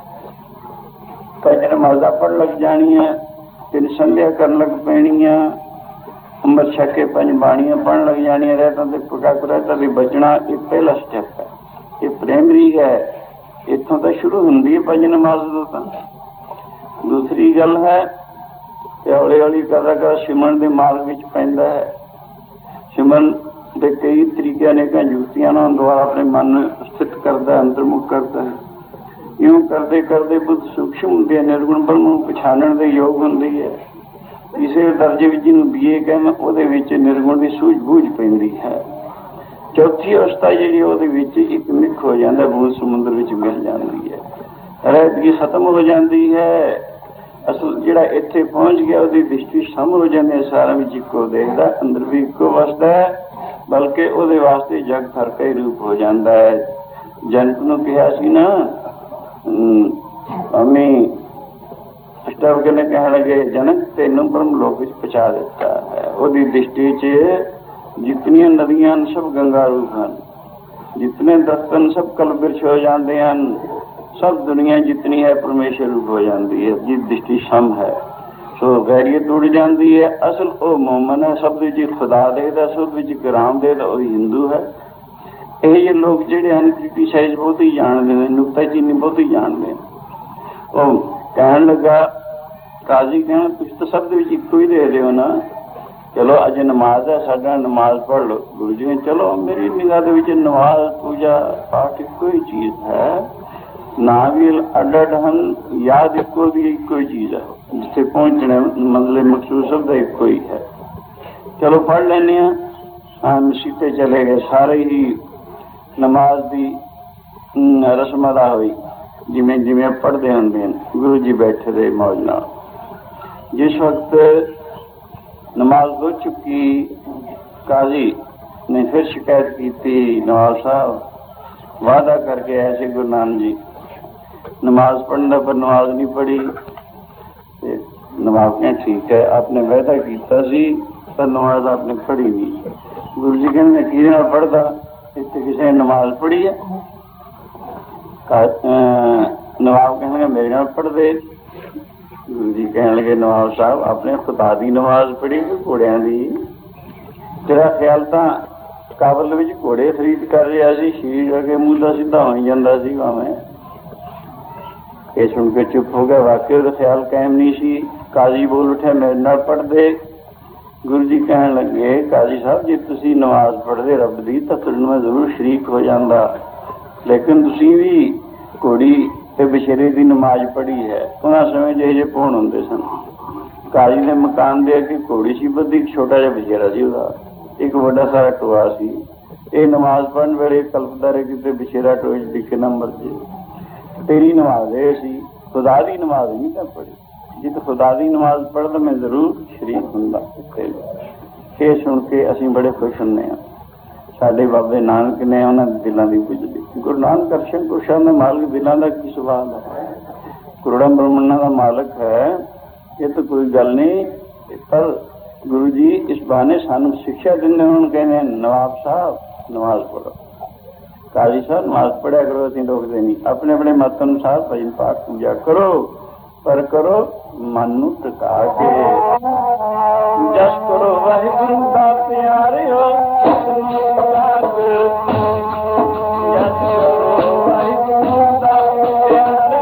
पंज नमाजा पढ़ लग जानी है, फिर संध्या कर लग पैनी है, अमृत छक के पंज बाणियां पढ़ लग जानी, रहता तो पका रहता भी बचना। ये पहला स्टेप है, ये प्राइमरी है, इतों तो शुरू होंगी है पंज नमाज। तो दूसरी गल है हौली हौली करदा कर सिमरन के मार्ग विच पैंदा है। सिमरन ਤੇ ਕਈ ਤਰੀਕਿਆਂ ਨੇ ਕਈ ਜੁਗਤੀਆਂ ਨਾਲ ਦੁਆਰਾ ਆਪਣੇ ਮਨ ਨੂੰ ਸਥਿਤ ਕਰਦਾ, ਅੰਤਰਮੁਖ ਕਰਦਾ ਹੈ। ਇਉਂ ਕਰਦੇ ਕਰਦੇ ਬੁੱਧ ਸੂਖਸ਼ਮ ਹੁੰਦੀ ਹੈ, ਨਿਰਗੁਣ ਬ੍ਰਹਮ ਨੂੰ ਪਛਾਣਨ ਦੇ ਯੋਗ ਹੁੰਦੀ ਹੈ। ਇਸੇ ਦਰਜੇ ਵਿੱਚ ਜਿਹਨੂੰ ਬੀਏ ਕਹਿੰਦਾ, ਉਹਦੇ ਵਿੱਚ ਨਿਰਗੁਣ ਦੀ ਸੂਝ ਬੂਝ ਪੈਂਦੀ ਹੈ। ਚੌਥੀ ਅਵਸਥਾ ਜਿਹੜੀ ਉਹਦੇ ਵਿੱਚ ਇੱਕ ਮਿੱਖ ਹੋ ਜਾਂਦਾ, ਬੂੰਦ ਸਮੁੰਦਰ ਵਿੱਚ ਮਿਲ ਜਾਂਦੀ ਹੈ, ਰਹਿਤ ਦੀ ਖਤਮ ਹੋ ਜਾਂਦੀ ਹੈ। ਅਸਲ ਜਿਹੜਾ ਇੱਥੇ ਪਹੁੰਚ ਗਿਆ ਉਹਦੀ ਦ੍ਰਿਸ਼ਟੀ ਸਮ ਹੋ ਜਾਂਦੀ ਹੈ, ਸਾਰਿਆਂ ਵਿੱਚ ਇੱਕੋ ਦੇਖਦਾ, ਅੰਦਰ ਵੀ ਇੱਕੋ ਵਸਦਾ ਹੈ, ਬਲਕਿ ਉਹਦੇ ਵਾਸਤੇ ਜਗ ਫਰਕ ਹੀ ਰੂਪ ਹੋ ਜਾਂਦਾ ਹੈ। ਜਨਕ ਨੂੰ ਕਿਹਾ ਸੀ ਨਾ, ਅਮੀ ਸਟਵ ਕੇ ਨੇ ਕਹਿਣ ਲੱਗੇ, ਜਨਕ ਤੈਨੂੰ ਬ੍ਰਹਮ ਲੋਕ ਵਿੱਚ ਪਹੁੰਚਾ ਦਿੱਤਾ ਹੈ। ਉਹਦੀ ਦ੍ਰਿਸ਼ਟੀ 'ਚ ਜਿਤਨੀਆਂ ਨਦੀਆਂ ਹਨ ਸਭ ਗੰਗਾ ਰੂਪ ਹਨ, ਜਿਤਨੇ ਦਰਖਤ ਹਨ ਸਭ ਕਲ ਬਿਰਛ ਹੋ ਜਾਂਦੇ ਹਨ, ਸਭ ਦੁਨੀਆ ਜਿਤਨੀ ਹੈ ਪਰਮੇਸ਼ਰ ਰੂਪ ਹੋ ਜਾਂਦੀ ਹੈ, ਜਿਸ ਦ੍ਰਿਸ਼ਟੀ ਸਮ ਹੈ। ਸੋ ਗੈਰੀਅਤ ਟੁੱਟ ਜਾਂਦੀ ਹੈ। ਅਸਲ ਉਹ ਮੋਮਨ ਹੈ, ਸਭ ਵਿੱਚ ਖੁਦਾ ਦੇਖਦਾ, ਸਭ ਵਿੱਚ ਰਾਮ ਦੇਖਦਾ, ਉਹ ਹਿੰਦੂ ਹੈ। ਇਹ ਜਿਹੇ ਲੋਕ ਜਿਹੜੇ ਹਨ ਕ੍ਰਿਟੀਸਾਈਜ਼ ਬਹੁਤ ਹੀ ਜਾਣਦੇ ਨੇ, ਨੁਕਤਾਚੀਨੀ ਬਹੁਤ ਹੀ ਜਾਣਦੇ ਨੇ। ਉਹ ਕਹਿਣ ਲੱਗਾ, ਕਾਜ਼ੀ ਕਹਿਣਾ ਤੁਸੀਂ ਤਾਂ ਸਭ ਦੇ ਵਿੱਚ ਇੱਕੋ ਹੀ ਦੇਖਦੇ ਹੋ ਨਾ, ਚਲੋ ਅੱਜ ਨਮਾਜ਼ ਹੈ, ਸਾਡਾ ਨਮਾਜ਼ ਪੜ੍ਹ ਲਓ। ਗੁਰੂ ਜੀ ਨੇ, ਚਲੋ ਮੇਰੀ ਨਿਗਾਹ ਦੇ ਵਿੱਚ ਨਮਾਜ਼ ਪੂਜਾ ਪਾਠ ਇੱਕੋ ਹੀ ਚੀਜ਼ ਹੈ, ਨਾ ਵੀ ਅੱਡ ਅੱਡ ਹਨ, ਯਾਦ ਇੱਕੋ ਦੀ ਇੱਕੋ ਹੀ ਚੀਜ਼ ਹੈ, ਜਿੱਥੇ ਪਹੁੰਚਣਾ ਮਤਲਬ ਮਕਸੂਦ ਸਭ ਦਾ ਇੱਕੋ ਹੀ ਹੈ। ਚਲੋ ਪੜ੍ਹ ਲੈਂਦੇ ਹਾਂ। ਹਾਂ ਮਸੀਤੇ ਚਲੇ ਗਏ, ਸਾਰੇ ਹੀ ਨਮਾਜ਼ ਦੀ ਰਸਮ ਅਦਾ ਹੋਈ, ਜਿਵੇਂ ਜਿਵੇਂ ਪੜ੍ਹਦੇ ਹੁੰਦੇ ਹਨ। ਗੁਰੂ ਜੀ ਬੈਠੇ ਰਹੇ ਮੌਜ ਨਾਲ। ਜਿਸ ਵਕਤ ਨਮਾਜ਼ ਹੋ ਚੁੱਕੀ, ਕਾਜ਼ੀ ਨੇ ਫਿਰ ਸ਼ਿਕਾਇਤ ਕੀਤੀ, ਨਵਾਬ ਸਾਹਿਬ ਵਾਅਦਾ ਕਰਕੇ ਆਏ ਸੀ ਗੁਰੂ ਨਾਨਕ ਜੀ नमाज पढ़ने पर नमाज नहीं पढ़ी। नवाब कहने ठीक है, आपने वायदा किया सी पर नमाज आपने पढ़ी नहीं। गुरु जी कहने कि पढ़ता इतने किसी ने नमाज पढ़ी है? नवाब कहने मेरे नाल पढ़ दे। गुरु जी कहने लगे नवाब साहब आपने खुदा की नमाज पढ़ी कि घोड़िया की? तेरा ख्याल तो काबल में घोड़े खरीद कर रहा सी, शीर अगे मूँह का सीधा हो जाता सी भावें। ये सुन के चुप हो गया, वाकई का ख्याल कायम नहीं सी। काजी बोल उठे मेरे नाल पढ़ दे। गुरु जी कहने लगे काजी साहब जी तुसी नमाज पढ़ते रब दी तो तुहानू मैं जरूर शरीक हो जाता, लेकिन तुसी भी घोड़ी ते बछेरे की नमाज पढ़ी है। उन्होंने समय जे जे भौण होंदे सन। काजी ने मकान दे के घोड़ी सी बद्धी, छोटा जिहा बछेरा सी, उसदा एक बड़ा सारा टोआ सी। ये नमाज पढ़न वेले कल्पदा रहे किते बछेरा टोए च दिखे ना मर जाए। तेरी नमाज ये सी, खुदा की नमाज नहीं मैं पढ़ी। जी तो खुदा की नमाज पढ़दा मैं जरूर शरीक हुंदा। ये सुन के असीं बड़े खुश हुंदे हां। साडे बाबे नानक ने उन्हां दे दिलां दी पुजदी। गुरु नानक दर्शन पुरशां दा मालिक दिलां दा की सवाल है? करोड़ां ब्रह्मंडां दा मालिक है, ये तो कोई गल नहीं। पर गुरु जी इस बहाने सानू शिक्षा दिंदे उन्होंने कहने नवाब साहब नमाज पढ़ो, काजी साहब नमाज पढ़िया करो, असीं रोकदे नहीं। अपने अपने मत अनुसार भजन पाठ पूजा करो, पर करो मन नूं टिका के। जस करो वाहिगुरू दा प्यारे हो, जस करो वाहिगुरू दा प्यारे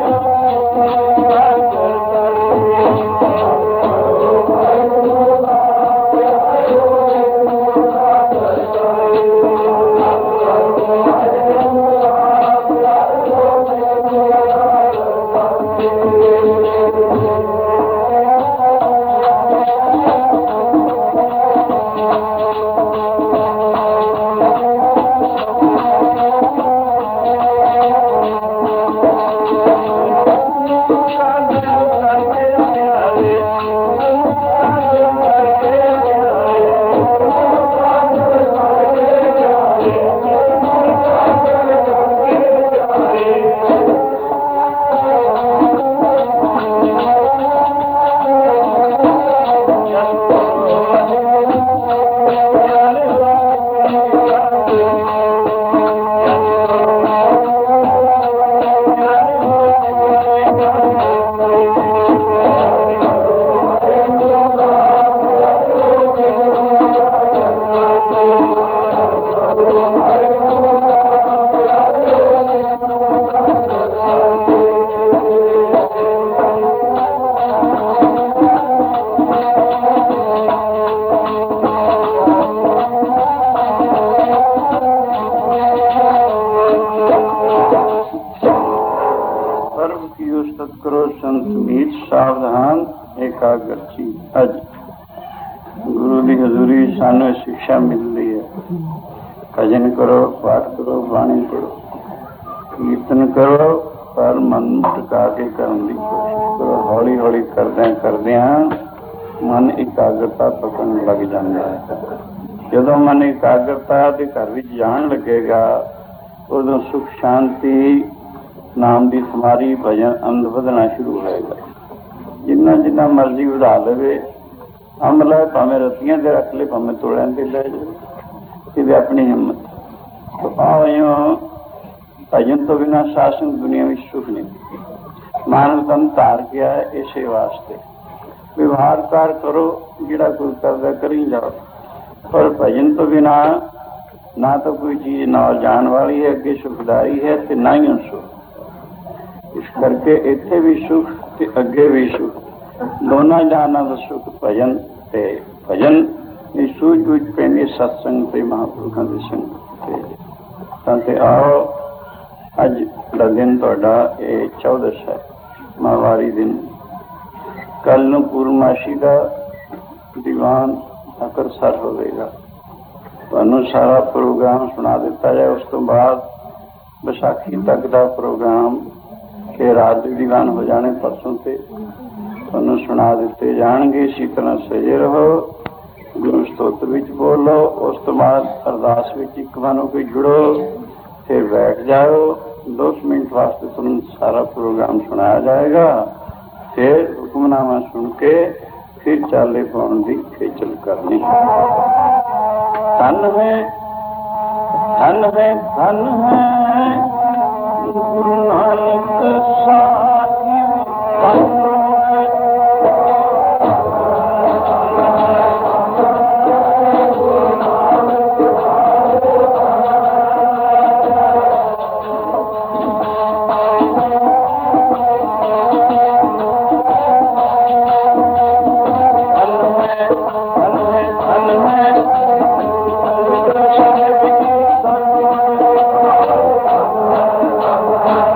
करो संत मीत सावधान एकाग्र चीज। अज गुरु की हजूरी सानू शिक्षा मिलती है, भजन करो, पाठ करो, बाणी पढ़ो, कीर्तन करो, पर मन टिका के करने की कोशिश करो। हौली हौली करदे करदे मन एकाग्रता पकड़न लग जाता है। जदों मन एकाग्रता के घर विच जान लगेगा, उदों सुख शांति नाम की समारी भजन अंध बधना शुरू होएगा। जिन्ना जिन्ना मर्जी वधा लवे, अमला भावें रत्तियां ते रख ले, भावें तोलियां ते लै जाए, ये अपनी हिम्मत। तो आओ भजन तो बिना शासन दुनिया में सुख नहीं। मानव तन धार गया है इसे वास्ते। व्यवहार कार करो, जिहड़ा कोई करदा करी जाओ, पर भजन तो बिना ना तो कोई चीज नाल जान वाली है, अगे सुखदाई है ते ना ही सुख। इस करके इत्थे भी सुख ते अगे भी सुख, दोनों जहानां दा सुख भजन ते भजन की सूझ बूझ पैंदी सत्संग ते महापुरुषों की संगत ते। आओ अज का दिन तुहाडा ये चौदस है, माहवारी दिन। कल नूं पूर्णमासी का दीवान अकरसर होवेगा। तुहानूं सारा प्रोग्राम सुना दिता जाए, उस तो बाद बैसाखी तक का प्रोग्राम के रात के दीवान हो जाने परसों से तुहानूं सुना दिते जाणगे। इसी तरह सजे रहो, गुरु स्तोत्र विच बोलो, उस तो बाद अरदास विच इक बनो के जुड़ो, फिर बैठ जाओ। दस मिनट वास्ते तुम सारा प्रोग्राम सुनाया जाएगा, फिर हुक्मनामा सुन के फिर चाले पाउण की खेचल करनी। धन है धन है धन है गुरु नानक साहिब। Thank you.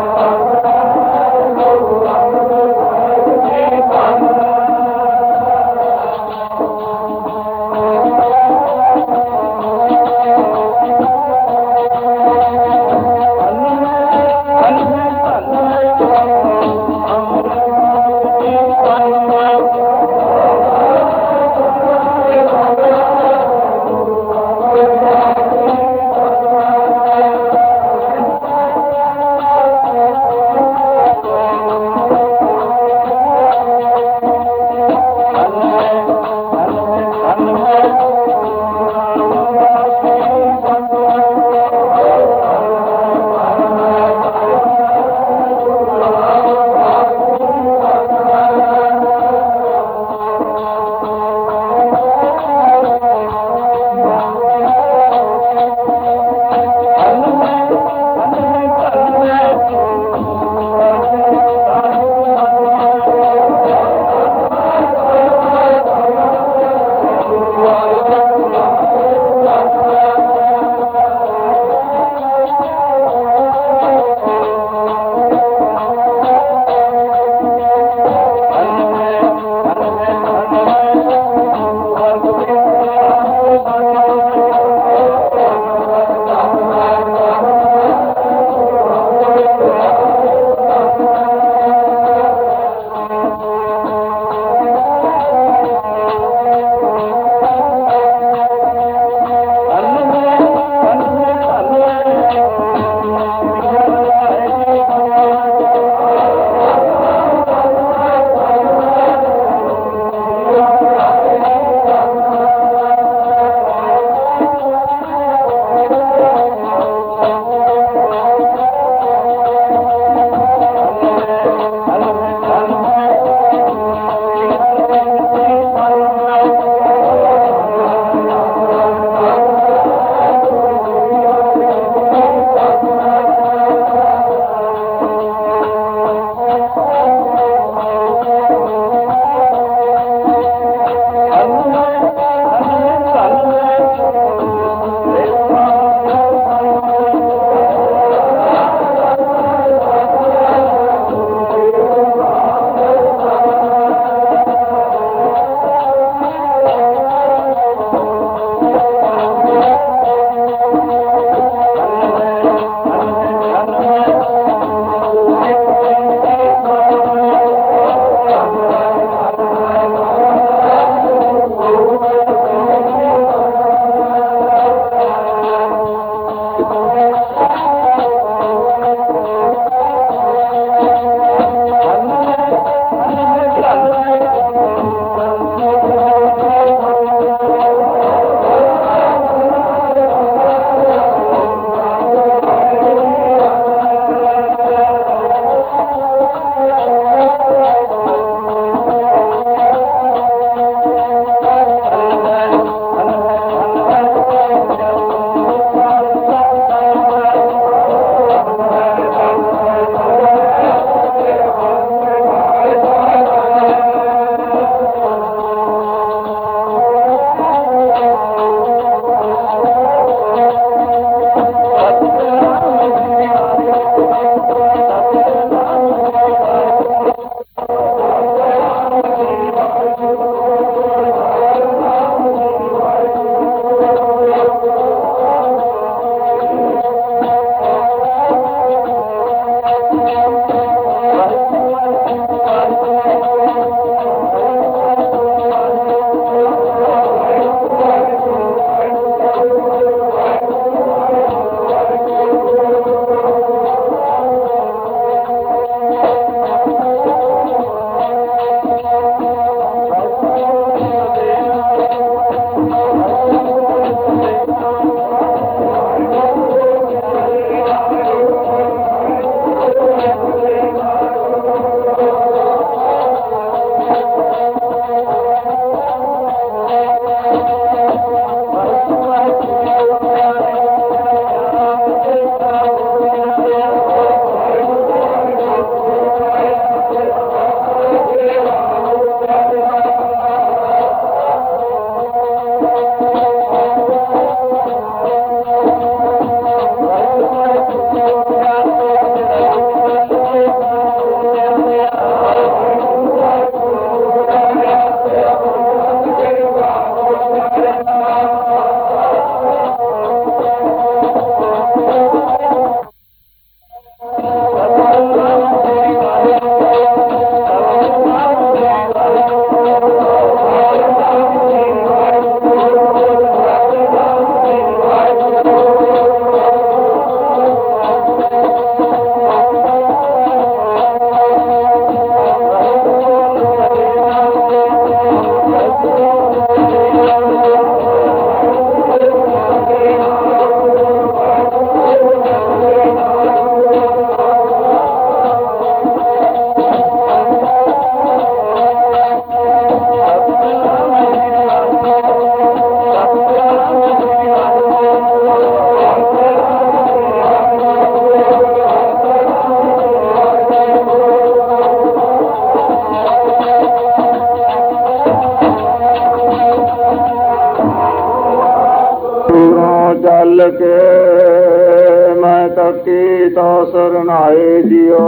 ਮੈਂ ਤਕੀ ਤੋ ਸਰਨਾਏ ਜਿਓ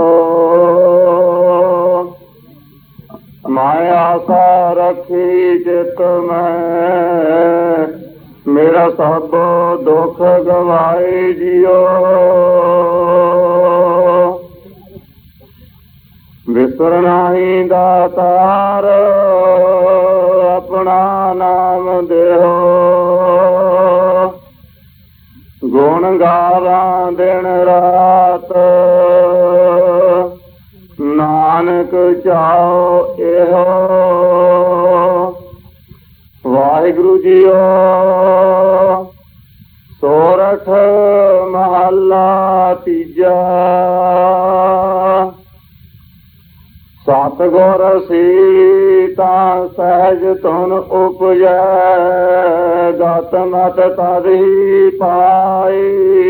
ਮੈਂ ਆਸਾ ਰੱਖੀ ਜਿਤ ਮੈਂ ਮੇਰਾ ਸਭ ਦੁੱਖ ਗਵਾਏ ਜਿਓ ਵਿਸਰ ਨਾਹੀ ਦਾਤਾਰ ਆਪਣਾ ਨਾਮ ਦੇਹੋ ਗੁਣ ਗਾਵਾਂ ਦਿਨ ਰਾਤ ਨਾਨਕ ਚਾਓ ਇਹੋ ਵਾਹਿਗੁਰੂ ਜੀਓ ਸੋਰਠ ਮਹੱਲਾ ਤੀਜਾ ਸਤਿਗੁਰ ਸੀਤਾ ਸਹਿਜ ਧੁਨ ਉਪਜੈ ਗਤ ਮਤ ਤਦਹੀ ਪਾਈ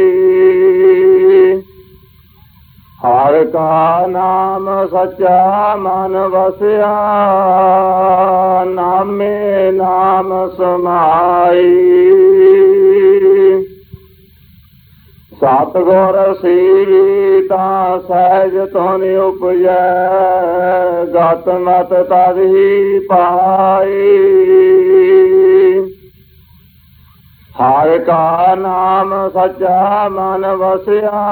ਹਰਿ ਕਾ ਨਾਮ ਸੱਚਾ ਮਨ ਵਸਿਆ ਨਾਮੇ ਨਾਮ ਸਮਾਈ ਸਤਿਗੁਰ ਸੀਤਾ ਸਹਿਜ ਧੁਨ ਉਪਜੈ ਗਤ ਮਤ ਤਦਹੀ ਪਾਈ ਹਰਿ ਕਾ ਨਾਮ ਸੱਚਾ ਮਨ ਵਸਿਆ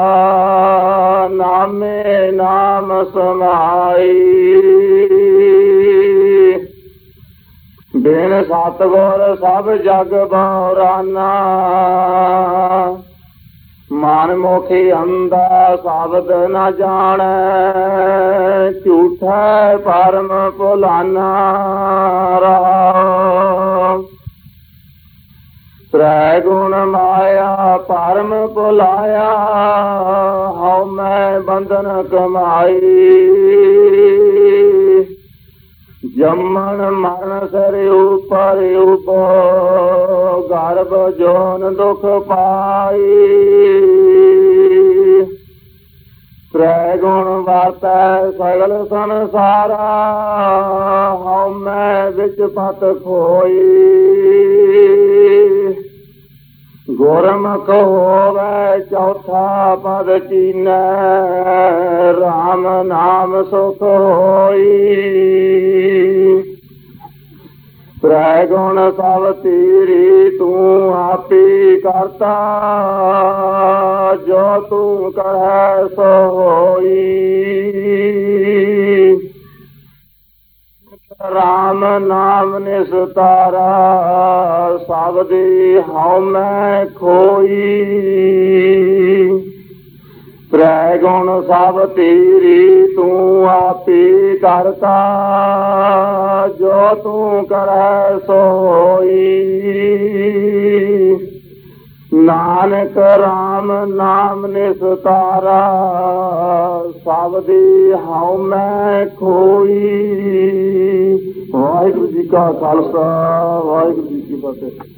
ਨਾਮੇ ਨਾਮ ਸਮਾਈ ਬਿਨ ਸਤਿਗੁਰ ਸਭ ਜਗ ਬਉਰਾਨਾ ਮਨ ਮੁਖੀ ਅੰਧਾ ਸ਼ਬਦ ਨ ਜਾਣੈ ਝੂਠੈ ਭਰਮ ਭੁਲਾਨਾ ਰਹਾਉ ਤ੍ਰੈ ਗੁਣ ਮਾਇਆ ਭਰਮ ਭੁਲਾਇਆ ਹਉ ਮੈਂ ਬੰਧਨ ਕਮਾਈ ਜੰਮਣ ਮਰਨ ਸਿਰ ਉਪਰ ਉਪੋ ਗਰਭ ਜੋਨ ਦੁਖ ਪਾਈ ਤ੍ਰੈ ਗੁਣ ਵਰਤੈ ਸਗਲ ਸੰਸਾਰਾ ਹਉ ਮੈਂ ਵਿੱਚ ਪਤ ਖੋਈ ਗੁਰਮੁਖ ਹੋਵੇ ਚੌਥਾ ਪਦ ਚੀਨੈ ਰਾਮ ਨਾਮ ਸੁਖ ਹੋਈ ਤ੍ਰੈ ਗੁਣ ਸਭ ਤੇਰੀ ਤੂੰ ਆਪੀ ਕਰਤਾ ਜੋ ਤੂੰ ਕਰੈ ਸੋ ਹੋਈ ਰਾਮ ਨਾਮ ਨਿਸਤਾਰਾ ਸਭ ਦੀ ਹਉ ਮੈਂ ਖੋਈ ਤ੍ਰੈ ਗੁਣ ਸਭ ਤੇਰੀ ਤੂੰ ਆਪੀ ਕਰਤਾ ਜੋ ਤੂੰ ਕਰੈ ਸੋਈ ਨਾਨਕ ਰਾਮ ਨਾਮ ਨਿਸਤਾਰਾ ਸਭ ਦੀ ਹਉ ਮੈਂ ਖੋਈ। ਵਾਹਿਗੁਰੂ ਜੀ ਕਾ ਖਾਲਸਾ ਵਾਹਿਗੁਰੂ ਜੀ ਕੀ ਫਤਿਹ।